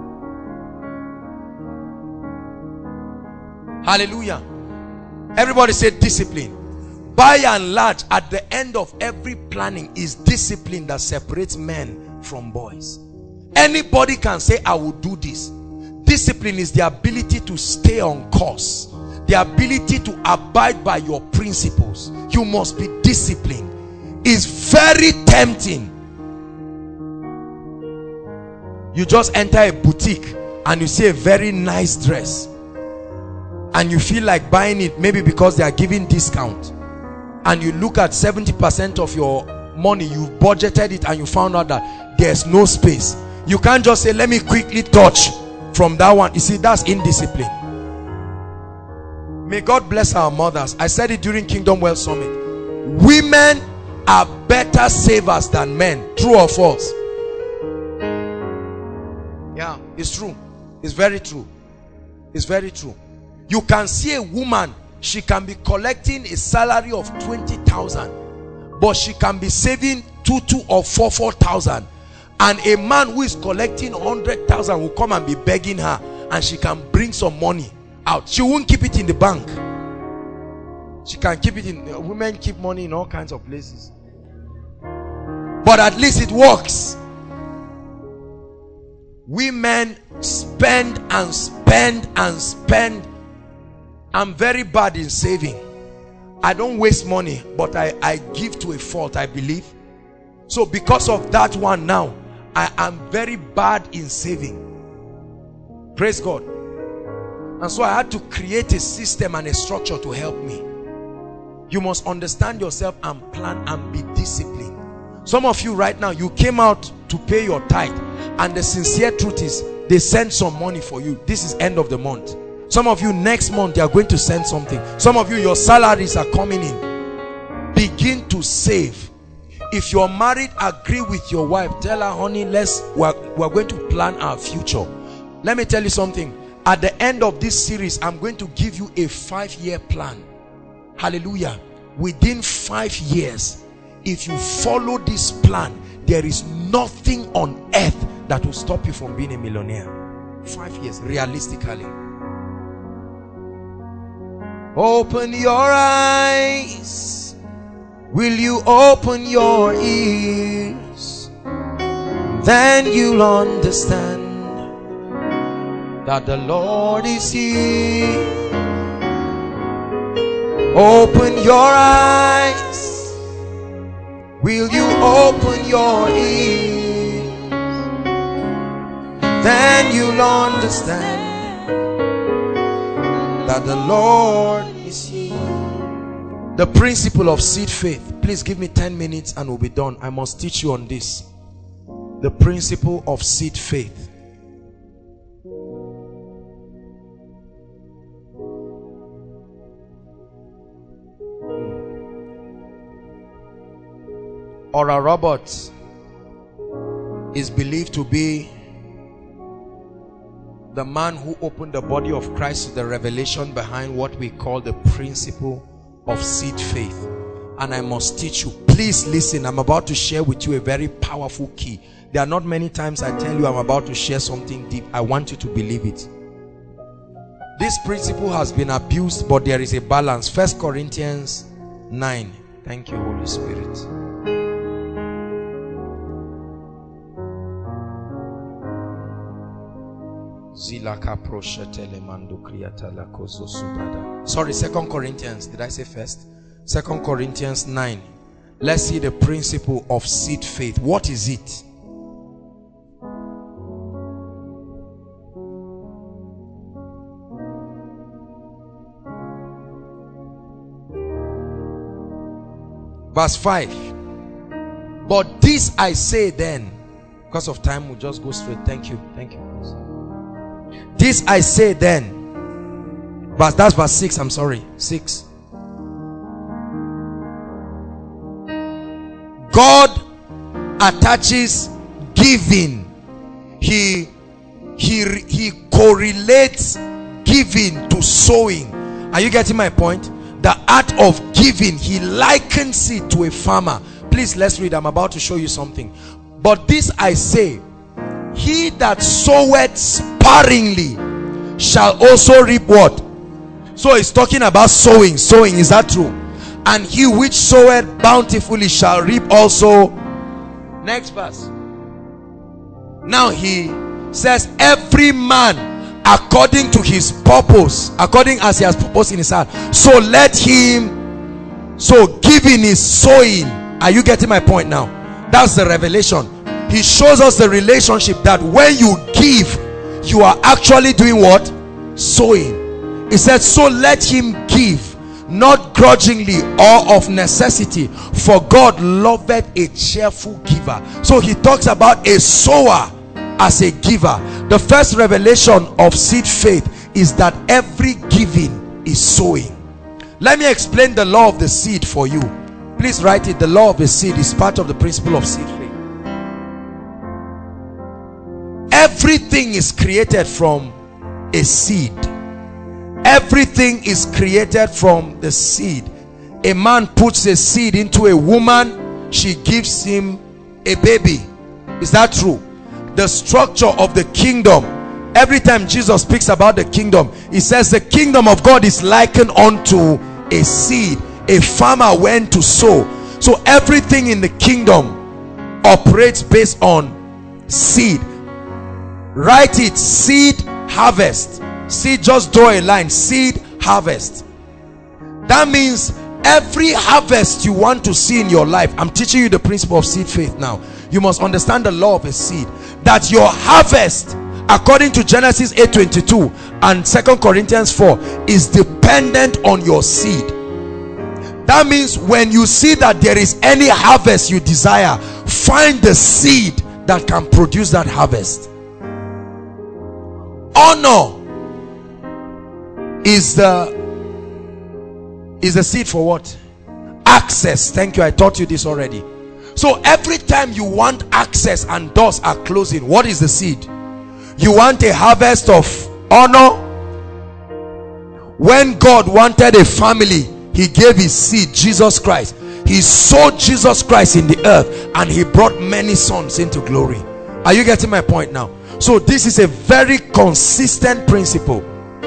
Hallelujah. Everybody say discipline. By and large, at the end of every planning is discipline that separates men from boys. Anybody can say, I will do this. Discipline is the ability to stay on course, the ability to abide by your principles. You must be disciplined. It's very tempting. You just enter a boutique and you see a very nice dress and you feel like buying it, maybe because they are giving discount, and you look at seventy percent of your money, you've budgeted it, and you found out that there's no space. You can't just say, let me quickly touch from that one. You see, that's indiscipline. May God bless our mothers. I said it during Kingdom Wealth Summit. Women are better savers than men. True or false? Yeah, it's true. It's very true. It's very true. You can see a woman, she can be collecting a salary of twenty thousand, but she can be saving two two or four four thousand, and a man who is collecting one hundred thousand will come and be begging her, and she can bring some money out. She won't keep it in the bank. She can keep it in, uh, women keep money in all kinds of places, but at least it works. Women spend and spend and spend. I'm very bad in saving. I don't waste money, but I, I give to a fault, I believe. So because of that one now, I am very bad in saving. Praise God. And so I had to create a system and a structure to help me. You must understand yourself and plan and be disciplined. Some of you right now, you came out to pay your tithe, and the sincere truth is they send some money for you. This is end of the month. Some of you next month they are going to send something. Some of you, your salaries are coming in. Begin to save. If you're married, agree with your wife. Tell her, honey, let's we're, we're going to plan our future. Let me tell you something. At the end of this series, I'm going to give you a five-year plan. Hallelujah. Within five years, if you follow this plan, there is nothing on earth that will stop you from being a millionaire. Five years, realistically. Open your eyes. Will you open your ears? Then you'll understand that the Lord is here. Open your eyes. Will you open your ears? Then you'll understand that the Lord is here. The principle of seed faith. Please give me ten minutes and we'll be done. I must teach you on this. The principle of seed faith. Oral Roberts is believed to be the man who opened the body of Christ to the revelation behind what we call the principle of seed faith. And I must teach you. Please listen. I'm about to share with you a very powerful key. There are not many times I tell you I'm about to share something deep. I want you to believe it. This principle has been abused, but there is a balance. First Corinthians nine. Thank you, Holy Spirit. Sorry, Second Corinthians. Did I say first? Second Corinthians nine. Let's see the principle of seed faith. What is it? Verse five. But this I say then, because of time we'll just go straight. Thank you. Thank you. This I say then, but that's verse six. I'm sorry, six. God attaches giving. He he he correlates giving to sowing. Are you getting my point? The art of giving, he likens it to a farmer. Please, let's read. I'm about to show you something. But this I say, he that soweth sparingly shall also reap what? So it's talking about sowing. Sowing, is that true? And he which soweth bountifully shall reap also. Next verse. Now he says, every man according to his purpose, according as he has purposed in his heart, so let him. So giving is sowing. Are you getting my point now? That's the revelation. He shows us the relationship that when you give, you are actually doing what? Sowing. He said, so let him give, not grudgingly or of necessity, for God loveth a cheerful giver. So he talks about a sower as a giver. The first revelation of seed faith is that every giving is sowing. Let me explain the law of the seed for you. Please write it. The law of the seed is part of the principle of seed faith. Everything is created from a seed. Everything is created from the seed. A man puts a seed into a woman, she gives him a baby. Is that true? The structure of the kingdom, every time Jesus speaks about the kingdom, he says the kingdom of God is likened unto a seed. A farmer went to sow. So everything in the kingdom operates based on seed. Write it. Seed, harvest. Seed, just draw a line. Seed, harvest. That means every harvest you want to see in your life, I'm teaching you the principle of seed faith now. You must understand the law of a seed, that your harvest, according to Genesis eight twenty-two and Second Corinthians four, is dependent on your seed. That means when you see that there is any harvest you desire, find the seed that can produce that harvest. Honor is the is the seed for what? Access. Thank you, I taught you this already. So every time you want access and doors are closing, what is the seed? You want a harvest of honor. When God wanted a family, he gave his seed, Jesus Christ. He sowed Jesus Christ in the earth and he brought many sons into glory. Are you getting my point now? So this is a very consistent principle.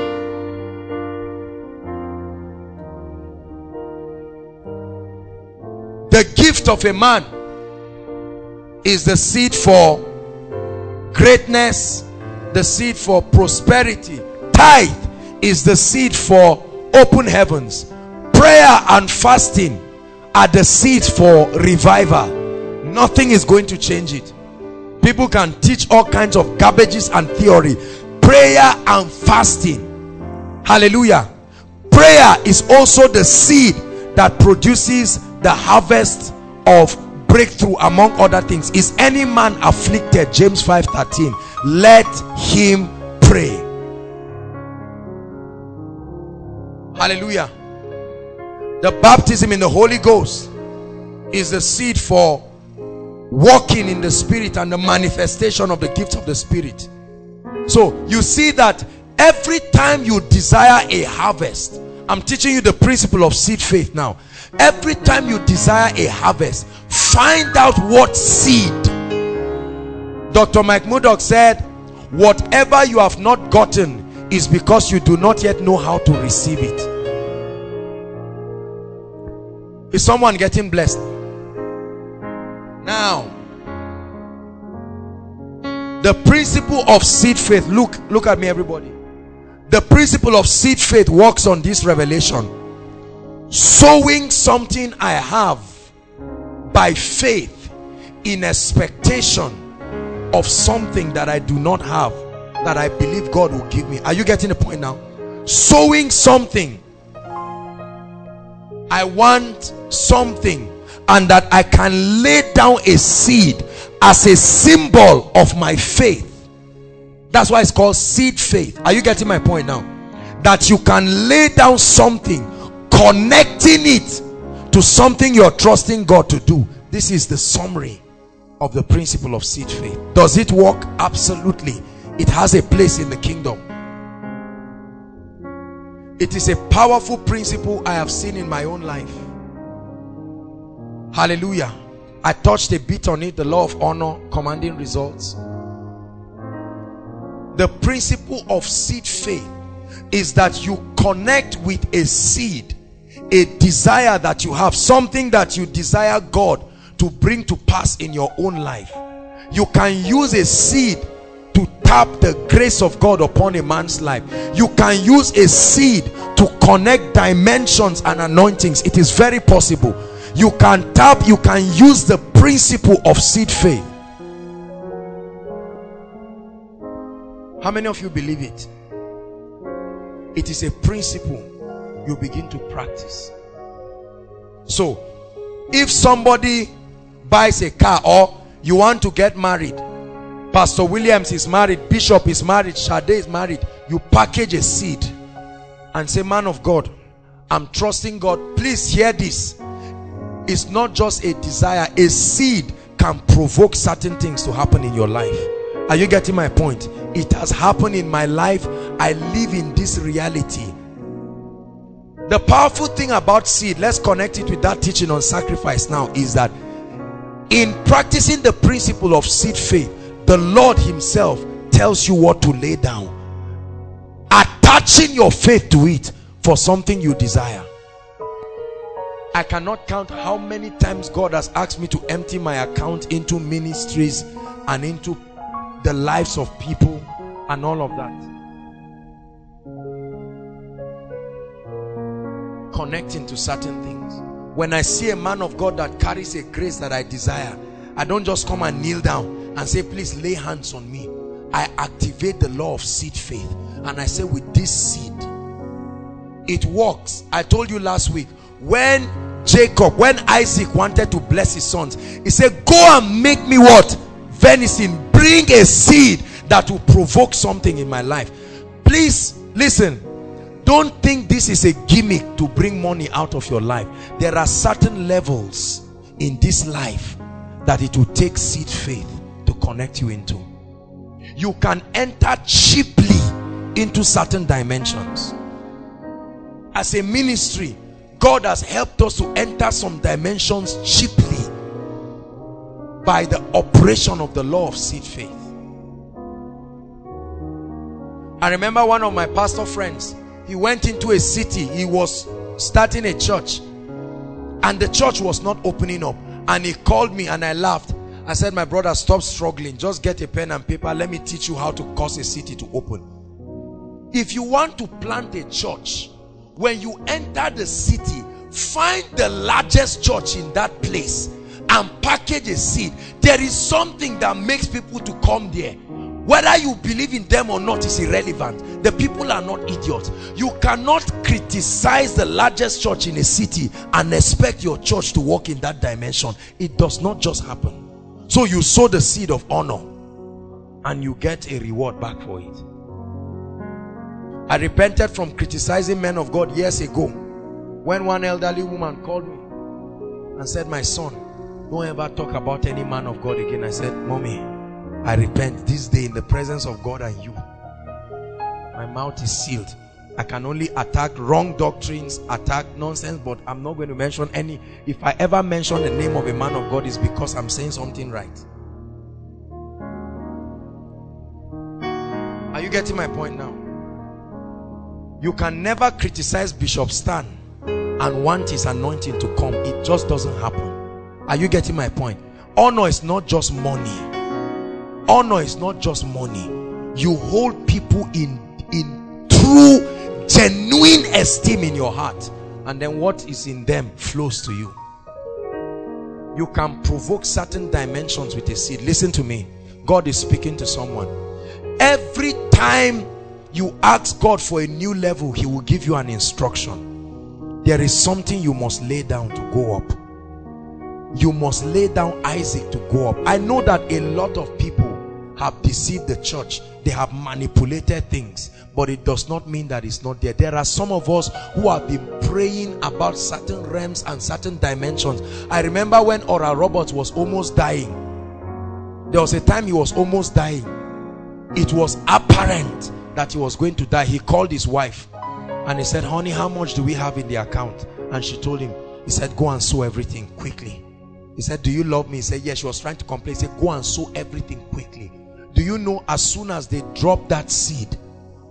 The gift of a man is the seed for greatness, the seed for prosperity. Tithe is the seed for open heavens. Prayer and fasting are the seeds for revival. Nothing is going to change it. People can teach all kinds of garbages and theory. Prayer and fasting, hallelujah. Prayer is also the seed that produces the harvest of breakthrough, among other things. Is any man afflicted? James five thirteen. Let him pray. Hallelujah. The baptism in the Holy Ghost is the seed for walking in the Spirit and the manifestation of the gifts of the Spirit. So you see that every time you desire a harvest, I'm teaching you the principle of seed faith now. Every time you desire a harvest, find out what seed. Doctor Mike Murdoch said, whatever you have not gotten is because you do not yet know how to receive it. Is someone getting blessed? Now, the principle of seed faith, look look at me everybody. The principle of seed faith works on this revelation. Sowing something I have by faith in expectation of something that I do not have, that I believe God will give me. Are you getting the point now? Sowing something, I want something, and that I can lay down a seed as a symbol of my faith. That's why it's called seed faith. Are you getting my point now? That you can lay down something, connecting it to something you're trusting God to do. This is the summary of the principle of seed faith. Does it work? Absolutely. It has a place in the kingdom. It is a powerful principle I have seen in my own life. Hallelujah. I touched a bit on it, the law of honor, commanding results. The principle of seed faith. is that you connect with a seed, a desire that you have, something that you desire God to bring to pass in your own life. You can use a seed to tap the grace of God upon a man's life. You can use a seed to connect dimensions and anointings. It is very possible. You can tap, you can use the principle of seed faith. How many of you believe it? It is a principle you begin to practice. So, if somebody buys a car, or you want to get married, Pastor Williams is married, Bishop is married, Shade is married, you package a seed and say, man of God, I'm trusting God. Please hear this. It's not just a desire. A seed can provoke certain things to happen in your life. Are you getting my point? It has happened in my life. I live in this reality. The powerful thing about seed, let's connect it with that teaching on sacrifice now, is that in practicing the principle of seed faith, the Lord himself tells you what to lay down, attaching your faith to it for something you desire. I cannot count how many times God has asked me to empty my account into ministries and into the lives of people and all of that. Connecting to certain things. When I see a man of God that carries a grace that I desire, I don't just come and kneel down and say, please lay hands on me. I activate the law of seed faith, and I say, with this seed, it works. I told you last week, when Jacob, when Isaac wanted to bless his sons, he said, go and make me what? Venison. Bring a seed that will provoke something in my life. Please listen. Don't think this is a gimmick to bring money out of your life. There are certain levels in this life that it will take seed faith to connect you into. You can enter cheaply into certain dimensions. As a ministry, God has helped us to enter some dimensions cheaply by the operation of the law of seed faith. I remember one of my pastor friends, he went into a city, he was starting a church, and the church was not opening up, and he called me and I laughed. I said, my brother, stop struggling, just get a pen and paper, let me teach you how to cause a city to open. If you want to plant a church, when you enter the city, find the largest church in that place and package a seed. There is something that makes people to come there. Whether you believe in them or not is irrelevant. The people are not idiots. You cannot criticize the largest church in a city and expect your church to walk in that dimension. It does not just happen. So you sow the seed of honor and you get a reward back for it. I repented from criticizing men of God years ago, when one elderly woman called me and said, my son, don't ever talk about any man of God again. I said, mommy, I repent this day in the presence of God and you. My mouth is sealed. I can only attack wrong doctrines, attack nonsense, but I'm not going to mention any. If I ever mention the name of a man of God, it's because I'm saying something right. Are you getting my point now? You can never criticize Bishop Stan and want his anointing to come. It just doesn't happen. Are you getting my point? Honor is not just money. Honor is not just money. You hold people in, in true, genuine esteem in your heart, and then what is in them flows to you. You can provoke certain dimensions with a seed. Listen to me. God is speaking to someone. Every time you ask God for a new level, he will give you an instruction. There is something you must lay down to go up. You must lay down Isaac to go up. I know that a lot of people have deceived the church. They have manipulated things, but it does not mean that it's not there. There are some of us who have been praying about certain realms and certain dimensions. I remember when Oral Roberts was almost dying. There was a time he was almost dying. It was apparent that he was going to die. He called his wife and he said, honey, how much do we have in the account? And she told him. He said, go and sow everything quickly. He said, do you love me? He said, yes. She was trying to complain. He said, go and sow everything quickly. Do you know, as soon as they dropped that seed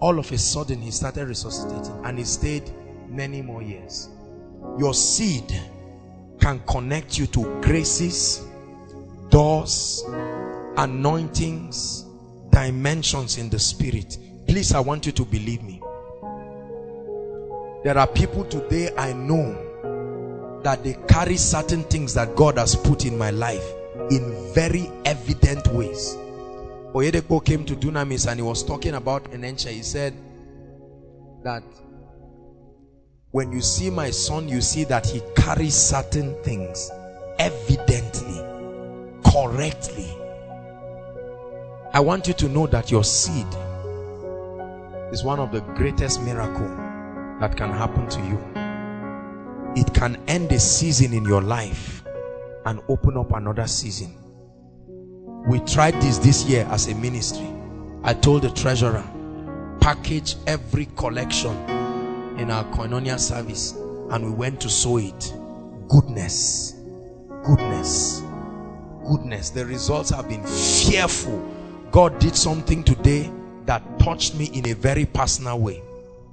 all of a sudden he started resuscitating, and he stayed many more years. Your seed can connect you to graces, doors, anointings, dimensions in the spirit. Please, I want you to believe me. There are people today I know that they carry certain things that God has put in my life in very evident ways. Oyedepo came to Dunamis and he was talking about Enenche. He said that when you see my son, you see that he carries certain things evidently, correctly. I want you to know that your seed is one of the greatest miracles that can happen to you. It can end a season in your life and open up another season. We tried this this year as a ministry. I told the treasurer, package every collection in our koinonia service, and we went to sow it. Goodness, goodness, goodness. The results have been fearful. God did something today that touched me in a very personal way.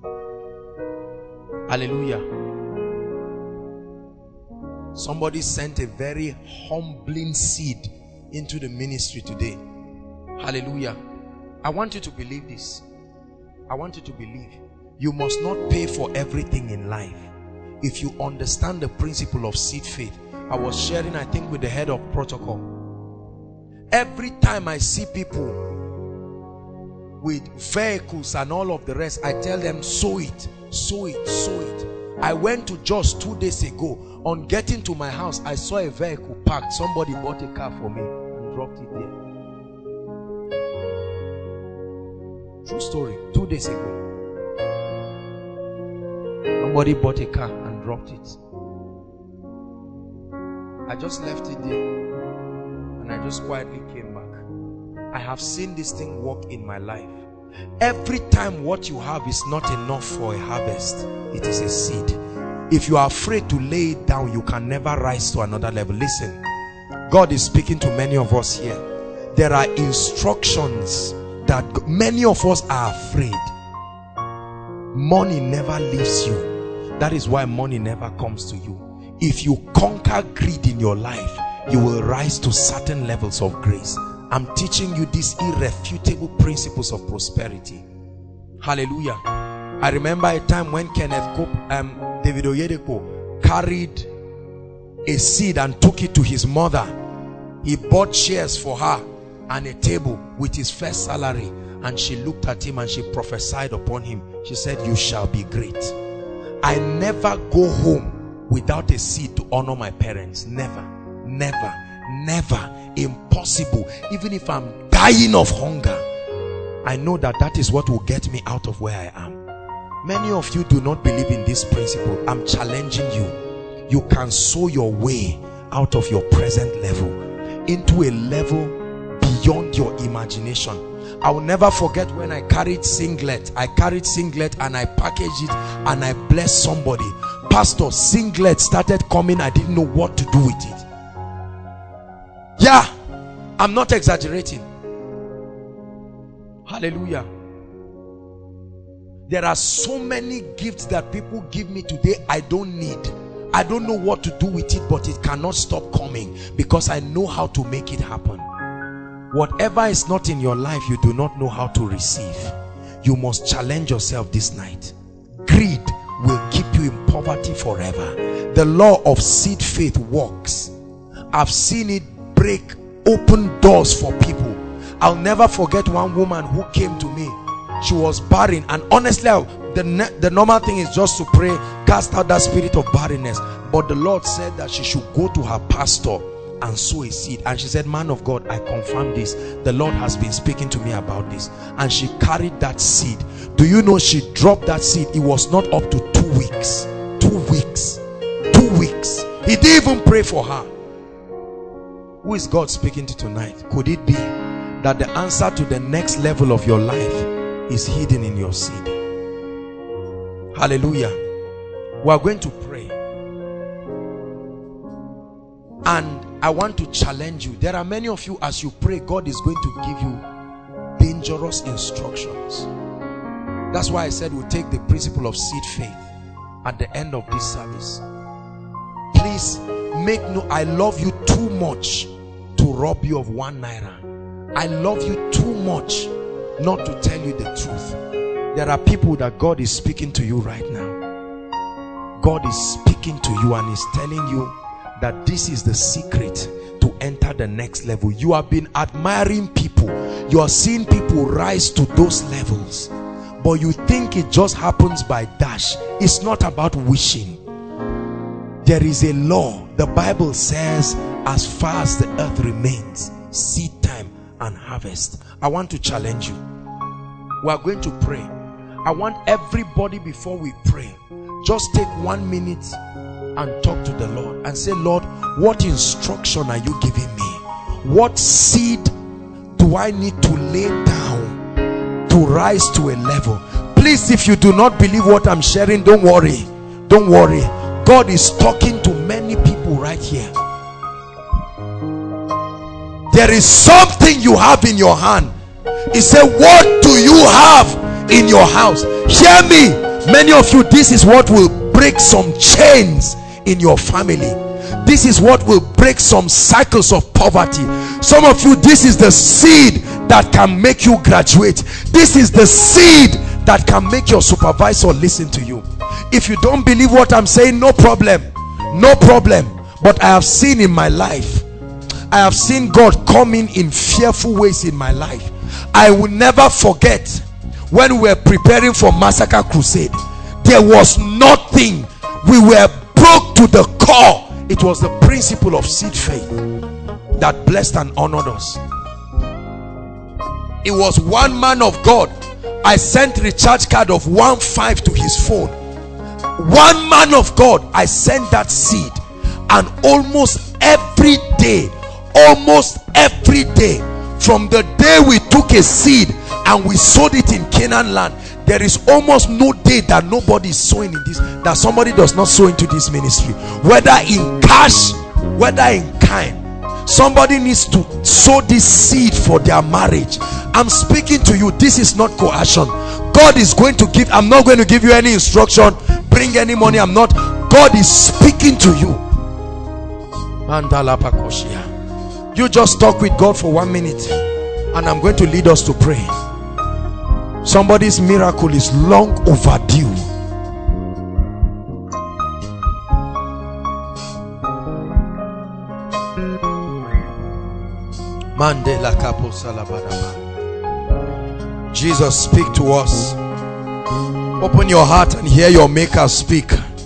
Hallelujah. Somebody sent a very humbling seed into the ministry today. Hallelujah. I want you to believe this. I want you to believe you must not pay for everything in life. If you understand the principle of seed faith, I was sharing, I think, with the head of protocol. Every time I see people with vehicles and all of the rest, I tell them, sow it, sow it, sow it. I went to just two days ago. On getting to my house, I saw a vehicle parked. Somebody bought a car for me and dropped it there. True story. Two days ago, somebody bought a car and dropped it. I just left it there and I just quietly came back. I have seen this thing work in my life. Every time what you have is not enough for a harvest, it is a seed. If you are afraid to lay it down, you can never rise to another level. Listen, God is speaking to many of us here. There are instructions that many of us are afraid. Money never leaves you. That is why money never comes to you. If you conquer greed in your life, you will rise to certain levels of grace. I'm teaching you these irrefutable principles of prosperity. Hallelujah. I remember a time when Kenneth Cope, um, David Oyedepo carried a seed and took it to his mother. He bought chairs for her and a table with his first salary, and she looked at him and she prophesied upon him. She said, you shall be great. I never go home without a seed to honor my parents. Never, never, never. Impossible. Even if I'm dying of hunger, I know that that is what will get me out of where I am. Many of you do not believe in this principle. I'm challenging you. You can sow your way out of your present level into a level beyond your imagination. I will never forget when I carried singlet. I carried singlet and I packaged it and I blessed somebody. Pastor, singlet started coming. I didn't know what to do with it. Yeah, I'm not exaggerating. Hallelujah. There are so many gifts that people give me today I don't need. I don't know what to do with it, but it cannot stop coming because I know how to make it happen. Whatever is not in your life, you do not know how to receive. You must challenge yourself this night. Greed will keep you in poverty forever. The law of seed faith works. I've seen it break open doors for people. I'll never forget one woman who came to me. She was barren, and honestly the, the normal thing is just to pray, cast out that spirit of barrenness, but the Lord said that she should go to her pastor and sow a seed. And she said, man of God, I confirm this. The Lord has been speaking to me about this. And she carried that seed. Do you know she dropped that seed? It was not up to two weeks. Two weeks. Two weeks. He didn't even pray for her. Who is God speaking to tonight? Could it be that the answer to the next level of your life is hidden in your seed? Hallelujah. We are going to pray. And I want to challenge you. There are many of you, as you pray, God is going to give you dangerous instructions. That's why I said we'll take the principle of seed faith at the end of this service. Please make no, I love you too much to rob you of one naira. I love you too much not to tell you the truth. There are people that God is speaking to you right now. God is speaking to you and is telling you that this is the secret to enter the next level. You have been admiring people. You are seeing people rise to those levels. But you think it just happens by dash. It's not about wishing. There is a law. The Bible says, as far as the earth remains, seed time and harvest. I want to challenge you. We are going to pray. I want everybody, before we pray, just take one minute and talk to the Lord and say, Lord, what instruction are you giving me? What seed do I need to lay down to rise to a level? Please, if you do not believe what I'm sharing, don't worry. Don't worry. God is talking to many people right here. There is something you have in your hand. He said, what do you have in your house? Hear me. Many of you, this is what will break some chains in your family. This is what will break some cycles of poverty. Some of you, this is the seed that can make you graduate. This is the seed that can make your supervisor listen to you. If you don't believe what I'm saying, no problem. No problem. But I have seen in my life, I have seen God coming in fearful ways in my life. I will never forget when we were preparing for Massacre Crusade. There was nothing. We were broke to the core. It was the principle of seed faith that blessed and honored us. It was one man of God. I sent recharge card of one five to his phone. One man of God, I sent that seed, and almost every day, almost every day, from the day we took a seed and we sowed it in Canaan land, there is almost no day that nobody is sowing in this, that somebody does not sow into this ministry, whether in cash, whether in kind. Somebody needs to sow this seed for their marriage. I'm speaking to you. This is not coercion. God is going to give. I'm not going to give you any instruction. Bring any money. I'm not. God is speaking to you. You just talk with God for one minute, and I'm going to lead us to pray. Somebody's miracle is long overdue. Jesus, speak to us. Open your heart and hear your Maker speak.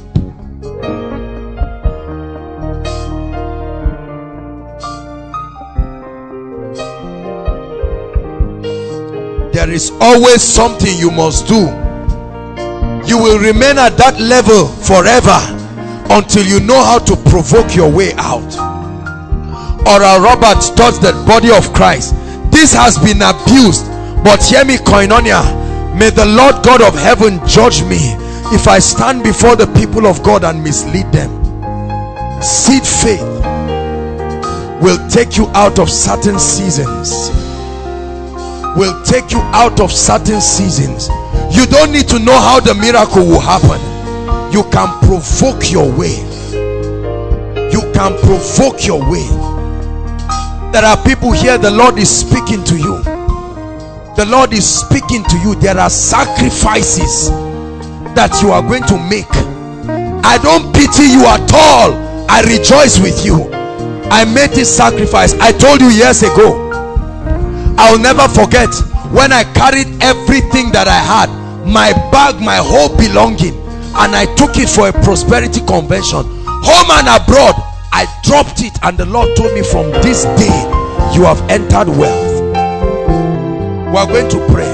There is always something you must do. You will remain at that level forever until you know how to provoke your way out. Oral Roberts taught the body of Christ. This has been abused, but hear me, Koinonia. May the Lord God of heaven judge me if I stand before the people of God and mislead them. Seed faith will take you out of certain seasons. Will take you out of certain seasons. You don't need to know how the miracle will happen. You can provoke your way. You can provoke your way. There are people here, the Lord is speaking to you. The Lord is speaking to you. There are sacrifices that you are going to make. I don't pity you at all. I rejoice with you. I made this sacrifice. I told you years ago. I'll never forget when I carried everything that I had, my bag, my whole belonging, and I took it for a prosperity convention, home and abroad. I dropped it, and the Lord told me, from this day you have entered wealth. We are going to pray.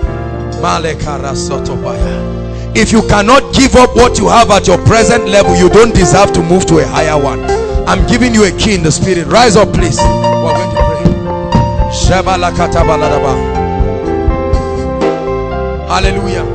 If you cannot give up what you have at your present level, you don't deserve to move to a higher one. I'm giving you a key in the spirit. Rise up, please. We are going to pray. Hallelujah.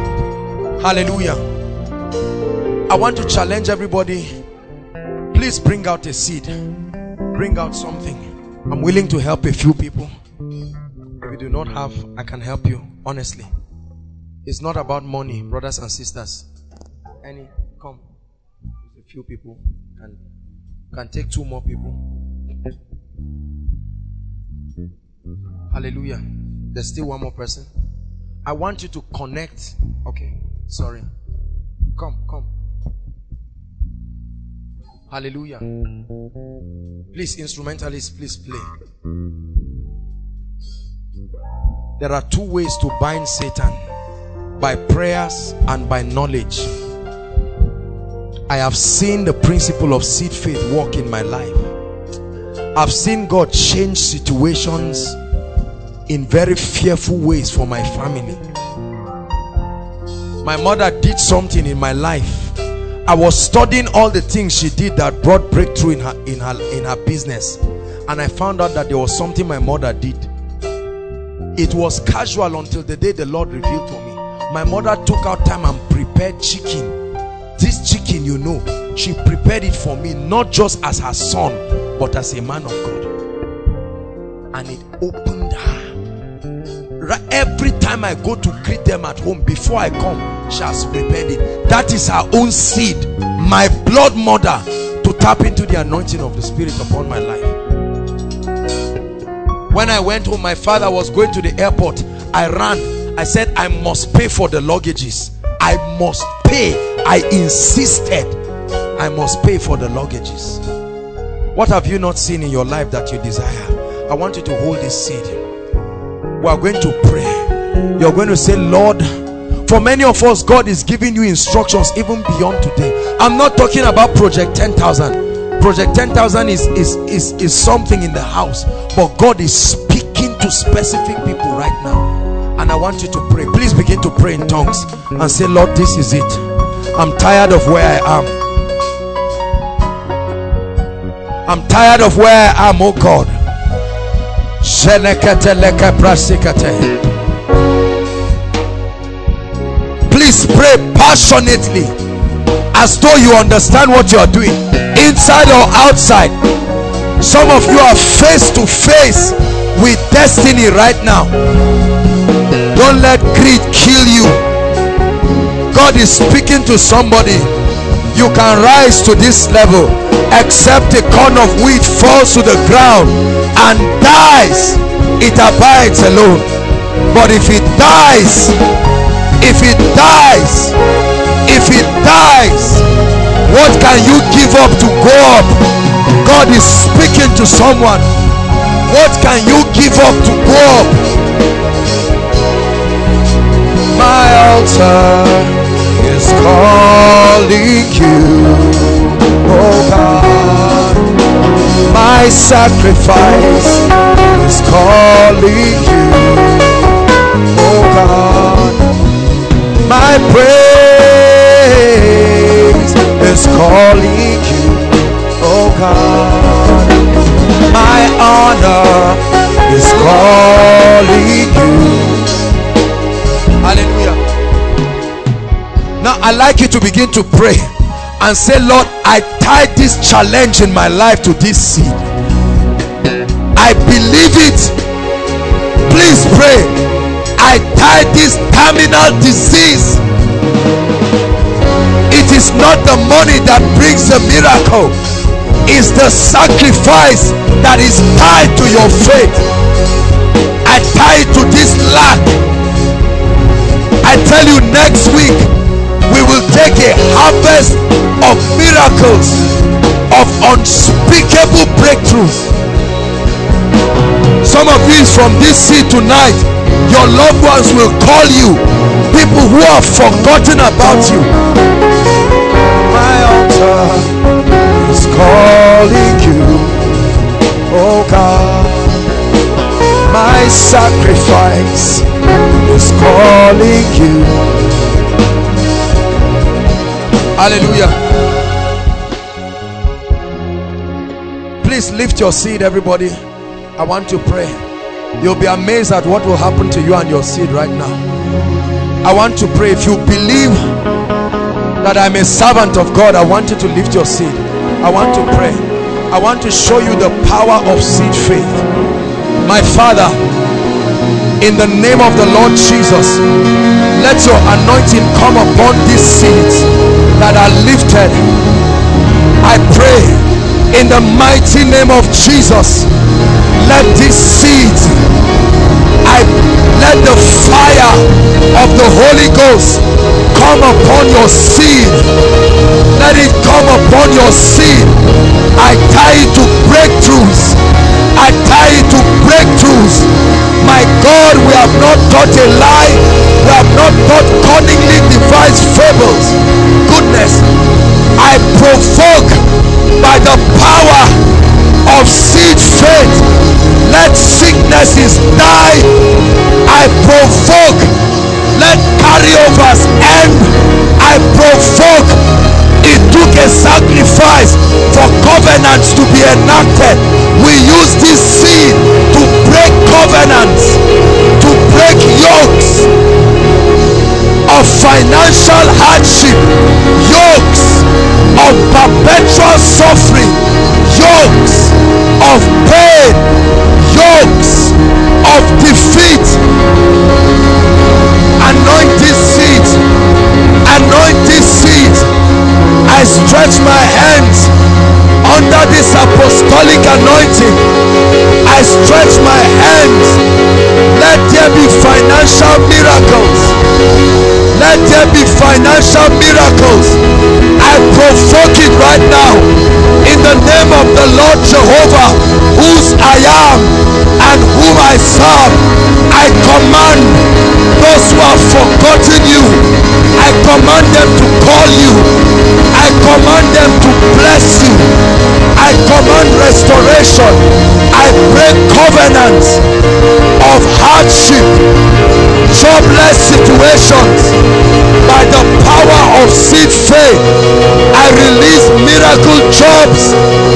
Hallelujah. I want to challenge everybody. Please bring out a seed. Bring out something. I'm willing to help a few people. If you do not have, I can help you, honestly. It's not about money, brothers and sisters. Any, come. A few people can, can take two more people. Hallelujah. There's still one more person. I want you to connect. Okay, sorry. Come, come. Hallelujah. Please, instrumentalists, please play. There are two ways to bind Satan: by prayers and by knowledge. I have seen the principle of seed faith work in my life. I've seen God change situations in very fearful ways for my family. My mother did something in my life. I was studying all the things she did that brought breakthrough in her in her in her business, and I found out that there was something my mother did. It was casual until the day the Lord revealed to me. My mother took out time and prepared chicken. This chicken, you know, she prepared it for me, not just as her son, but as a man of God. And it opened her. Every time I go to greet them at home, before I come, she has prepared it. That is her own seed, my blood mother, to tap into the anointing of the Spirit upon my life. When I went home, my father was going to the airport. I ran. I said, I must pay for the luggages. I must pay. I insisted. I must pay for the luggages. What have you not seen in your life that you desire? I want you to hold this seed. We are going to pray. You're going to say, Lord, for many of us, God is giving you instructions even beyond today. I'm not talking about Project ten thousand. Project ten thousand is, is, is, is something in the house, but God is speaking to specific people right now. And I want you to pray. Please begin to pray in tongues and say, Lord, this is it. I'm tired of where I am. I'm tired of where I am, oh God. Please pray passionately, as though you understand what you are doing, inside or outside. Some of you are face to face with destiny right now. Don't let greed kill you. God is speaking to somebody. You can rise to this level, except a corn of wheat falls to the ground and dies, it abides alone. But if it dies, if it dies, if it dies, what can you give up to go up? God is speaking to someone. What can you give up to go up? My altar is calling you, oh God. My sacrifice is calling you, oh God. My praise is calling you, oh God. My honor is calling you. Hallelujah. Now I'd like you to begin to pray and say, Lord, I tie this challenge in my life to this seed. I believe it. Please pray. I tie this terminal disease. It is not the money that brings the miracle. It's the sacrifice that is tied to your faith. I tie it to this lack. I tell you, next week we will take a harvest of miracles, of unspeakable breakthroughs. Some of you from this seed tonight, your loved ones will call you, people who have forgotten about you. My altar is calling you, oh God. My sacrifice is calling you. Hallelujah. Please lift your seed, everybody. I want to pray. You'll be amazed at what will happen to you and your seed right now. I want to pray. If you believe that I'm a servant of God, I want you to lift your seed. I want to pray. I want to show you the power of seed faith. My Father, In the name of the Lord Jesus, let your anointing come upon these seeds that are lifted. I pray in the mighty name of Jesus, let these seeds, I let the fire of the Holy Ghost come upon your seed. Let it come upon your seed. I tie it to breakthroughs. I tie it to breakthroughs. My God, we have not taught a lie. We have not taught cunningly devised fables. Goodness, I provoke by the power of seed faith, let sicknesses die. I provoke, let carryovers end. I provoke. It took a sacrifice for covenants to be enacted. We use this seed to break covenants, to break yokes of financial hardship, yokes of perpetual suffering, yokes of pain, yokes of defeat. Anoint these seeds. Anoint these seeds. I stretch my hands under this apostolic anointing. I stretch my hands. Let there be financial miracles. Let there be financial miracles. I provoke it right now in the name of the Lord Jehovah, whose I am and whom I serve. I command those who have forgotten you, I command them to call you. I command them to bless you. I command restoration. I break covenants of hardship, jobless situations. By the power of seed faith, I release miracle jobs.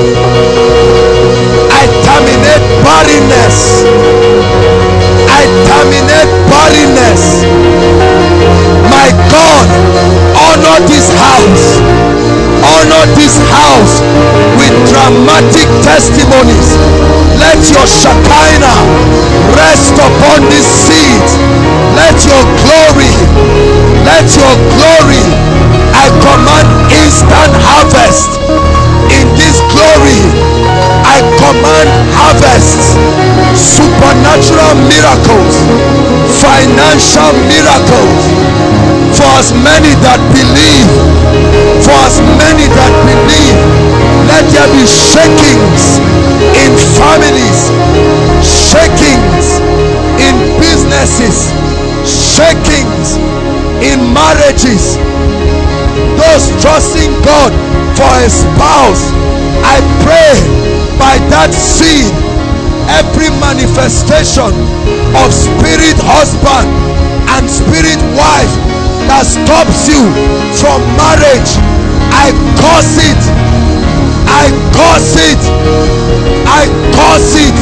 I terminate barrenness. I terminate barrenness. My God, honor this house. Honor this house with dramatic testimonies. Let your Shekinah rest upon this seed. Let your glory, let your glory, I command instant harvest. In this glory, I command harvest, supernatural miracles, financial miracles, for as many that believe, for as many that believe. Let there be shakings in families, shakings in businesses, shakings in marriages. Those trusting God for a spouse, I pray by that seed, every manifestation of spirit husband and spirit wife that stops you from marriage, I curse it. I curse it. I curse it.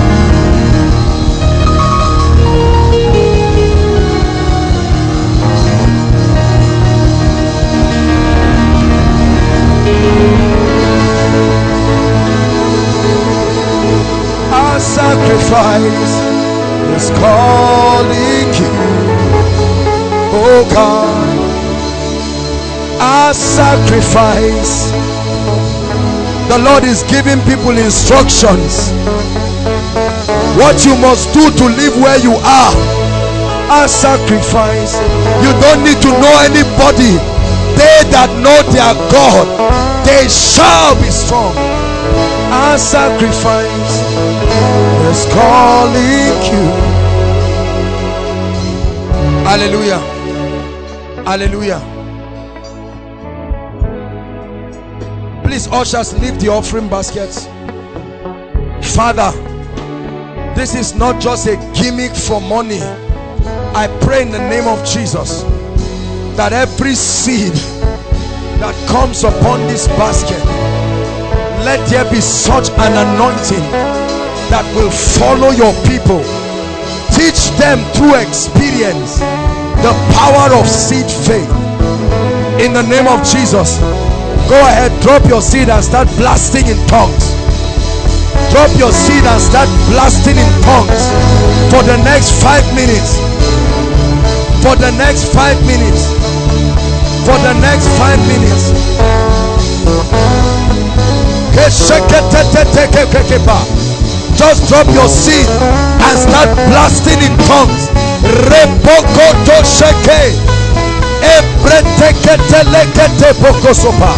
Our sacrifice is calling you, oh God. Our sacrifice. The Lord is giving people instructions. What you must do to live where you are. Our sacrifice. You don't need to know anybody. They that know their God, they shall be strong. Our sacrifice is calling you. Hallelujah. Hallelujah. Please, ushers, leave the offering baskets. Father, this is not just a gimmick for money. I pray in the name of Jesus that every seed that comes upon this basket, let there be such an anointing that will follow your people. Teach them through experience the power of seed faith. In the name of Jesus, go ahead, drop your seed and start blasting in tongues. drop your seed and start blasting in tongues for the next five minutes. For the next five minutes. For the next five minutes. Just drop your seed and start blasting in tongues. Repokoto sheke. Ebreteketelekete pokosopa.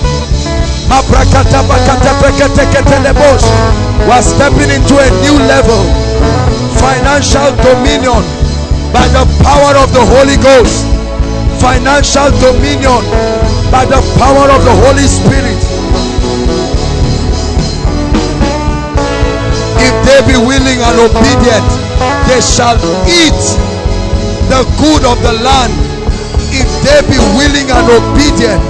We're stepping into a new level. Financial dominion by the power of the Holy Ghost. Financial dominion by the power of the Holy Spirit. If they be willing and obedient, they shall eat the good of the land. If they be willing and obedient.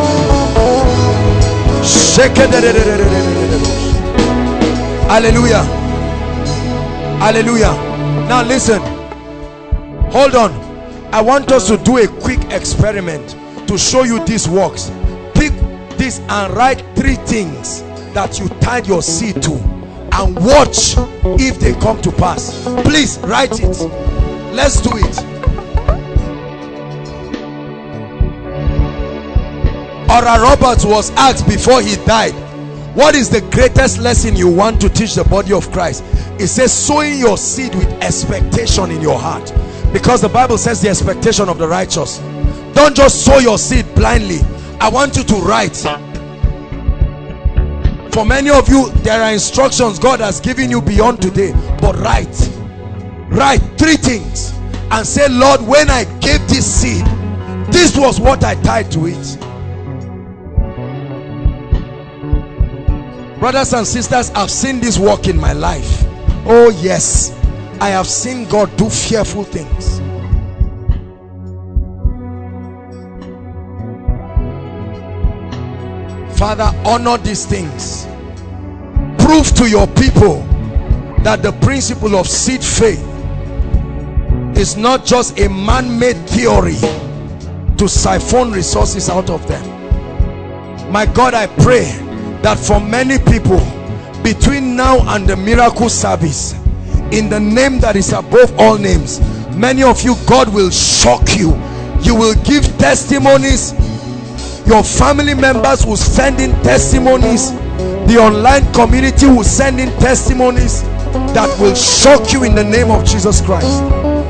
Hallelujah. Hallelujah. Now listen. Hold on. I want us to do a quick experiment to show you this works. Pick this and write three things that you tied your seed to and watch if they come to pass. Please write it. Let's do it. Oral Roberts was asked before he died, what is the greatest lesson you want to teach the body of Christ? It says sowing your seed with expectation in your heart, because the Bible says the expectation of the righteous. Don't just sow your seed blindly. I want you to write. For many of you, there are instructions God has given you beyond today, but write. Write three things and say, Lord, when I gave this seed, this was what I tied to it. Brothers and sisters, I've seen this work in my life. Oh yes, I have seen God do fearful things. Father, honor these things. Prove to your people that the principle of seed faith is not just a man-made theory to siphon resources out of them. My God, I pray that for many people between now and the miracle service, in the name that is above all names, many of you, God will shock you. You will give testimonies. Your family members will send in testimonies. The online community will send in testimonies that will shock you in the name of Jesus Christ.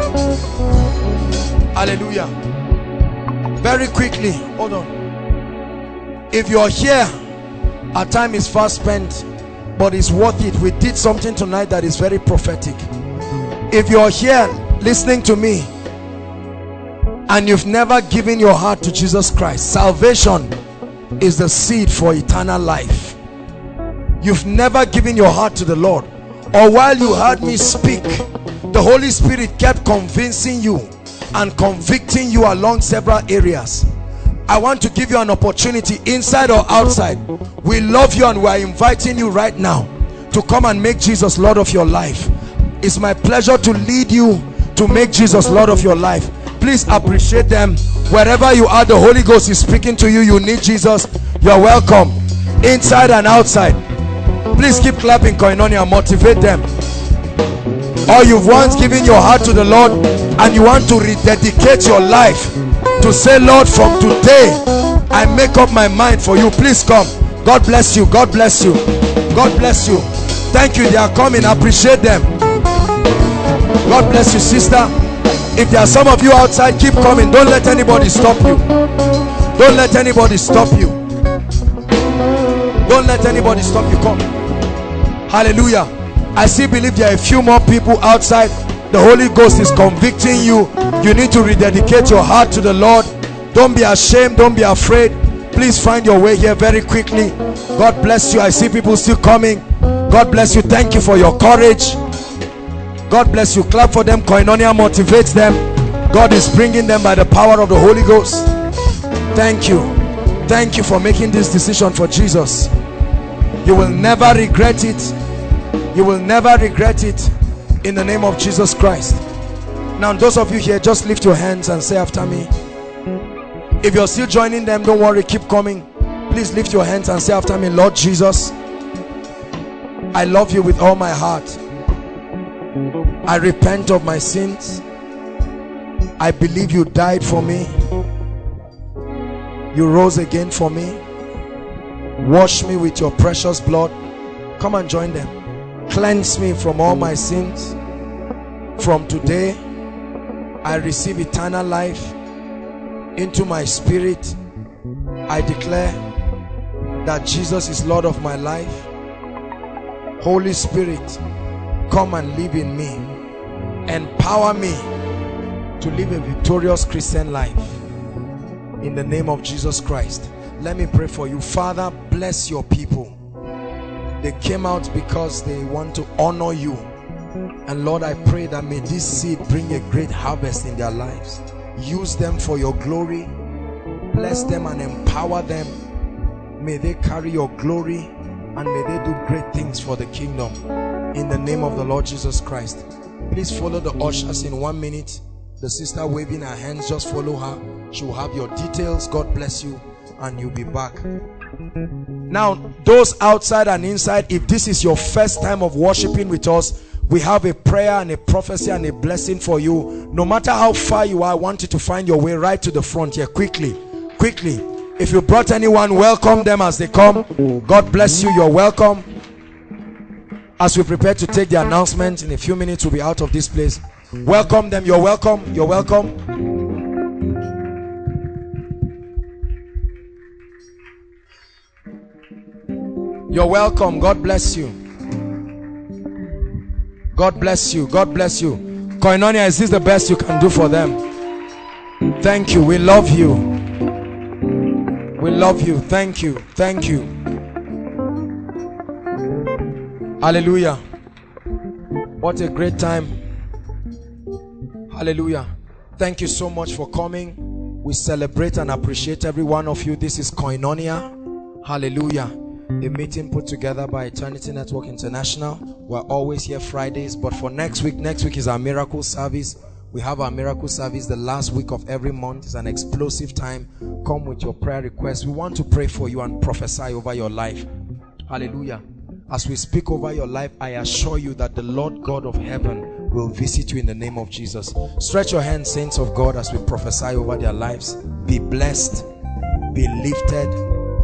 Hallelujah. Very quickly, hold on. If you're here, our time is fast spent, but it's worth it. We did something tonight that is very prophetic. If you're here listening to me and you've never given your heart to Jesus Christ, salvation is the seed for eternal life. You've never given your heart to the Lord, or while you heard me speak, the Holy Spirit kept convincing you and convicting you along several areas. I want to give you an opportunity, inside or outside. We love you and we are inviting you right now to come and make Jesus Lord of your life. It's my pleasure to lead you to make Jesus Lord of your life. Please appreciate them. Wherever you are, the Holy Ghost is speaking to you. You need Jesus. You are welcome, inside and outside. Please keep clapping Koinonia, motivate them. Or you've once given your heart to the Lord and you want to rededicate your life to say, Lord, from today I make up my mind for you. Please come. God bless you. God bless you. God bless you. Thank you. They are coming. Appreciate them. God bless you, sister. If there are some of you outside, keep coming. Don't let anybody stop you. Don't let anybody stop you. Don't let anybody stop you. Come. Hallelujah. I still believe there are a few more people outside. The Holy Ghost is convicting you. You need to rededicate your heart to the Lord. Don't be ashamed. Don't be afraid. Please find your way here very quickly. God bless you. I see people still coming. God bless you. Thank you for your courage. God bless you. Clap for them. Koinonia motivates them. God is bringing them by the power of the Holy Ghost. Thank you. Thank you for making this decision for Jesus. You will never regret it. You will never regret it, in the name of Jesus Christ. Now, those of you here, just lift your hands and say after me. If you're still joining them, don't worry, keep coming. Please lift your hands and say after me, Lord Jesus, I love you with all my heart. I repent of my sins. I believe you died for me. You rose again for me. Wash me with your precious blood. Come and join them. Cleanse me from all my sins. From today, I receive eternal life into my spirit. I declare that Jesus is Lord of my life. Holy Spirit, come and live in me. Empower me to live a victorious Christian life. In the name of Jesus Christ. Let me pray for you. Father, bless your people. They came out because they want to honor you. And Lord, I pray that may this seed bring a great harvest in their lives. Use them for your glory. Bless them and empower them. May they carry your glory and may they do great things for the kingdom. In the name of the Lord Jesus Christ. Please follow the ushers in one minute. The sister waving her hands, just follow her. She will have your details. God bless you and you'll be back. Now, those outside and inside, if this is your first time of worshiping with us, we have a prayer and a prophecy and a blessing for you. No matter how far you are, I want you to find your way right to the front here. Quickly, quickly. If you brought anyone, welcome them as they come. God bless you. You're welcome. As we prepare to take the announcement, in a few minutes we'll be out of this place. Welcome them. You're welcome. You're welcome. You're welcome. God bless you. God bless you. God bless you. Koinonia, is this the best you can do for them? Thank you. We love you. We love you. Thank you. Thank you. Hallelujah. What a great time. Hallelujah. Thank you so much for coming. We celebrate and appreciate every one of you. This is Koinonia. Hallelujah. A meeting put together by Eternity Network International. We're always here Fridays, but for next week, next week is our miracle service. We have our miracle service the last week of every month. It's an explosive time. Come with your prayer requests. We want to pray for you and prophesy over your life. Hallelujah. As we speak over your life, I assure you that the Lord God of heaven will visit you in the name of Jesus. Stretch your hands, saints of God, as we prophesy over their lives. Be blessed, be lifted,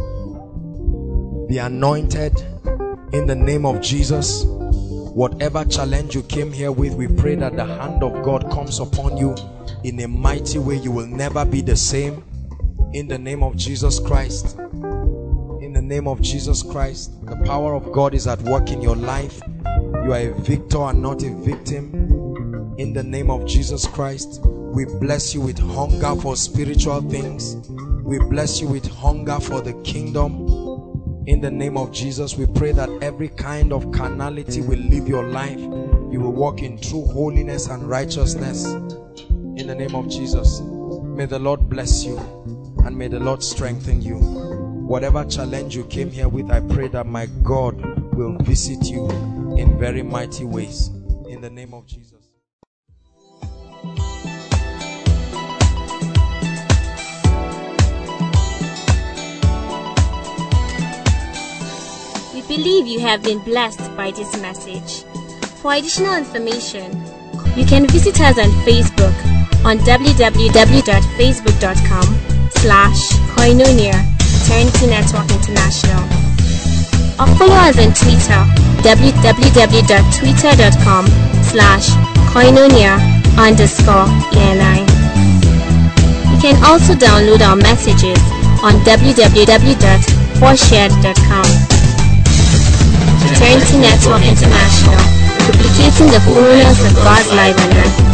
be anointed in the name of Jesus. Whatever challenge you came here with, we pray that the hand of God comes upon you in a mighty way. You will never be the same. In the name of Jesus Christ. In the name of Jesus Christ. The power of God is at work in your life. You are a victor and not a victim. In the name of Jesus Christ. We bless you with hunger for spiritual things. We bless you with hunger for the kingdom. In the name of Jesus, we pray that every kind of carnality will leave your life. You will walk in true holiness and righteousness. In the name of Jesus. May the Lord bless you and may the Lord strengthen you. Whatever challenge you came here with, I pray that my God will visit you in very mighty ways. In the name of Jesus. We believe you have been blessed by this message. For additional information, you can visit us on Facebook on w w w dot facebook dot com slash Koinonia Eternity Network International, or follow us on Twitter w w w dot twitter dot com slash Koinonia underscore E N I. You can also download our messages on w w w dot foreshared dot com. Eternity Network International, duplicating the fullness of God's life on earth.